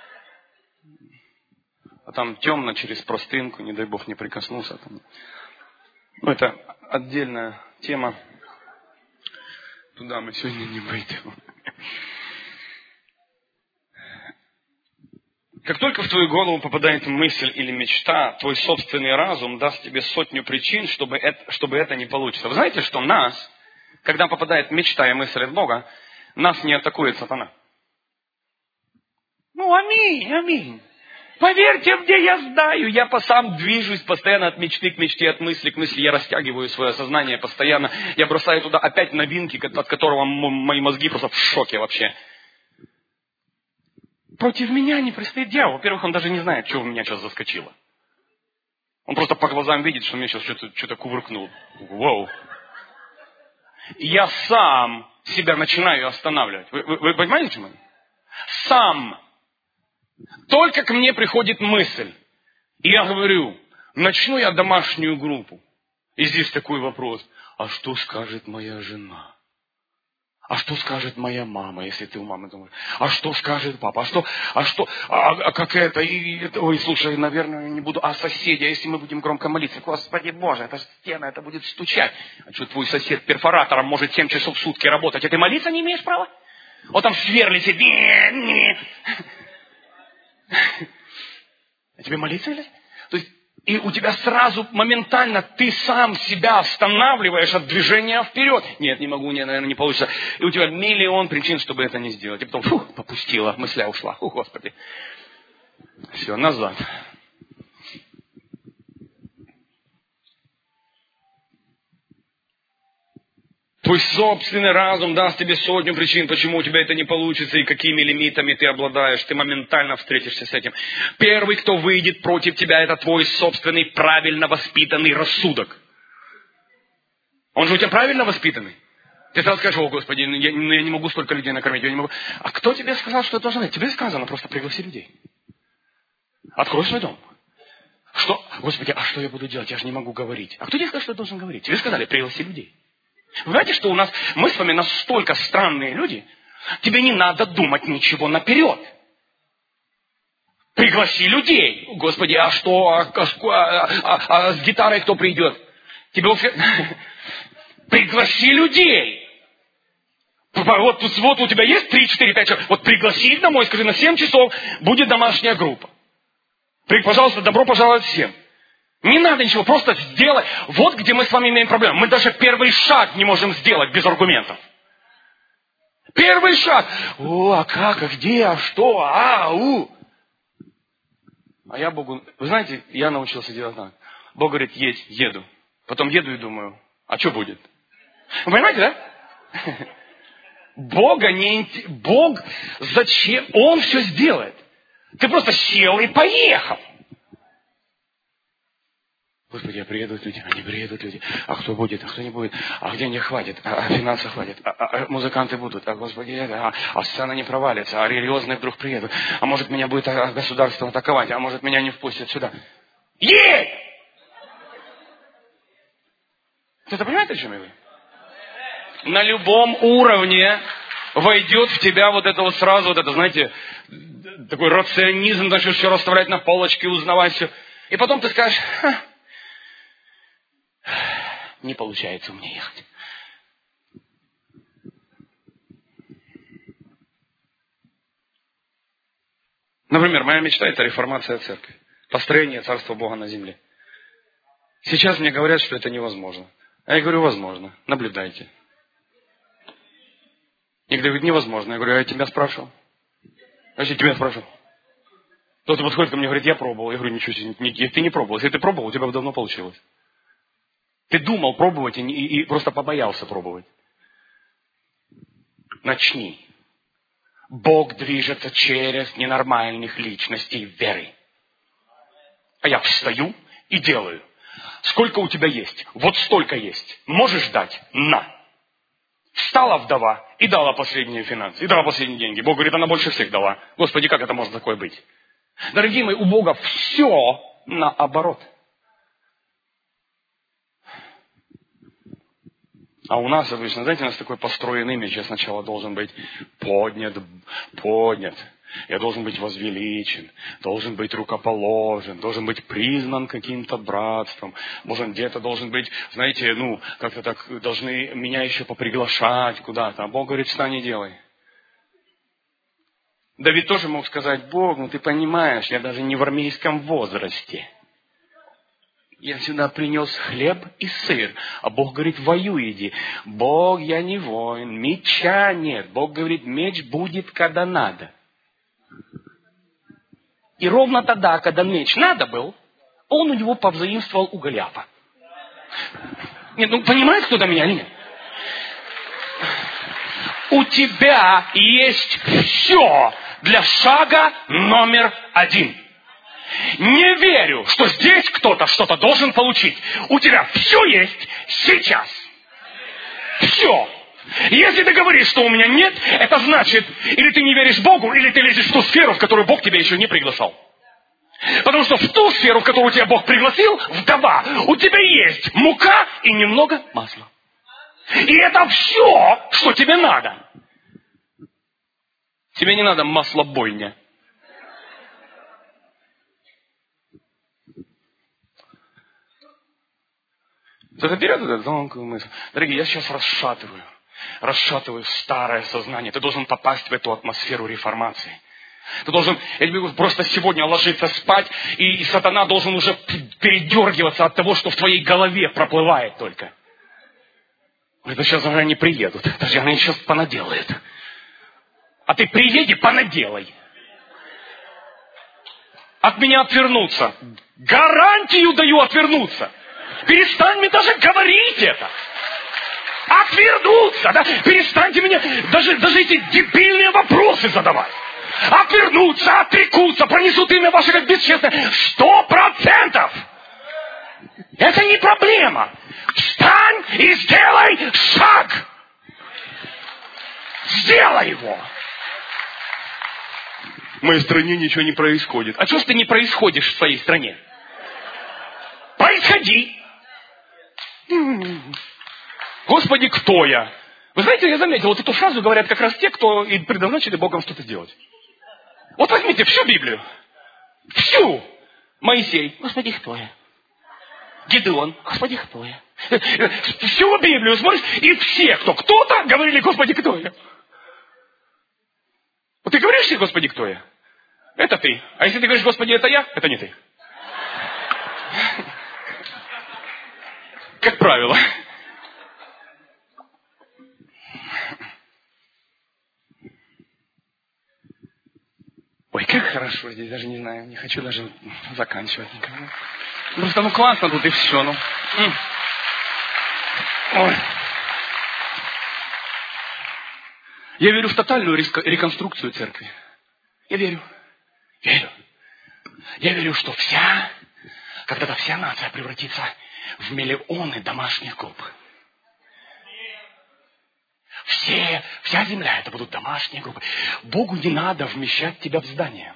А там темно через простынку, не дай Бог не прикоснулся. Там. Ну, это отдельная тема. Туда мы сегодня не пойдем. Как только в твою голову попадает мысль или мечта, твой собственный разум даст тебе сотню причин, чтобы это, чтобы это не получится. Вы знаете, что нас, когда попадает мечта и мысль от Бога, нас не атакует сатана. Ну, аминь, аминь. Поверьте мне, я знаю, я по сам движусь постоянно от мечты к мечте, от мысли к мысли. Я растягиваю свое сознание постоянно. Я бросаю туда опять новинки, от которого мои мозги просто в шоке вообще. Против меня не предстоит дьявол. Во-первых, он даже не знает, что у меня сейчас заскочило. Он просто по глазам видит, что мне сейчас что-то, что-то кувыркнул. Вау. И я сам себя начинаю останавливать. Вы, вы, вы понимаете, что? Сам. Только ко мне приходит мысль. И я говорю, начну я домашнюю группу. И здесь такой вопрос. А что скажет моя жена? А что скажет моя мама, если ты у мамы думаешь? А что скажет папа? А что, а что, а, а как это? И, это? Ой, слушай, наверное, не буду. А соседи, а если мы будем громко молиться? Господи Боже, это стена, это будет стучать. А что, твой сосед перфоратором может семь часов в сутки работать? А ты молиться не имеешь права? Он там сверлится. А тебе молиться или? То есть, и у тебя сразу моментально ты сам себя останавливаешь от движения вперед. Нет, не могу, нет, наверное, не получится. И у тебя миллион причин, чтобы это не сделать. И потом, фу, попустила, мысля ушла. О, Господи. Все, назад. Твой собственный разум даст тебе сотню причин, почему у тебя это не получится и какими лимитами ты обладаешь. Ты моментально встретишься с этим. Первый, кто выйдет против тебя, это твой собственный правильно воспитанный рассудок. Он же у тебя правильно воспитанный. Ты сразу скажешь, о, Господи, я, я не могу столько людей накормить, я не могу. А кто тебе сказал, что это должно быть? Тебе сказано, просто пригласи людей. Открой свой дом. Что? Господи, а что я буду делать? Я же не могу говорить. А кто тебе сказал, что я должен говорить? Тебе сказали, пригласи людей. Вы знаете, что у нас, мы с вами настолько странные люди, тебе не надо думать ничего наперед. Пригласи людей. Господи, а что, а, а, а, а с гитарой кто придет? Тебе пригласи людей. Вот, вот у тебя есть три, четыре, пять человек. Вот пригласи их домой, скажи, на семь часов будет домашняя группа. Пожалуйста, добро пожаловать всем. Не надо ничего, просто сделай. Вот где мы с вами имеем проблему. Мы даже первый шаг не можем сделать без аргументов. Первый шаг. О, а как, а где, а что, а, у. А я Богу... Вы знаете, я научился делать так. Бог говорит, едь, еду. Потом еду и думаю, а что будет? Вы понимаете, да? Бога не... Бог зачем? Он все сделает. Ты просто сел и поехал. Господи, а приедут люди, а не приедут люди. А кто будет, а кто не будет? А денег хватит, а, а финансов хватит, а, а, а музыканты будут, а Господи, это, а, а сцена не провалится, а религиозные вдруг приедут. А может меня будет а, государство атаковать, а может меня не впустят сюда. Едь! Кто-то понимает, о чем я говорю? На любом уровне войдет в тебя вот это вот сразу, вот это, знаете, такой рационизм, начнешь все расставлять на полочке, узнавать все. И потом ты скажешь, ха, не получается у меня ехать. Например, моя мечта – это реформация церкви. Построение Царства Бога на земле. Сейчас мне говорят, что это невозможно. А я говорю, возможно. Наблюдайте. Некоторые говорят, невозможно. Я говорю, а я тебя спрашивал. Значит, тебя спрашиваю. Кто-то подходит ко мне и говорит, я пробовал. Я говорю, ничего себе, не, ты не пробовал. Если ты пробовал, у тебя бы давно получилось. Ты думал пробовать и, и, и просто побоялся пробовать. Начни. Бог движется через ненормальных личностей веры. А я встаю и делаю. Сколько у тебя есть? Вот столько есть. Можешь дать? На. Встала вдова и дала последние финансы, и дала последние деньги. Бог говорит, она больше всех дала. Господи, как это может такое быть? Дорогие мои, у Бога все наоборот. А у нас обычно, знаете, у нас такой построен имидж. Я сначала должен быть поднят, поднят. Я должен быть возвеличен, должен быть рукоположен, должен быть признан каким-то братством. Может, где-то должен быть, знаете, ну, как-то так, должны меня еще поприглашать куда-то. А Бог говорит, встань и делай. Давид тоже мог сказать, Бог, ну ты понимаешь, я даже не в армейском возрасте. Я сюда принес хлеб и сыр. А Бог говорит, воюй иди. Бог, я не воин, меча нет. Бог говорит, меч будет, когда надо. И ровно тогда, когда меч надо был, он у него повзаимствовал у Голиафа. Нет, ну понимает кто-то меня или нет? У тебя есть все для шага номер один. Не верю, что здесь кто-то что-то должен получить. У тебя все есть сейчас. Все. Если ты говоришь, что у меня нет, это значит, или ты не веришь Богу, или ты лезешь в ту сферу, в которую Бог тебя еще не приглашал. Потому что в ту сферу, в которую тебя Бог пригласил, вдова, у тебя есть мука и немного масла. И это все, что тебе надо. Тебе не надо маслобойня. Кто-то берет эту тонкую мысль. Дорогие, я сейчас расшатываю. Расшатываю старое сознание. Ты должен попасть в эту атмосферу реформации. Ты должен, я тебе говорю, просто сегодня ложиться спать, и, и сатана должен уже передергиваться от того, что в твоей голове проплывает только. Это сейчас уже они приедут. Даже они сейчас понаделают. А ты приеди, понаделай. От меня отвернуться. Гарантию даю отвернуться. Перестань мне даже говорить это. Отвернуться, да? Перестаньте мне даже, даже эти дебильные вопросы задавать. Отвернуться, отрекутся, пронесут имя ваше как бесчестное. Сто процентов. Это не проблема. Встань и сделай шаг. Сделай его. В моей стране ничего не происходит. А что ж ты не происходишь в своей стране? Происходи. Господи, кто я? Вы знаете, я заметил, вот эту фразу говорят как раз те, кто и предназначили Богом что-то сделать. Вот возьмите всю Библию. Всю. Моисей. Господи, кто я? Гидеон. Господи, кто я? Всю Библию смотришь, и все, кто кто-то, говорили, Господи, кто я? Вот ты говоришь себе, Господи, кто я? Это ты. А если ты говоришь, Господи, это я, это не ты. Как правило. Ой, как хорошо здесь, даже не знаю, не хочу даже заканчивать никогда. Просто ну классно тут и все, ну. Ой. Я верю в тотальную реконструкцию церкви. Я верю. Верю. Я верю, что вся, когда-то вся нация превратится в миллионы домашних групп. Все, вся земля, это будут домашние группы. Богу не надо вмещать тебя в здание.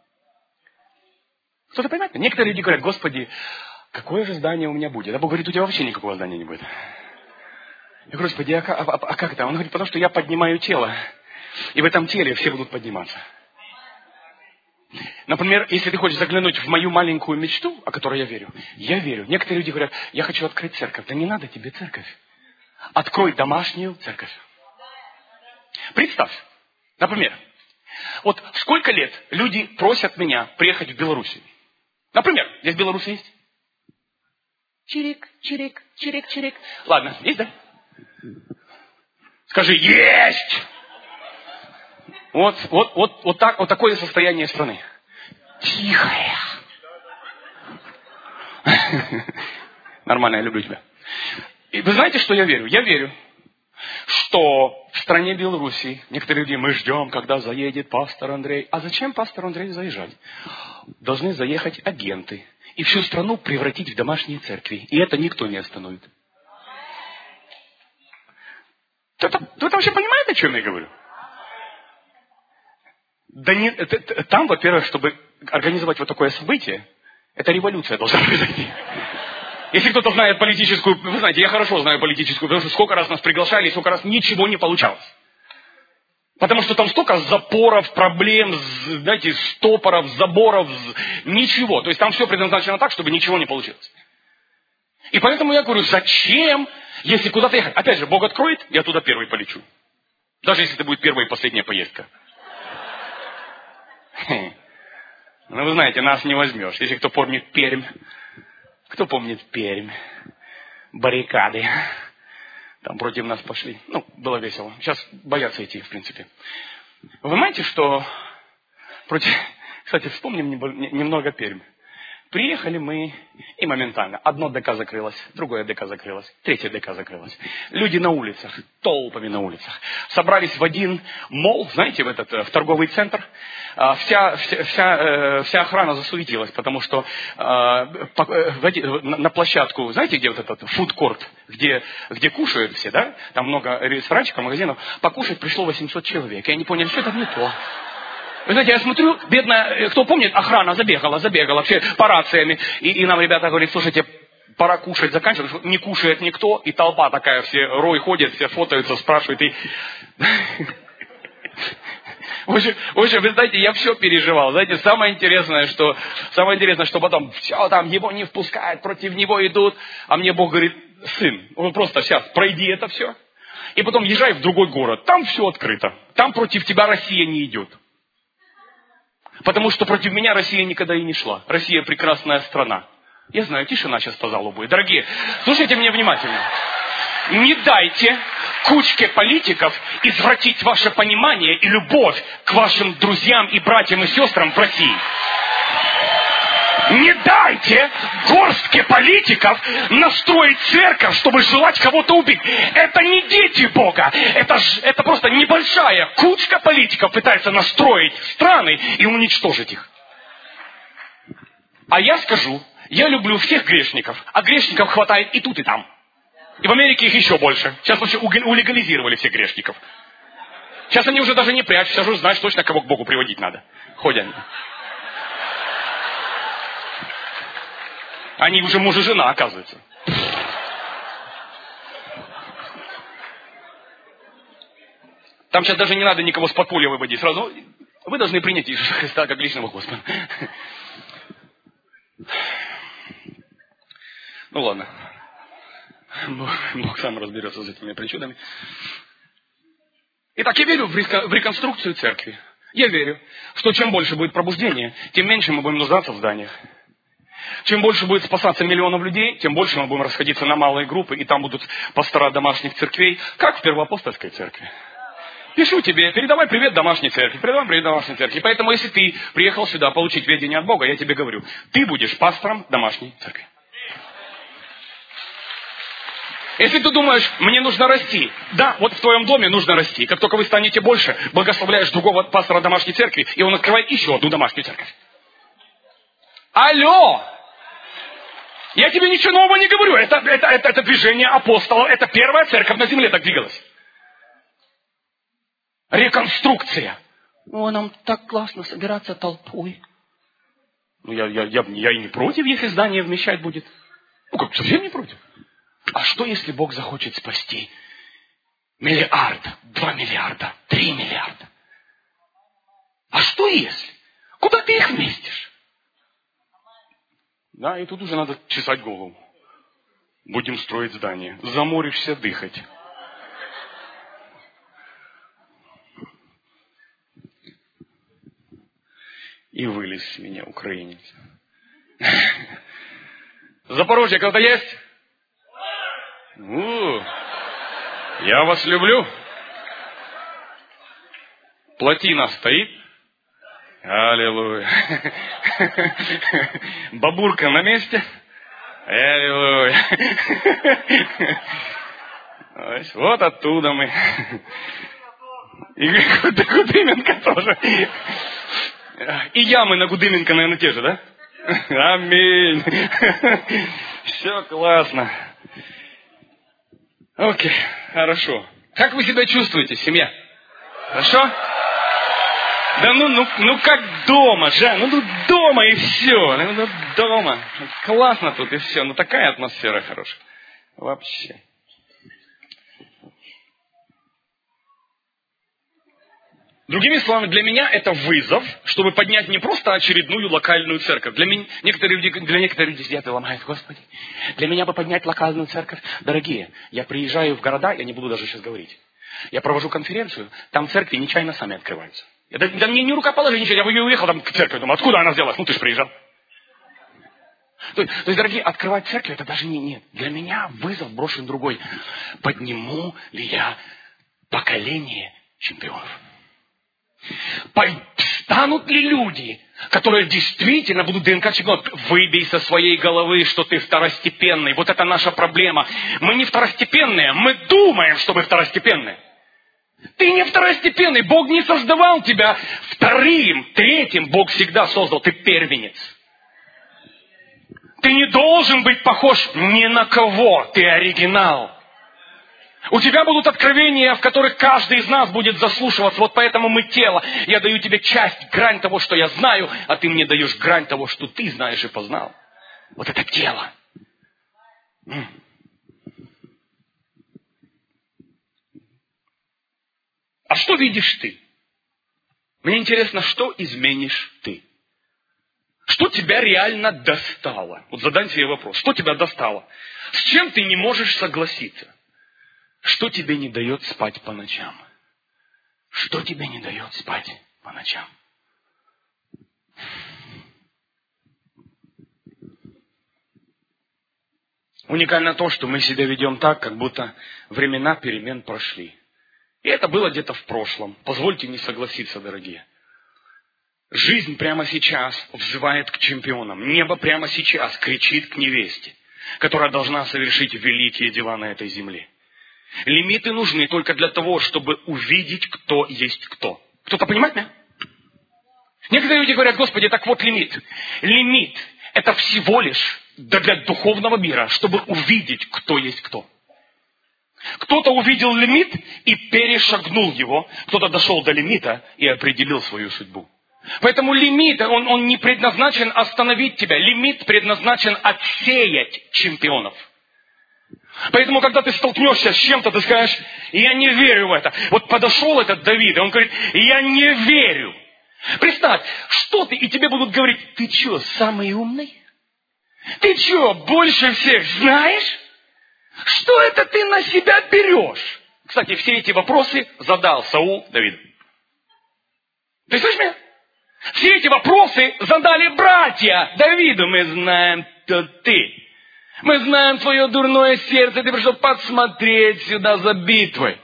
Кто-то понимает? Некоторые люди говорят, Господи, какое же здание у меня будет? А Бог говорит, у тебя вообще никакого здания не будет. Я говорю, Господи, а, а, а как это? Он говорит, потому что я поднимаю тело. И в этом теле все будут подниматься. Например, если ты хочешь заглянуть в мою маленькую мечту, о которой я верю, я верю. Некоторые люди говорят, я хочу открыть церковь. Да не надо тебе церковь. Открой домашнюю церковь. Представь, например, вот сколько лет люди просят меня приехать в Белоруссию. Например, здесь в Беларуси есть? Чирик, чирик, чирик, чирик. Ладно, есть, да? Скажи, есть! Вот, вот, вот, вот, так, вот такое состояние страны. Тихая. Нормально, я люблю тебя. И вы знаете, что я верю? Я верю, что в стране Белоруссии некоторые люди, мы ждем, когда заедет пастор Андрей. А зачем пастору Андрею заезжать? Должны заехать агенты и всю страну превратить в домашние церкви. И это никто не остановит. Вы вообще понимаете, о чем я говорю? Да не, это, там, во-первых, чтобы организовать вот такое событие, это революция должна произойти. Если кто-то знает политическую... Вы знаете, я хорошо знаю политическую, потому что сколько раз нас приглашали, и сколько раз ничего не получалось. Потому что там столько запоров, проблем, знаете, стопоров, заборов, ничего. То есть там все предназначено так, чтобы ничего не получилось. И поэтому я говорю, зачем, если куда-то ехать? Опять же, Бог откроет, я туда первый полечу. Даже если это будет первая и последняя поездка. Ну, вы знаете, нас не возьмешь. Если кто помнит Пермь. Кто помнит Пермь? Баррикады. Там против нас пошли. Ну, было весело. Сейчас боятся идти, в принципе. Вы знаете, что... Против... Кстати, вспомним немного Пермь. Приехали мы, и моментально. Одно ДК закрылось, другое ДК закрылось, третье ДК закрылось. Люди на улицах, толпами на улицах. Собрались в один молл, знаете, в этот в торговый центр. Вся, вся, вся, вся охрана засуетилась, потому что на площадку, знаете, где вот этот фудкорт, где, где кушают все, да? Там много ресторанчиков, магазинов. Покушать пришло восемьсот человек. И они поняли, что это не то. Вы знаете, я смотрю, бедная, кто помнит, охрана забегала, забегала, все по рациями. И, и нам ребята говорят, слушайте, пора кушать, заканчивать. Не кушает никто, и толпа такая, все рой ходят, все фотаются, спрашивают. И... В общем, в общем, вы знаете, я все переживал. Знаете, самое интересное, что, самое интересное, что потом все там, его не впускают, против него идут. А мне Бог говорит, сын, он просто сейчас пройди это все. И потом езжай в другой город, там все открыто. Там против тебя Россия не идет. Потому что против меня Россия никогда и не шла. Россия прекрасная страна. Я знаю, тишина сейчас по залу будет. Дорогие, слушайте меня внимательно. Не дайте кучке политиков извратить ваше понимание и любовь к вашим друзьям и братьям и сестрам в России. Не дайте горстке политиков настроить церковь, чтобы желать кого-то убить. Это не дети Бога. Это, ж, это просто небольшая кучка политиков пытается настроить страны и уничтожить их. А я скажу, я люблю всех грешников, а грешников хватает и тут, и там. И в Америке их еще больше. Сейчас вообще улегализировали всех грешников. Сейчас они уже даже не прячутся, уже знают точно, кого к Богу приводить надо. Ходят. Они уже муж и жена, оказывается. Там сейчас даже не надо никого с подполья выводить. Сразу вы должны принять Иисуса Христа как личного Господа. Ну ладно. Бог, Бог сам разберется с этими причудами. Итак, я верю в реконструкцию церкви. Я верю, что чем больше будет пробуждения, тем меньше мы будем нуждаться в зданиях. Чем больше будет спасаться миллионов людей, тем больше мы будем расходиться на малые группы, и там будут пастора домашних церквей, как в Первоапостольской церкви. Пишу тебе, передавай привет домашней церкви, передавай привет домашней церкви. Поэтому, если ты приехал сюда получить ведение от Бога, я тебе говорю, ты будешь пастором домашней церкви. Если ты думаешь, мне нужно расти, да, вот в твоем доме нужно расти. Как только вы станете больше, благословляешь другого пастора домашней церкви, и он открывает еще одну домашнюю церковь. Алло! Я тебе ничего нового не говорю. Это, это, это, это движение апостолов. Это первая церковь на земле так двигалась. Реконструкция. О, нам так классно собираться толпой. Ну, я, я, я, я и не против, если здание вмещать будет. Ну, как, совсем не против. А что, если Бог захочет спасти миллиард, два миллиарда, три миллиарда? А что если? Куда ты их вместишь? Да, и тут уже надо чесать голову. Будем строить здание. Заморишься дыхать. И вылез с меня украинец. Запорожье кто-то есть? У, я вас люблю. Плотина стоит. Аллилуйя. Бабурка на месте. Аллилуйя. Вот оттуда мы. И Гудыменко тоже. И ямы на Гудыменко, наверное, те же, да? Аминь. Все классно. Окей, хорошо. Как вы себя чувствуете, семья? Хорошо? Да ну, ну, ну как дома, Жан, ну, ну дома и все, ну, ну дома. Классно тут и все, ну такая атмосфера хорошая. Вообще. Другими словами, для меня это вызов, чтобы поднять не просто очередную локальную церковь. Для, меня, некоторые, для некоторых людей сидят и ломают, Господи, для меня бы поднять локальную церковь. Дорогие, я приезжаю в города, я не буду даже сейчас говорить. Я провожу конференцию, там церкви нечаянно сами открываются. Я, да, да мне не рукоположение, ничего, я уехал там к церкви, думаю, откуда она взялась? Ну ты же приезжал. То, то есть, дорогие, открывать церковь, это даже не нет. Для меня вызов брошен другой. Подниму ли я поколение чемпионов? Станут ли люди, которые действительно будут ДНК чемпионов? Выбей со своей головы, что ты второстепенный. Вот это наша проблема. Мы не второстепенные, мы думаем, что мы второстепенные. Ты не второстепенный, Бог не создавал тебя вторым, третьим, Бог всегда создал, ты первенец. Ты не должен быть похож ни на кого, ты оригинал. У тебя будут откровения, в которых каждый из нас будет заслушиваться. Вот поэтому мы тело. Я даю тебе часть, грань того, что я знаю, а ты мне даешь грань того, что ты знаешь и познал. Вот это тело. А что видишь ты? Мне интересно, что изменишь ты? Что тебя реально достало? Вот задай себе вопрос. Что тебя достало? С чем ты не можешь согласиться? Что тебе не дает спать по ночам? Что тебе не дает спать по ночам? Уникально то, что мы себя ведем так, как будто времена перемен прошли. И это было где-то в прошлом. Позвольте не согласиться, дорогие. Жизнь прямо сейчас взывает к чемпионам. Небо прямо сейчас кричит к невесте, которая должна совершить великие дела на этой земле. Лимиты нужны только для того, чтобы увидеть, кто есть кто. Кто-то понимает меня? Некоторые люди говорят, Господи, так вот лимит. Лимит – это всего лишь для духовного мира, чтобы увидеть, кто есть кто. Кто-то увидел лимит и перешагнул его. Кто-то дошел до лимита и определил свою судьбу. Поэтому лимит, он, он не предназначен остановить тебя. Лимит предназначен отсеять чемпионов. Поэтому, когда ты столкнешься с чем-то, ты скажешь, я не верю в это. Вот подошел этот Давид, и он говорит, я не верю. Представь, что ты, и тебе будут говорить, ты что, самый умный? Ты что, больше всех знаешь? Что это ты на себя берешь? Кстати, все эти вопросы задал Саул Давиду. Ты слышишь меня? Все эти вопросы задали братья Давиду. Мы знаем, кто ты. Мы знаем твое дурное сердце, ты пришел подсмотреть сюда за битвой.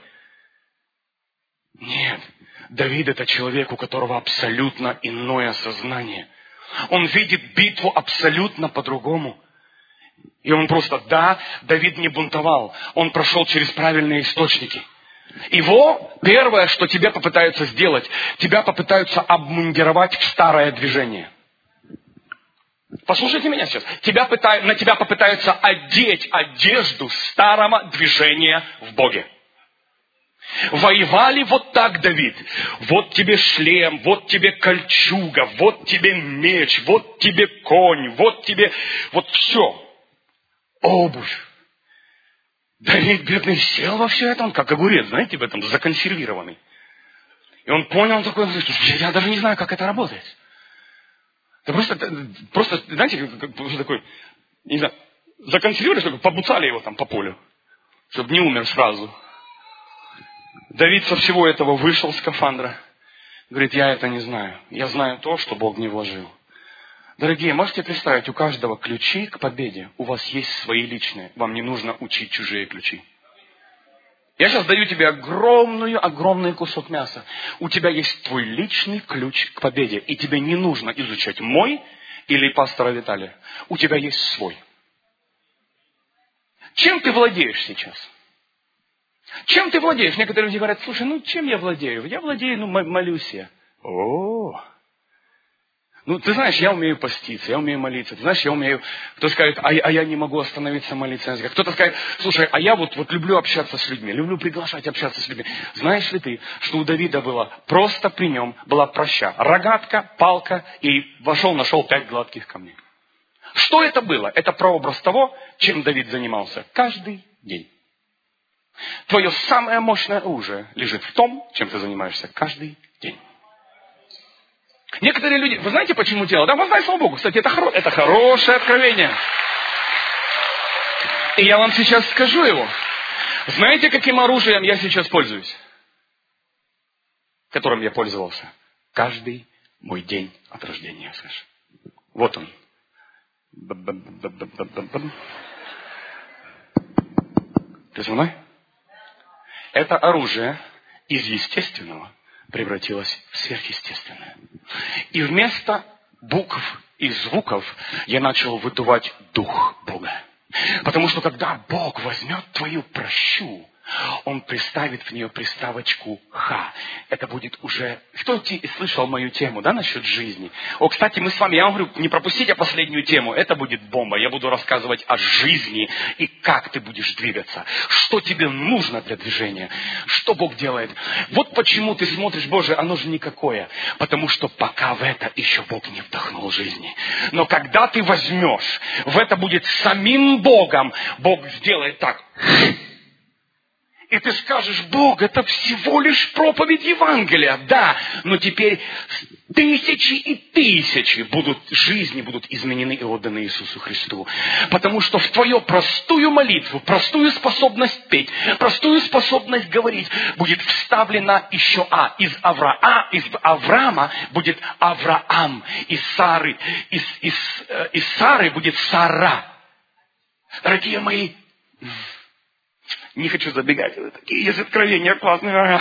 Нет, Давид это человек, у которого абсолютно иное сознание. Он видит битву абсолютно по-другому. И он просто, да, Давид не бунтовал, он прошел через правильные источники. Его первое, что тебя попытаются сделать, тебя попытаются обмундировать в старое движение. Послушайте меня сейчас. Тебя пытают, на тебя попытаются одеть одежду старого движения в Боге. Воевали вот так, Давид. Вот тебе шлем, вот тебе кольчуга, вот тебе меч, вот тебе конь, вот тебе... Вот все. Обувь. Давид, бедный, сел во все это, он как огурец, знаете, в этом законсервированный. И он понял, он такой, я даже не знаю, как это работает. Да просто, просто, знаете, как, как, такой, не знаю, законсервировали, чтобы побуцали его там по полю, чтобы не умер сразу. Давид со всего этого вышел с скафандра. Говорит, я это не знаю. Я знаю то, что Бог не вложил. Дорогие, можете представить, у каждого ключи к победе. У вас есть свои личные. Вам не нужно учить чужие ключи. Я сейчас даю тебе огромную, огромный кусок мяса. У тебя есть твой личный ключ к победе. И тебе не нужно изучать мой или пастора Виталия. У тебя есть свой. Чем ты владеешь сейчас? Чем ты владеешь? Некоторые люди говорят, слушай, ну чем я владею? Я владею, ну молюсь я. О, ну ты знаешь, я умею поститься, я умею молиться. Ты знаешь, я умею... Кто скажет, а, а я не могу остановиться молиться на языках. Кто-то скажет, слушай, а я вот, вот люблю общаться с людьми, люблю приглашать общаться с людьми. Знаешь ли ты, что у Давида было просто при нем была проща, рогатка, палка, и вошел, нашел пять гладких камней. Что это было? Это прообраз того, чем Давид занимался каждый день. Твое самое мощное оружие лежит в том, чем ты занимаешься каждый день. Некоторые люди, вы знаете, почему тело? Да, вы знаете, слава Богу, кстати, это, хоро... это хорошее откровение. И я вам сейчас скажу его. Знаете, каким оружием я сейчас пользуюсь? Которым я пользовался каждый мой день от рождения. Слышь. Вот он. Ты со мной? Это оружие из естественного превратилось в сверхъестественное. И вместо букв и звуков я начал выдувать дух Бога. Потому что когда Бог возьмет твою прощу, Он приставит в нее приставочку «ха». Это будет уже... Кто слышал мою тему, да, насчет жизни? О, кстати, мы с вами, я вам говорю, не пропустите последнюю тему. Это будет бомба. Я буду рассказывать о жизни и как ты будешь двигаться. Что тебе нужно для движения. Что Бог делает. Вот почему ты смотришь, Боже, оно же никакое. Потому что пока в это еще Бог не вдохнул жизни. Но когда ты возьмешь, в это будет самим Богом, Бог сделает так... И ты скажешь, Бог, это всего лишь проповедь Евангелия. Да, но теперь тысячи и тысячи будут, жизни будут изменены и отданы Иисусу Христу. Потому что в твою простую молитву, простую способность петь, простую способность говорить будет вставлена еще А. Из, Авра, а, из Авраама будет Авраам. Из Сары, из, из, из Сары будет Сара. Дорогие мои... Не хочу забегать. Такие есть откровения классные.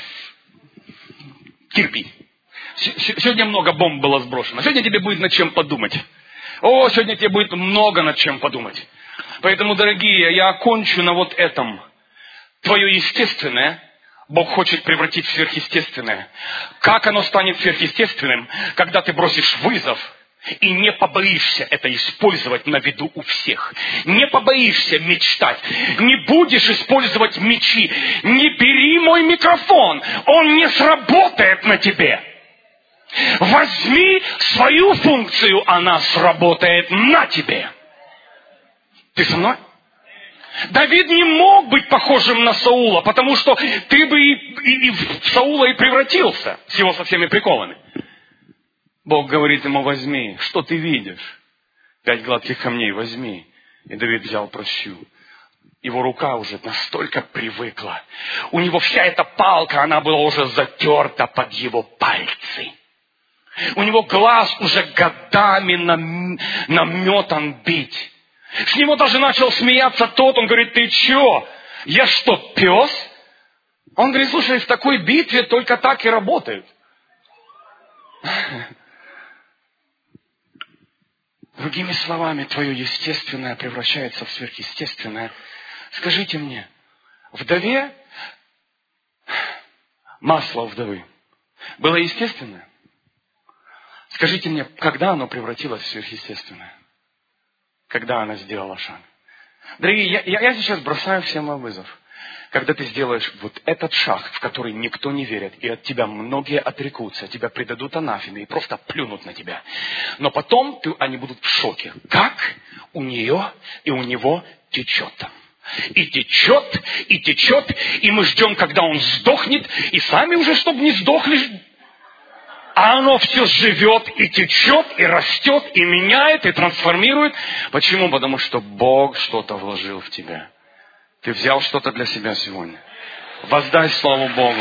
Терпи. Сегодня много бомб было сброшено. Сегодня тебе будет над чем подумать. О, сегодня тебе будет много над чем подумать. Поэтому, дорогие, я окончу на вот этом. Твое естественное Бог хочет превратить в сверхъестественное. Как оно станет сверхъестественным? Когда ты бросишь вызов и не побоишься это использовать на виду у всех. Не побоишься мечтать. Не будешь использовать мечи. Не бери мой микрофон. Он не сработает на тебе. Возьми свою функцию, она сработает на тебе. Ты со мной? Давид не мог быть похожим на Саула, потому что ты бы и, и, и в Саула и превратился с его со всеми приколами. Бог говорит ему, возьми, что ты видишь? Пять гладких камней возьми. И Давид взял прощу. Его рука уже настолько привыкла. У него вся эта палка, она была уже затерта под его пальцы. У него глаз уже годами нам, наметан бить. С него даже начал смеяться тот, он говорит, ты че? Я что, пес? Он говорит, слушай, в такой битве только так и работают. Другими словами, твое естественное превращается в сверхъестественное. Скажите мне, вдове, масло вдовы, было естественное? Скажите мне, когда оно превратилось в сверхъестественное? Когда она сделала шаг? Дорогие, я, я, я сейчас бросаю всем вам вызов. Когда ты сделаешь вот этот шаг, в который никто не верит, и от тебя многие отрекутся, тебя предадут анафеме и просто плюнут на тебя. Но потом ты, они будут в шоке. Как у нее и у него течет. И течет, и течет, и мы ждем, когда он сдохнет, и сами уже, чтобы не сдохли. А оно все живет и течет, и растет, и меняет, и трансформирует. Почему? Потому что Бог что-то вложил в тебя. Ты взял что-то для себя сегодня. Воздай славу Богу.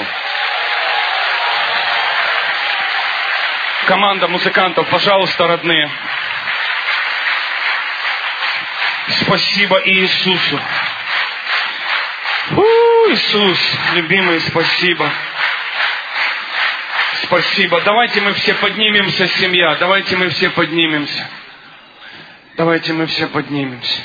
Команда музыкантов, пожалуйста, родные. Спасибо Иисусу. У, Иисус, любимый, спасибо. Спасибо. Давайте мы все поднимемся, семья. Давайте мы все поднимемся. Давайте мы все поднимемся.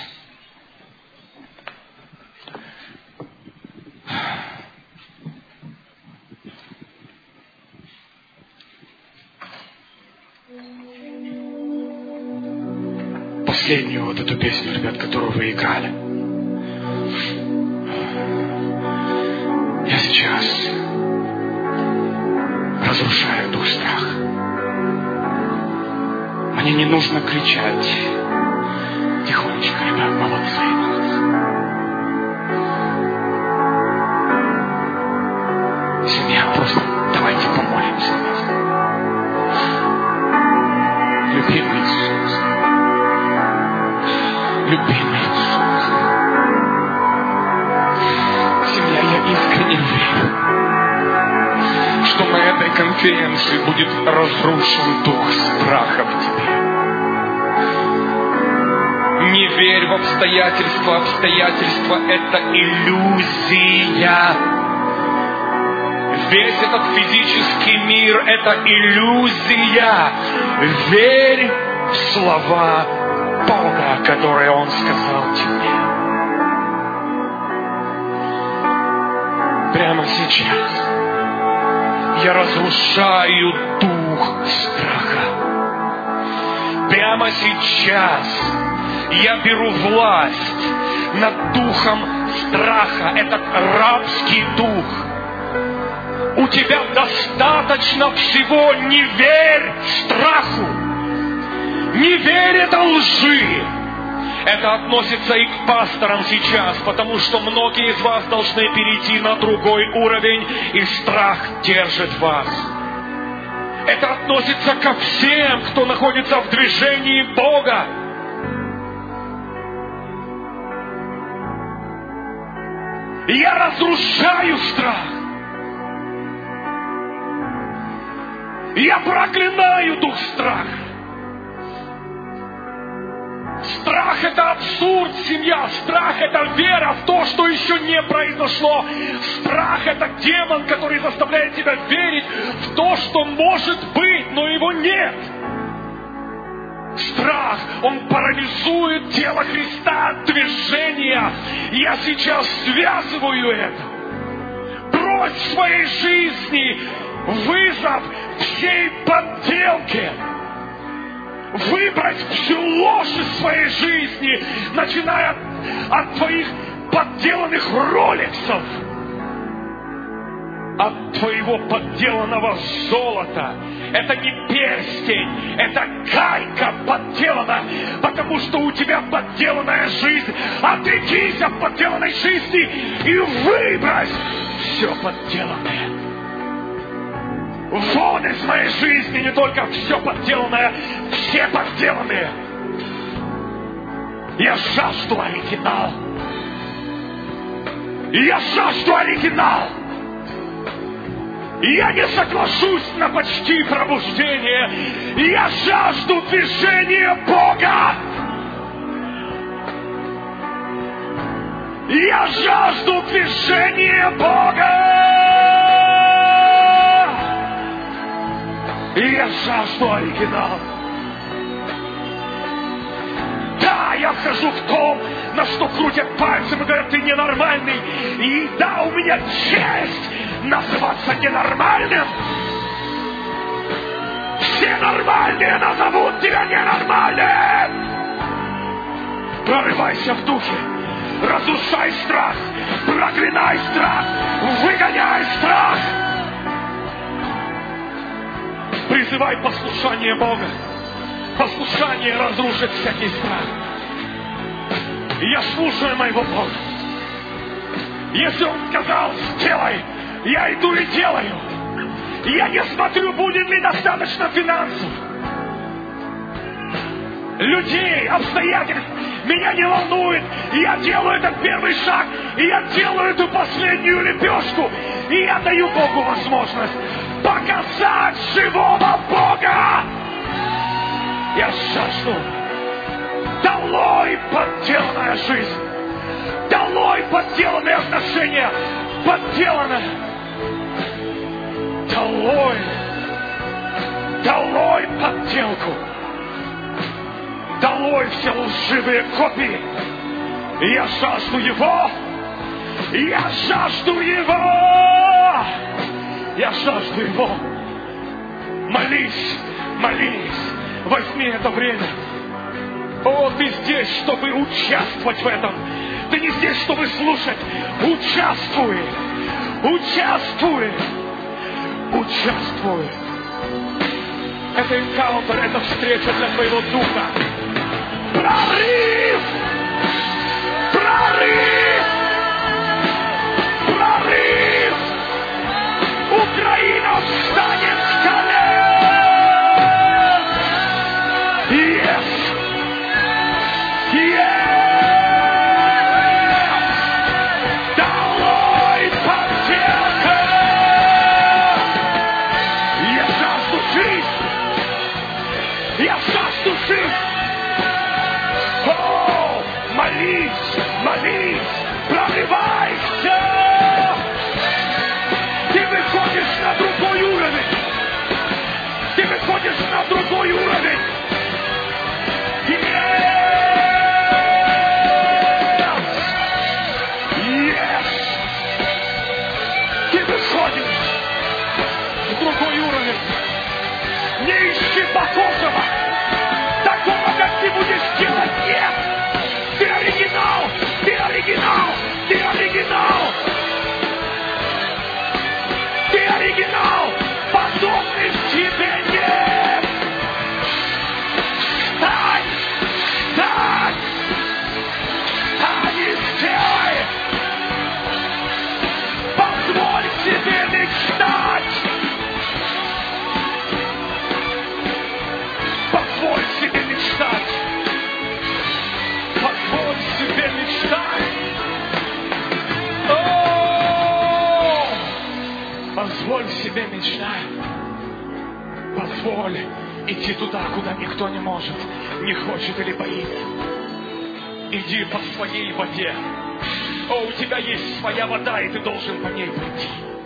Последнюю вот эту песню, ребят, которую вы играли. Я сейчас разрушаю дух страха. Мне не нужно кричать. Тихонечко, ребят, молодцы, молодцы. Семья, просто давайте помолимся. Любимый Иисус. Любимый Иисус. Семья, я искренне верю, что на этой конференции будет разрушен дух страха в тебе. Не верь в обстоятельства. Обстоятельства — это иллюзия. Весь этот физический мир — это иллюзия. Верь в слова Бога, которые Он сказал тебе. Прямо сейчас я разрушаю дух страха. Прямо сейчас я беру власть над духом страха. Этот рабский дух. У тебя достаточно всего. Не верь страху. Не верь этой лжи. Это относится и к пасторам сейчас, потому что многие из вас должны перейти на другой уровень, и страх держит вас. Это относится ко всем, кто находится в движении Бога. Я разрушаю страх. Я проклинаю дух страха. Страх — это абсурд, семья. Страх — это вера в то, что еще не произошло. Страх — это демон, который заставляет тебя верить в то, что может быть, но его нет. Страх, он парализует тело Христа от движения. Я сейчас связываю это. Брось в своей жизни вызов всей подделке. Выбрать всю ложь из своей жизни, начиная от твоих подделанных роликсов, от твоего подделанного золота. Это не перстень, это гайка подделана, потому что у тебя подделанная жизнь. Отрекись от подделанной жизни и выбрось все подделанное. Вон из моей жизни не только все подделанное, все подделанные. Я жажду оригинал. Я жажду оригинал. Я не соглашусь на почти пробуждение. Я жажду движения Бога. Я жажду движения Бога. И я жажду оригинал. Да, я вхожу в том, на что крутят пальцем и говорят: ты ненормальный. И да, у меня честь называться ненормальным. Все нормальные назовут тебя ненормальным. Прорывайся в духе. Разрушай страх. Проклинай страх. Выгоняй страх. Призывай послушание Бога. Послушание разрушит всякий страх. Я слушаю моего Бога. Если Он сказал: сделай, я иду и делаю. Я не смотрю, будет ли достаточно финансов, людей, обстоятельств. Меня не волнует. Я делаю этот первый шаг. И я делаю эту последнюю лепешку. И я даю Богу возможность показать живого Бога. Я жажду. Долой подделанная жизнь. Долой подделанные отношения. подделано. Долой, долой подделку. Долой все лживые копии. Я жажду Его. Я жажду Его. Я жажду Его. Молись, молись. Возьми это время. О, ты здесь, чтобы участвовать в этом. Ты не здесь, чтобы слушать. Участвуй. Участвуй. Участвуй. Это энкаунтер, это встреча для твоего духа. Прорыв! Прорыв! Прорыв! Украина встанет с колен! Yes! Yes! Долой подделка! Я жажду жить! Я жажду жить! О, молись, молись, прорывайся! Ты выходишь на другой уровень! Ты выходишь на другой уровень! Yes! Yes! Ты выходишь в другой уровень! Не ищи похожего! Такого, как ты будешь делать, нет! Ты оригинал! Ты оригинал! Ты оригинал! Ты оригинал! Подобных тебе нет! Встань! Встань! Встань и сделай! Позволь себе мечтать! Позволь себе мечтать! Позволь себе мечтать! О! Позволь себе мечтать! Позволь идти туда, куда никто не может, не хочет или боится. Иди по своей воде. О, у тебя есть своя вода, и ты должен по ней пойти.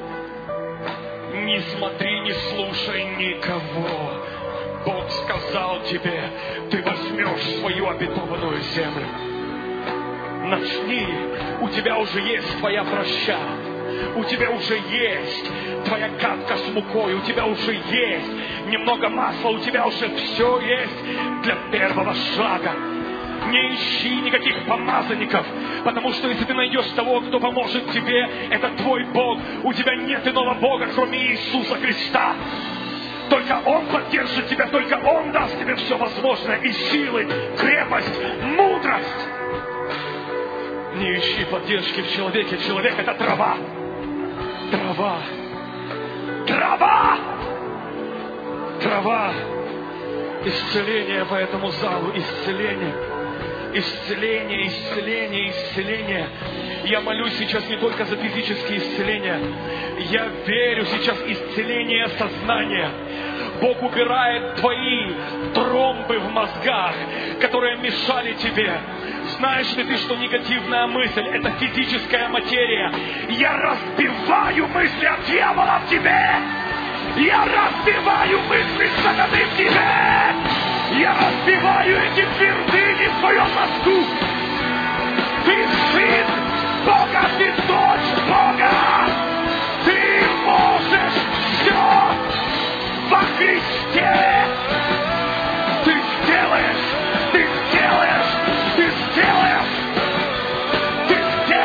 Не смотри, не слушай никого. Бог сказал тебе, ты возьмешь свою обетованную землю. Начни, у тебя уже есть твоя проща. У тебя уже есть твоя капка с мукой, у тебя уже есть немного масла, у тебя уже все есть для первого шага. Не ищи никаких помазанников, потому что если ты найдешь того, кто поможет тебе, это твой Бог. У тебя нет иного Бога, кроме Иисуса Христа. Только Он поддержит тебя, только Он даст тебе все возможное, и силы, крепость, мудрость. Не ищи поддержки в человеке. Человек — это трава. Трава. Трава. Трава. Исцеление по этому залу. Исцеление. Исцеление, исцеление, исцеление. Я молюсь сейчас не только за физические исцеления. Я верю сейчас в исцеление сознания. Бог убирает твои тромбы в мозгах, которые мешали тебе. Знаешь ли ты, что негативная мысль — это физическая материя? Я разбиваю мысли от дьявола в тебе! Я разбиваю мысли сатаны в тебе! Я разбиваю эти твердыни в твоем мозгу! Ты сын Бога, ты дочь Бога! Ты можешь все во Христе! Ты сделаешь! Ты сделаешь! Ты сделаешь! Ты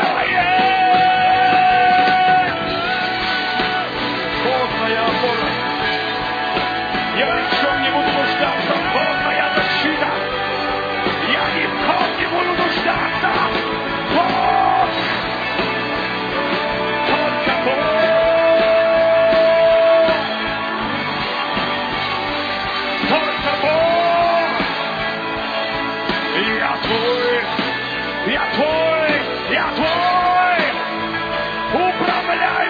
сделаешь! Бог моя опора! Я ни в чем не буду нуждаться! Бог моя защита! Я ни в ком не буду нуждаться! Бог! Только Бог! Только Бог! Я твой! Я твой! Я твой! Управляй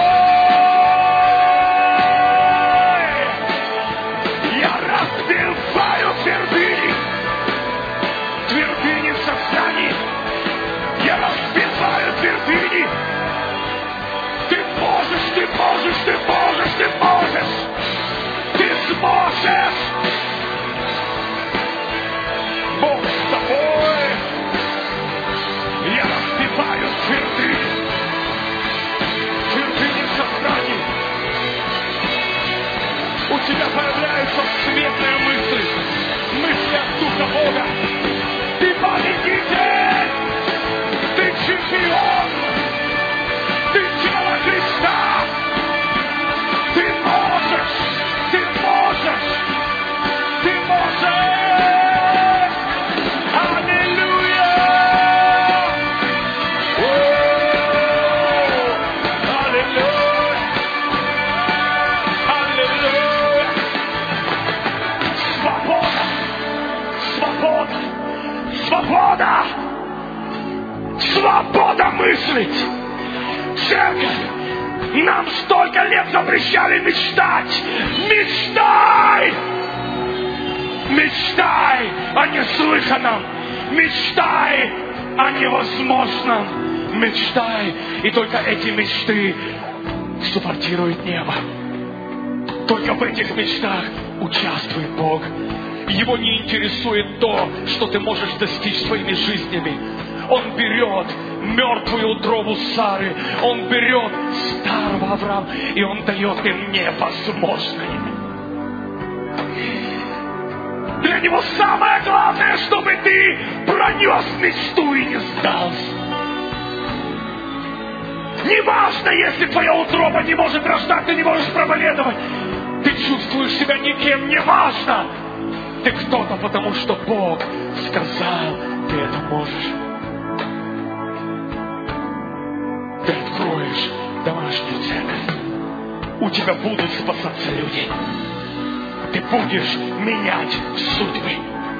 мной! Я разбиваю твердыни! Твердыни в сознании! Я разбиваю твердыни! можешь! Бог с тобой! Я разбиваю тверды! Твердыни сознаний! У тебя появляются светлые мысли, мысли от Духа Бога. Ты победитель! Ты чемпион! Ты тело Христа! Ты можешь! Ты можешь! Ты можешь! Аллилуйя! О, аллилуйя! Аллилуйя! Свобода! Свобода! Свобода! Свобода мыслить! Церковь! Нам столько лет запрещали мечтать! Мечтай! Мечтай о неслыханном! Мечтай о невозможном! Мечтай! И только эти мечты суппортирует небо. Только в этих мечтах участвует Бог. Его не интересует то, что ты можешь достичь своими жизнями. Он берет мертвую утробу Сары, Он берет старого Авраама, и Он дает им невозможное. Для Него самое главное, чтобы ты пронес мечту и не сдался. Не важно, если твоя утроба не может рождать, ты не можешь проповедовать. Ты чувствуешь себя никем, не важно. Ты кто-то, потому что Бог сказал, ты это можешь. Ты откроешь домашнюю церковь. У тебя будут спасаться люди. Ты будешь менять судьбы.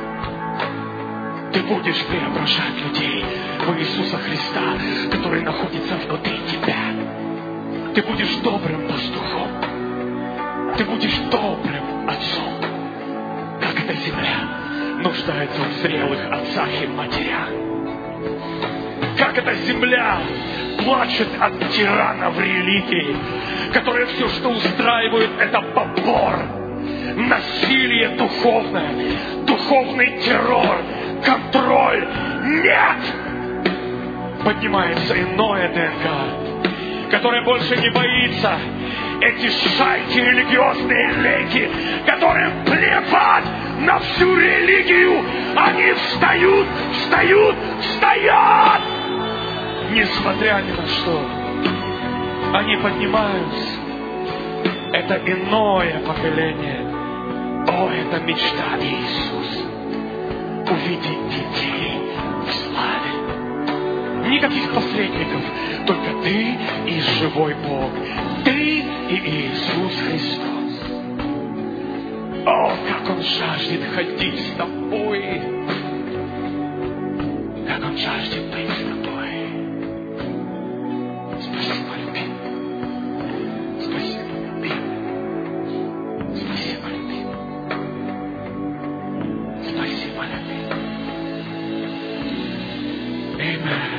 Ты будешь преображать людей в Иисуса Христа, который находится внутри тебя. Ты будешь добрым пастухом. Ты будешь добрым отцом. Как эта земля нуждается в зрелых отцах и матерях. Как эта земля плачет от тиранов религии, которые все, что устраивают, это побор, насилие духовное, духовный террор, контроль. Нет! Поднимается иное ДНК, которое больше не боится. Эти шайки религиозные леки, которым плевать на всю религию, они встают, встают, встают! Несмотря ни на что, они поднимаются. Это иное поколение. О, это мечта Иисуса. Увидеть детей в славе. Никаких посредников, только ты и живой Бог. Ты и Иисус Христос. О, как Он жаждет ходить с тобой. Как Он жаждет быть с тобой. Спасибо, любимый. Спасибо, любимый. Спасибо, любимый. Спасибо, любимый. Amen.